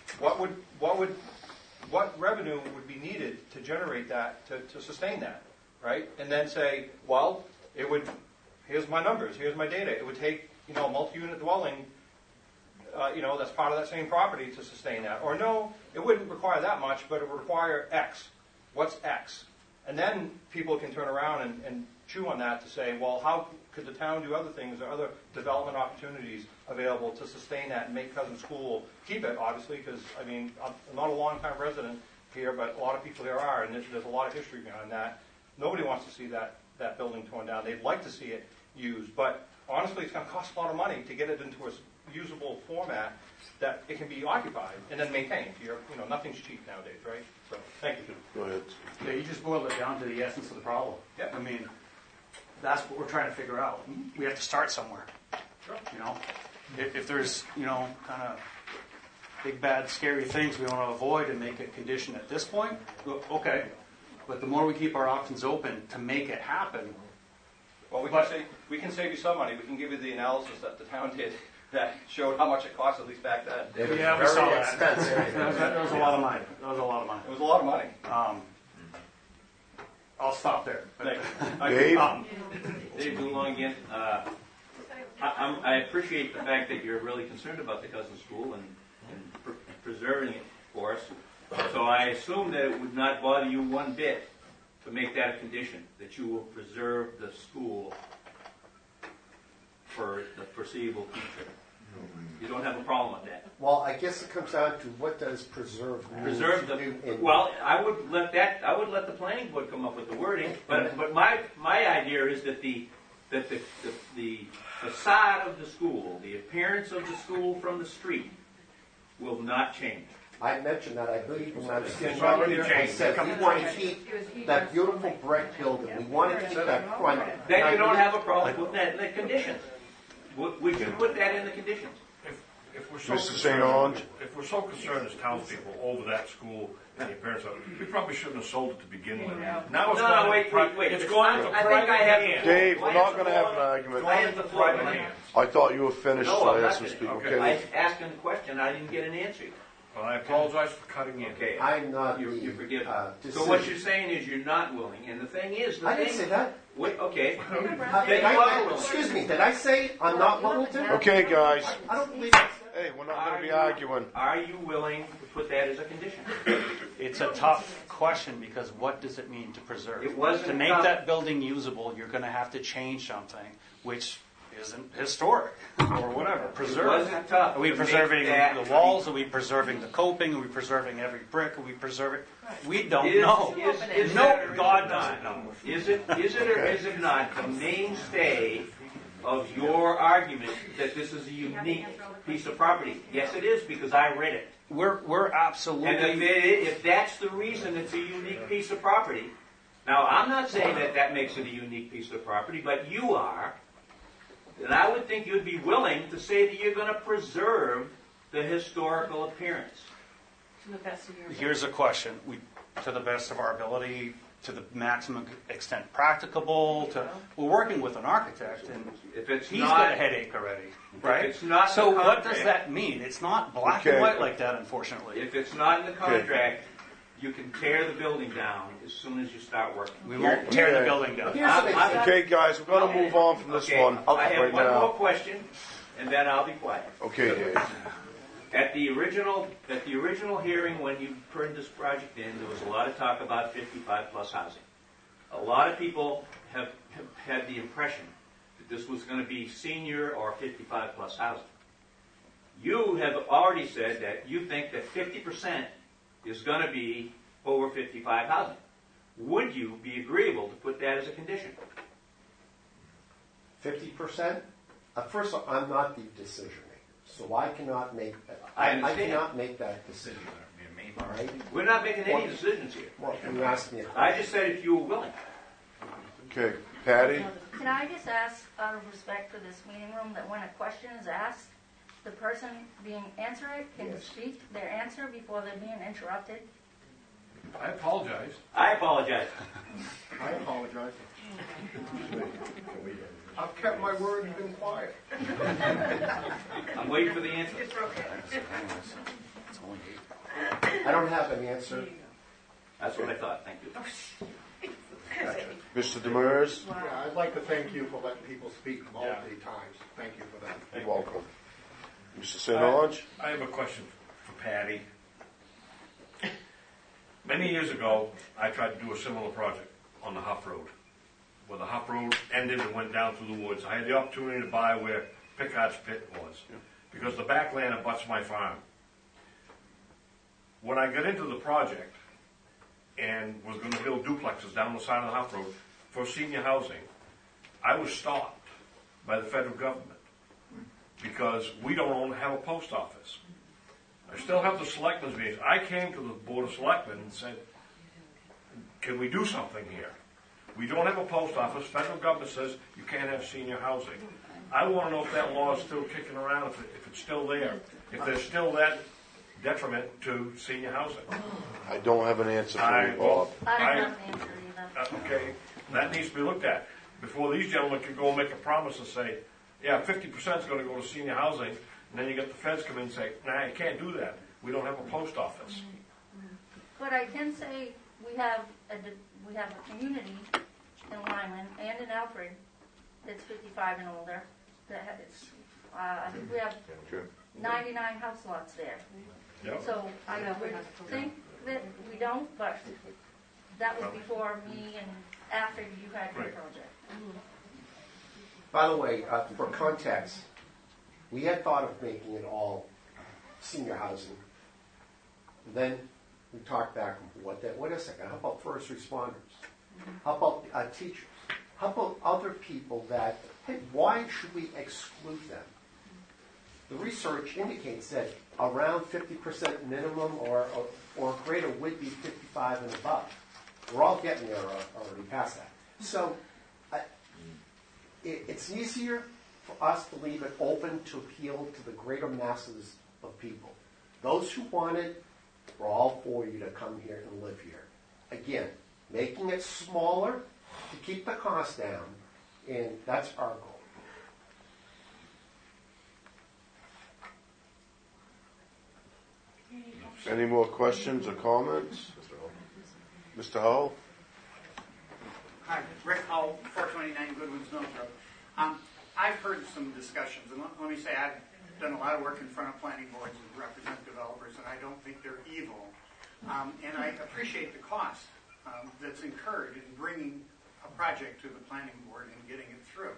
what revenue would be needed to generate that, to sustain that, right? And then say, well, here's my numbers, here's my data. It would take, a multi-unit dwelling, that's part of that same property to sustain that. Or no, it wouldn't require that much, but it would require X. What's X? And then people can turn around and chew on that to say, well, how could the town do other things or other development opportunities available to sustain that and make Cousin School keep it, obviously, because, I'm not a long-time resident here, but a lot of people here are, and there's a lot of history behind that. Nobody wants to see that building torn down. They'd like to see it used, but honestly, it's going to cost a lot of money to get it into a usable format that it can be occupied and then maintained. Nothing's cheap nowadays, right? So, thank you. Go ahead. Yeah, you just boiled it down to the essence of the problem. Yeah. That's what we're trying to figure out. We have to start somewhere. Sure. If there's, kind of big, bad, scary things we want to avoid and make a condition at this point, okay. But the more we keep our options open to make it happen. Well, we can save you some money. We can give you the analysis that the town did that showed how much it cost, at least back then. Yeah, we saw that. That was a lot of money. It was a lot of money. I'll stop there. Dave Boulon again. I appreciate the fact that you're really concerned about the Cousin School and preserving it for us. So I assume that it would not bother you one bit to make that a condition, that you will preserve the school for the foreseeable future. You don't have a problem with that. Well, I guess it comes down to what does preserve mean? Preserve well, I would let the planning board come up with the wording, but my idea is that the facade of the school, the appearance of the school from the street, will not change. I mentioned that. I believe when I was It's getting already up here, I changed. said we want to keep that beautiful brick building. We want to keep that front. Then you don't have a problem with that in the conditions. We should put that in the conditions. If we're so Mr. St. Ange? If we're so concerned as townspeople over that school and the appearance of it, we probably shouldn't have sold it to begin with. Now it's No, going wait. It's going into I think private I have- hands. Dave, we're not going to have an argument. I have the floor. I thought you were finished, so No, I I'm asked not him to speak. finished. Okay. I was asking a question. I didn't get an answer. Well, I apologize for cutting in. Okay. I'm not You forgive me. So decision. what you're saying is you're not willing, and the thing is, I didn't say that. Wait, okay. Excuse me, did I say I'm not willing to? Okay, guys. I don't believe I said Hey, we're not going to be arguing. Are you willing to put that as a condition? It's a tough question because what does it mean to preserve? It wasn't to make tough. that building usable, you're going to have to change something which isn't historic or whatever. Preserve. wasn't tough Are we to preserving make that- the walls? Are we preserving the coping? Are we preserving every brick? Are we preserving? We don't Is- know. is No, that or is God it doesn't not? know. Is it or is it not the mainstay of your argument that this is a unique piece of property? Yes, it is, because I read it. We're absolutely. And if that's the reason it's a unique piece of property, now I'm not saying that makes it a unique piece of property, but you are, then I would think you'd be willing to say that you're going to preserve the historical appearance. To the best of your ability. Here's a question. To the best of our ability, to the maximum extent practicable. We're working with an architect, and if it's he's not, got a headache already, right? If it's not so in the what contract, does that mean? It's not black Okay. and white like that, unfortunately. if it's not in the contract, you can tear the building down as soon as you start working. We won't tear the Okay. building down. Okay, guys, we're going to move on from this Okay, one I have right one more now. question, and then I'll be quiet. Okay, Dave. At the original hearing, when you turned this project in, there was a lot of talk about 55 plus housing. A lot of people have had the impression that this was going to be senior or 55 plus housing. You have already said that you think that 50% is going to be over 55 housing. Would you be agreeable to put that as a condition? 50%? First of all, I'm not the decision maker, so I cannot make that. I I understand. cannot make that decision. All right? We're not making any decisions here. Well, you asked me a question. I just said if you were willing. Okay, Patty? Can I just ask, out of respect for this meeting room, that when a question is asked, the person being answered can speak their answer before they're being interrupted? I apologize. I apologize. I apologize. I've kept my word and been quiet. I'm waiting for the answer. I don't have an answer. That's what I thought. Thank you. Mr. Demers? Yeah, I'd like to thank you for letting people speak multiple times. Thank you for that. You're welcome. Mr. St. Ange? I have a question for Patty. Many years ago, I tried to do a similar project on the Huff Road, where the Huff Road ended and went down through the woods. I had the opportunity to buy where Pickard's Pit was, because the backland abuts my farm. When I got into the project and was going to build duplexes down the side of the Huff Road for senior housing, I was stopped by the federal government because we don't have a post office. I still have the selectmen's meetings. I came to the Board of Selectmen and said, can we do something here? We don't have a post office. Federal government says you can't have senior housing. I want to know if that law is still kicking around, if it's still there, if there's still that detriment to senior housing. I don't have an answer for you, Bob. I don't have an answer either. Okay, that needs to be looked at before these gentlemen can go and make a promise and say, yeah, 50% is going to go to senior housing, and then you get the feds come in and say, nah, you can't do that. We don't have a post office. But I can say we have a community in Lyman and in Alfred that's 55 and older I think we have 99 house lots there. Yep. So I would think that we don't, but that was before me and after you had your project. By the way, for context, we had thought of making it all senior housing. Then we talked back, wait a second, how about first responders? How about teachers? How about other people that, hey, why should we exclude them? The research indicates that around 50% minimum or greater would be 55 and above. We're all getting there already past that. So it's easier for us to leave it open to appeal to the greater masses of people. Those who want it, we're all for you to come here and live here. Again, making it smaller to keep the cost down, and that's our goal. Any more questions or comments? Mr. Hull? Hi, Rick Hull, 429 Goodwin's Mills Road. I've heard some discussions, and let me say I've done a lot of work in front of planning boards and represent developers, and I don't think they're evil. And I appreciate the cost that's incurred in bringing a project to the planning board and getting it through.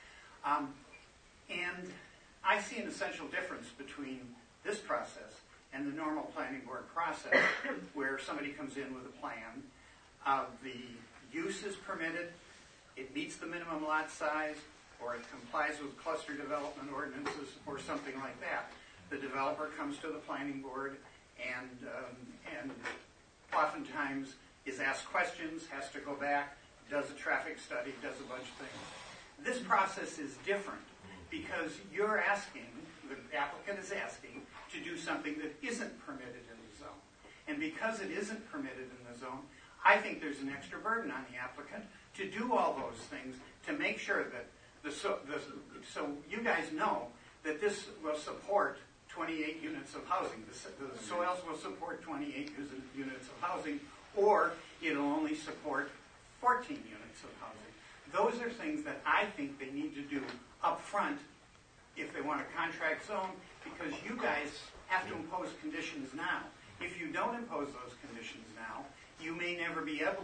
And I see an essential difference between this process and the normal planning board process where somebody comes in with a plan. The use is permitted, it meets the minimum lot size, or it complies with cluster development ordinances or something like that. The developer comes to the planning board and oftentimes is asked questions, has to go back, does a traffic study, does a bunch of things. This process is different because you're asking, the applicant is asking, to do something that isn't permitted in the zone. And because it isn't permitted in the zone, I think there's an extra burden on the applicant to do all those things to make sure that so you guys know that this will support 28 units of housing. The soils will support 28 units of housing, or it'll only support 14 units of housing. Those are things that I think they need to do up front if they want a contract zone, because you guys have to impose conditions now. If you don't impose those conditions now, you may never be able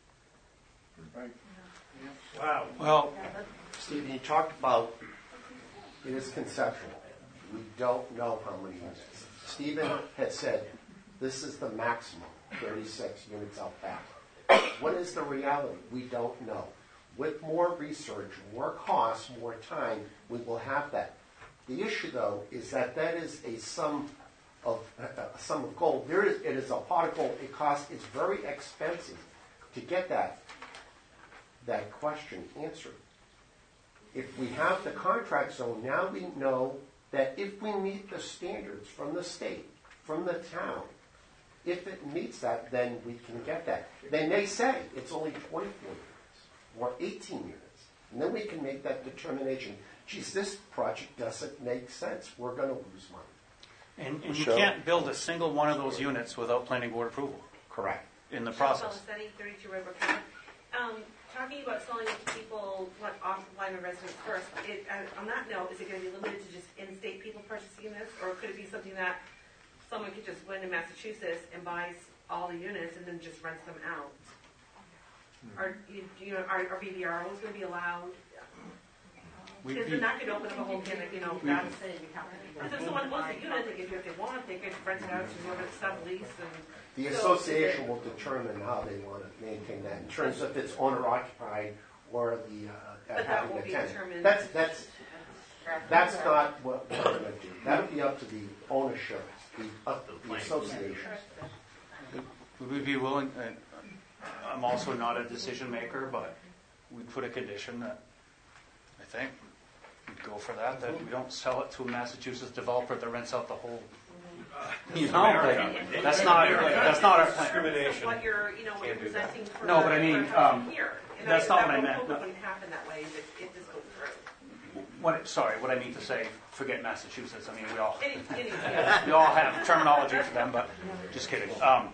to. Right. Yeah. Wow. Well, Stephen, you talked about it is conceptual. We don't know how many units. Stephen had said this is the maximum, 36 units out back. What is the reality? We don't know. With more research, more costs, more time, we will have that. The issue, though, is that is a sum of gold. It is a pot of gold. It's very expensive to get that question answered. If we have the contract zone, now we know that if we meet the standards from the state, from the town, if it meets that, then we can get that. They may say it's only 24 units or 18 units. And then we can make that determination. Geez, this project doesn't make sense. We're going to lose money. And you can't build a single one of those units without planning board approval. Correct. In the process. Study 32 River Road. Talking about selling it to people off Lyman residents first, on that note, is it going to be limited to just in-state people purchasing this, or could it be something that someone could just win in Massachusetts and buy all the units and then just rent them out? Are BBROs going to be allowed? Because they're not going to open up a whole can of, that's if someone wants a unit, they can do what they want. They could rent it out to whoever it's sublease. The association will determine how they want to maintain that in terms of if it's owner-occupied or but that won't be determined. That's not what we're going to do. That'll be up to the ownership, the association. Would we be willing? I'm also not a decision maker, but we'd put a condition that I think we'd go for that we don't sell it to a Massachusetts developer that rents out the whole. That's not our discrimination. What you're presenting for no, but I mean, here. that's not what I meant. It wouldn't happen that way if this goes through. What I mean to say, forget Massachusetts. I mean, we all have terminology for them, but just kidding.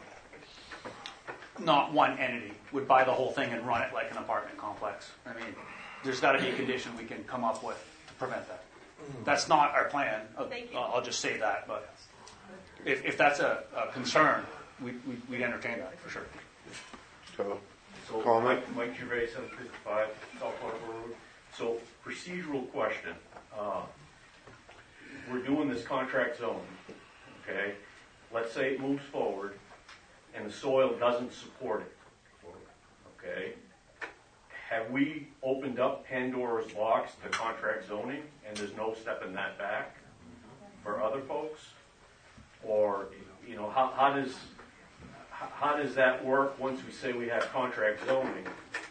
Not one entity would buy the whole thing and run it like an apartment complex. I mean, there's got to be a condition we can come up with prevent that. That's not our plan. Thank you. I'll just say that, but if that's a concern, we'd entertain that for sure. So, comment? Mike Gervais, 755 South Waterboro Road. So, procedural question. We're doing this contract zone, okay? Let's say it moves forward and the soil doesn't support it, okay? Have we opened up Pandora's box to contract zoning and there's no stepping that back for other folks? Or, you know, how does that work once we say we have contract zoning?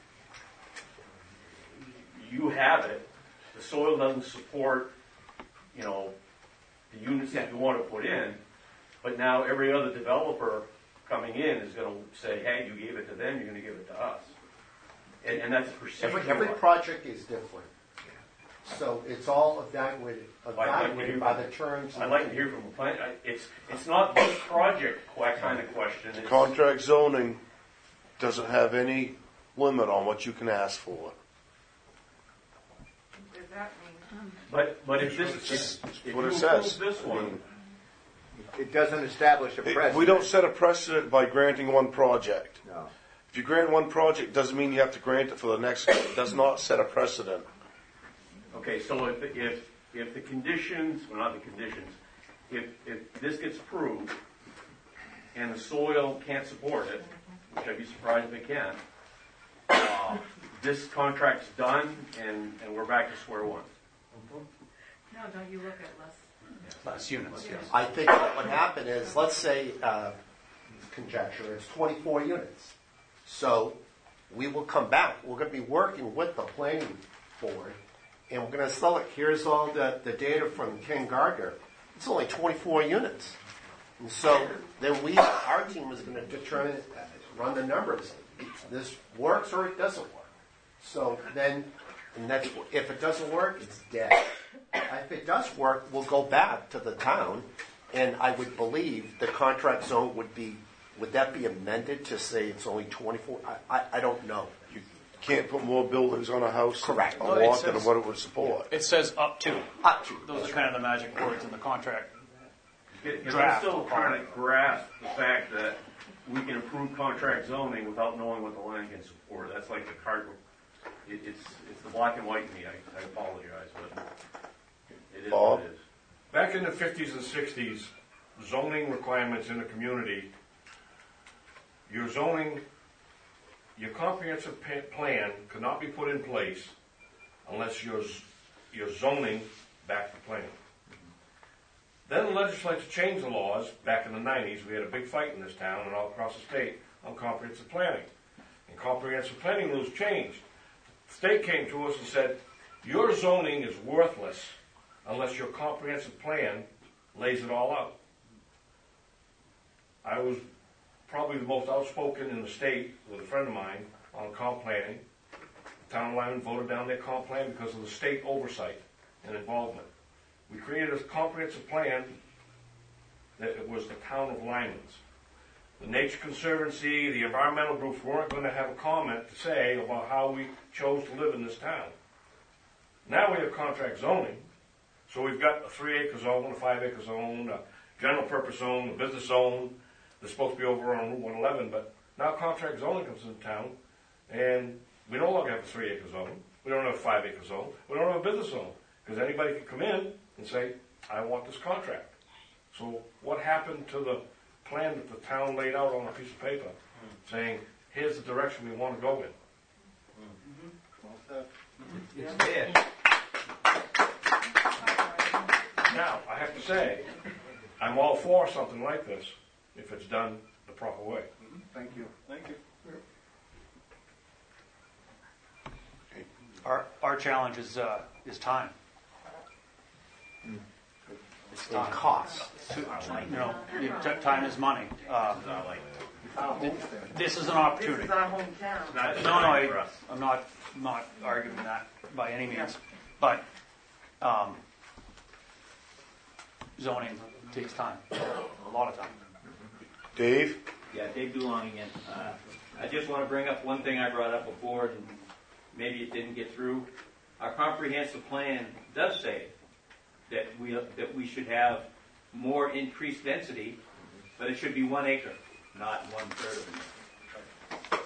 You have it, the soil doesn't support, you know, the units that you want to put in, but now every other developer coming in is going to say, hey, you gave it to them, you're going to give it to us. And that's procedural. Every project is different. So it's all evaluated by the terms. I'd like to hear from the plan. It's not this project kind of question. It's Contract zoning doesn't have any limit on what you can ask for. What does that mean? But if this, if what you it approve says. this one, It doesn't establish a precedent. We don't set a precedent by granting one project. No. If you grant one project, doesn't mean you have to grant it for the next one. It does not set a precedent. okay, so if the conditions, well, not the conditions, if this gets approved and the soil can't support it, which I'd be surprised if it can, this contract's done and we're back to square one. No, don't you look at Less units, yes. I think what would happen is, let's say, conjecture, it's 24 units. So we will come back. We're going to be working with the planning board, and we're going to sell it. Here's all the data from Ken Gardner. It's only 24 units. And so then our team is going to determine, run the numbers. This works or it doesn't work. So then, and that's, if it doesn't work, it's dead. If it does work, we'll go back to the town, and I would believe the contract zone would that be amended to say it's only 24? I don't know. You can't put more buildings on a house Correct. on lot than what it would support. It says up to. Up to. Those are kind of the magic words in the contract. I'm Draft. still trying to grasp the fact that we can approve contract zoning without knowing what the land can support. That's like the card. It's the black and white in me. I apologize, but it is what it is. Back in the 50s and 60s, zoning requirements in the community, your comprehensive plan could not be put in place unless your zoning backed the plan. Then the legislature changed the laws back in the 90s. We had a big fight in this town and all across the state on comprehensive planning. And comprehensive planning rules changed. The state came to us and said, your zoning is worthless unless your comprehensive plan lays it all out. I was probably the most outspoken in the state with a friend of mine on comp planning. The town of Lyman voted down their comp plan because of the state oversight and involvement. We created a comprehensive plan that it was the town of Lyman's. The Nature Conservancy, the environmental groups weren't going to have a comment to say about how we chose to live in this town. Now we have contract zoning, so we've got a 3-acre zone, a 5-acre zone, a general purpose zone, a business zone. They're supposed to be over on Route 111, but now contract zoning comes into town, and we no longer have a 3-acre zone. We don't have a 5-acre zone. We don't have a business zone, because anybody can come in and say, I want this contract. So what happened to the plan that the town laid out on a piece of paper, saying, here's the direction we want to go in? It's there. Now, I have to say, I'm all for something like this, if it's done the proper way. Thank you. Thank you. Our challenge is time. It's time. Cost. Time is money. This is an opportunity. This is our hometown. No, I'm not arguing that by any means, but zoning takes time, a lot of time. Dave? Yeah, Dave Dulong again. I just want to bring up one thing I brought up before, and maybe it didn't get through. Our comprehensive plan does say that we should have more increased density, but it should be 1 acre, not 1/3 of an acre.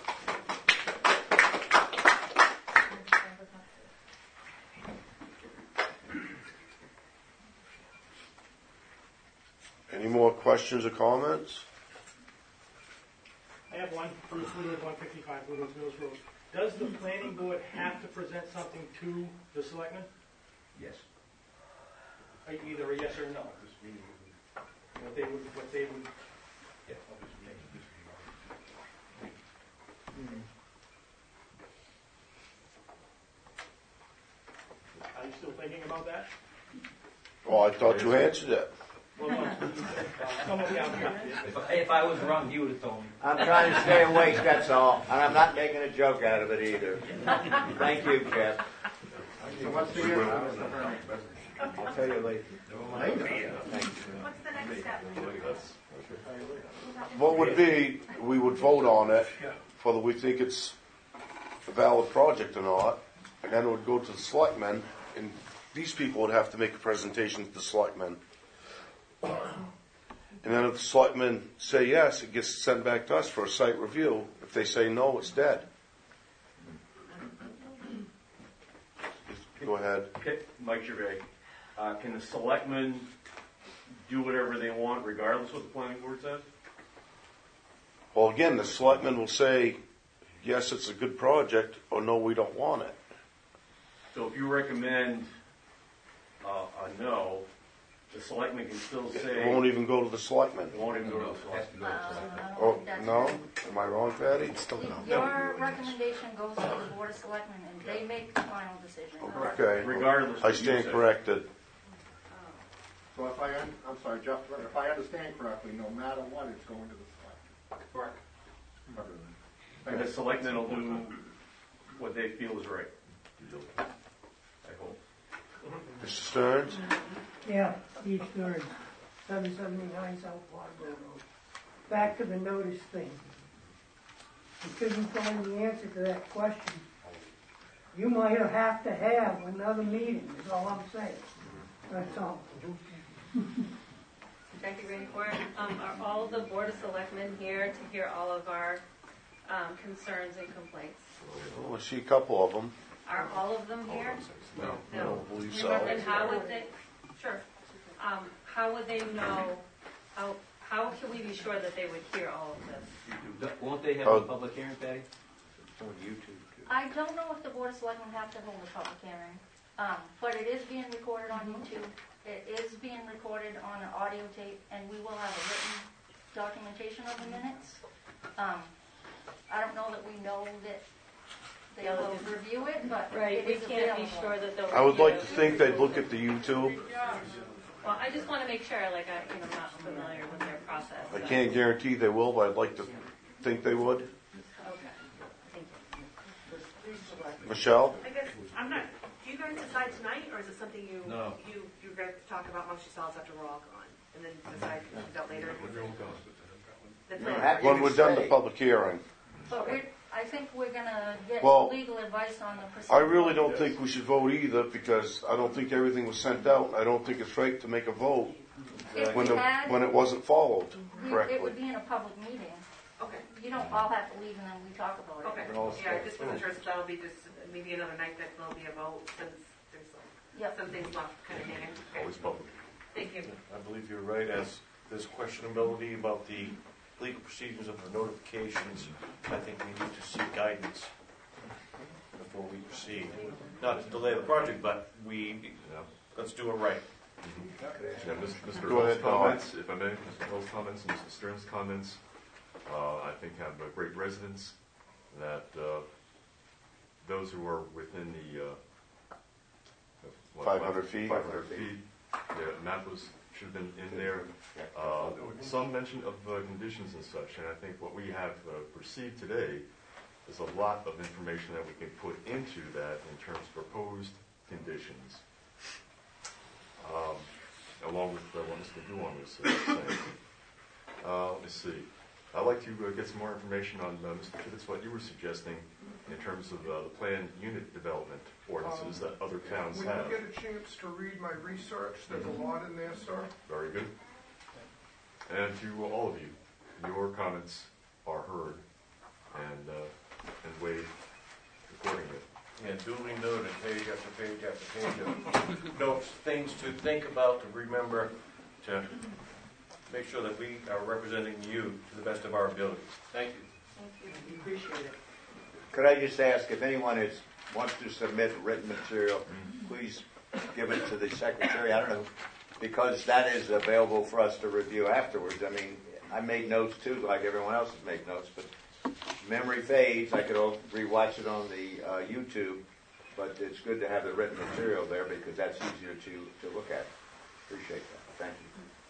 Any more questions or comments? I have one, Bruce Woodward, 155 Woodward Mills Road. Does the planning board have to present something to the selectmen? Yes. Either a yes or a no? What they would, Are you still thinking about that? Oh, I thought you answered it. Well, no, someone down here. If I was wrong, you would have told me. I'm trying to stay awake, that's all. And I'm not making a joke out of it either. Thank you, Jeff. So what's the answer? I'll tell you later. What's the next step? What would be, we would vote on it, whether we think it's a valid project or not, and then it would go to the selectmen, and these people would have to make a presentation to the selectmen. And then if the selectmen say yes, it gets sent back to us for a site review. If they say no, it's dead. Go ahead. Okay, Mike Gervais. Can the selectmen do whatever they want regardless of what the planning board says? Well, again, the selectmen will say, yes, it's a good project, or no, we don't want it. So if you recommend a no, the selectmen can still say... It won't even go to the selectmen. It won't even go to the selectmen. Oh, no? Am I wrong, Patty? Your recommendation goes to the Board of Selectmen, and they make the final decision. Okay. Regardless. I stand corrected. So if I'm sorry, Jeff, if I understand correctly, no matter what, it's going to the selectmen. Correct. And the selectmen will do what they feel is right. I hope. Mr. Stearns? Yeah, Steve Stearns, 779 South Waterboro Road. Back to the notice thing. Until you find the answer to that question, you might have to have another meeting, is all I'm saying. That's all. Jackie Raincourt, are all the Board of Selectmen here to hear all of our concerns and complaints? Oh, I see a couple of them. Are all of them here? No, I don't believe so. And how would they, sure, how would they know, how can we be sure that they would hear all of this? Won't they have a public hearing, Patty? On YouTube, too. I don't know if the Board of Selectmen have to hold a public hearing, but it is being recorded on YouTube. It is being recorded on an audio tape, and we will have a written documentation of the minutes. I don't know that we know that they will review it, but Right, it we is can't be available. sure that they'll. I would review like it. to think they'd look at the YouTube. Well, I just want to make sure, like, I'm not familiar with their process. I can't guarantee they will, but I'd like to think they would. Okay, thank you. Michelle? I guess, I'm not, do you guys decide tonight, or is it something you guys talk about amongst yourselves after we're all gone? And then decide out later? When we're done the public hearing. But I think we're going to get Well, legal advice on the procedure. I really don't think we should vote either, because I don't think everything was sent out. I don't think it's right to make a vote If when we had- when it wasn't followed It correctly. would be in a public meeting. Okay. You don't all have to leave and then we talk about it. Okay, yeah, I just wasn't sure if that'll be just maybe another night that there'll be a vote, since there's some things left kind of hanging. Okay. Always public. Thank you. I believe you're right, as there's questionability about the legal procedures of the notifications. I think we need to seek guidance before we proceed. Not to delay the project, but let's do it right. Yeah, Mr. Go ahead, Hall's comments, if I may, Mr. Hall's comments and Mr. Stern's comments, I think have great resonance, that those who are within the 500 feet? 500 feet, the map should have been in there. Some mention of conditions and such, and I think what we have received today is a lot of information that we can put into that in terms of proposed conditions, along with what Mr. Duan was saying. Let me see. I'd like to get some more information on, Mr. Tibbetts, what you were suggesting in terms of the planned unit development ordinances that other towns When have. you get a chance to read my research, there's a lot in there, sir. Very good. And to all of you, your comments are heard and weighed accordingly. And duly noted, page after page after page of notes, things to think about, to remember, to make sure that we are representing you to the best of our abilities. Thank you. We appreciate it. Could I just ask if anyone wants to submit written material, please give it to the secretary. I don't know, because that is available for us to review afterwards. I mean, I made notes too, like everyone else has made notes, but memory fades. I could rewatch it on the YouTube, but it's good to have the written material there because that's easier to look at. Appreciate that. Thank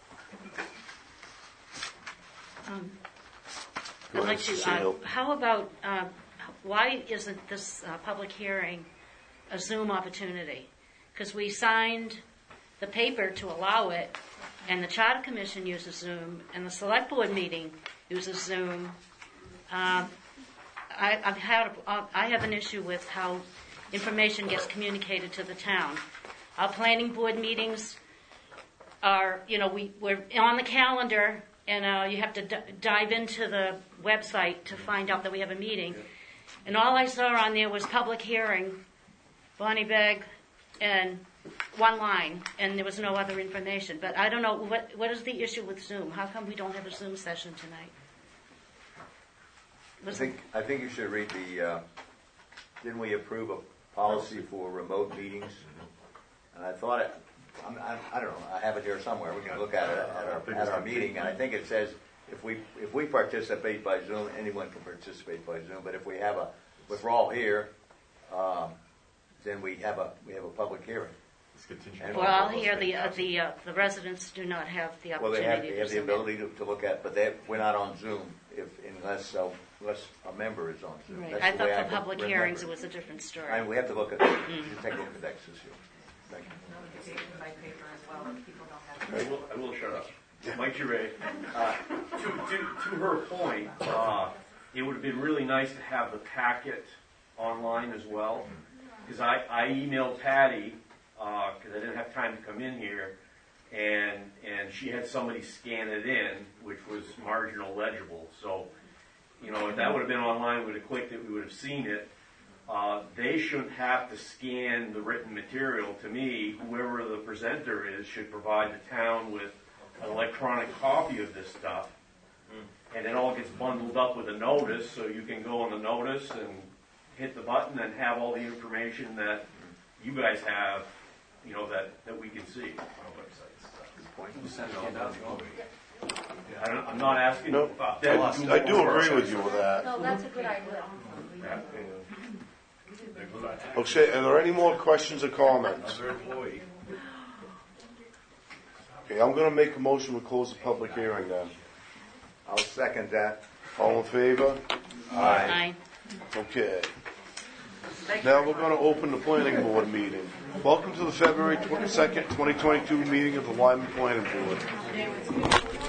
you. I'd like to, how about, why isn't this public hearing a Zoom opportunity? Because we signed the paper to allow it, and the Charter Commission uses Zoom, and the Select Board meeting uses Zoom. I have an issue with how information gets communicated to the town. Our planning board meetings are, we're on the calendar, and you have to dive into the website to find out that we have a meeting. And all I saw on there was public hearing, Bonnie Begg, and one line, and there was no other information. But I don't know, what is the issue with Zoom? How come we don't have a Zoom session tonight? I think you should read didn't we approve a policy for remote meetings? And I thought I don't know, I have it here somewhere. We can look at it at our meeting, and I think it says if we participate by Zoom, anyone can participate by Zoom. But if we're all here, then we have a public hearing. Well, here the residents do not have the opportunity. Well, they have the ability to look at, but we're not on Zoom unless a member is on Zoom. Right. I thought for public hearings it was a different story. We have to look at that. Take a look at that issue. Thank you. By paper as well, if people don't have I will shut up. Mike Giray, to her point, it would have been really nice to have the packet online as well, because I emailed Patty because I didn't have time to come in here, and she had somebody scan it in, which was marginal legible. So, if that would have been online, we would have clicked it, we would have seen it. They shouldn't have to scan the written material. To me, whoever the presenter is should provide the town with an electronic copy of this stuff, and it all gets bundled up with a notice, so you can go on the notice and hit the button and have all the information that you guys have, that we can see. I'm not asking about that. I do agree with you with that. No, that's a good idea. Okay, are there any more questions or comments? Okay, I'm going to make a motion to close the public hearing then. I'll second that. All in favor? Aye. Okay. Now we're going to open the planning board meeting. Welcome to the February 22nd, 2022 meeting of the Lyman Planning Board.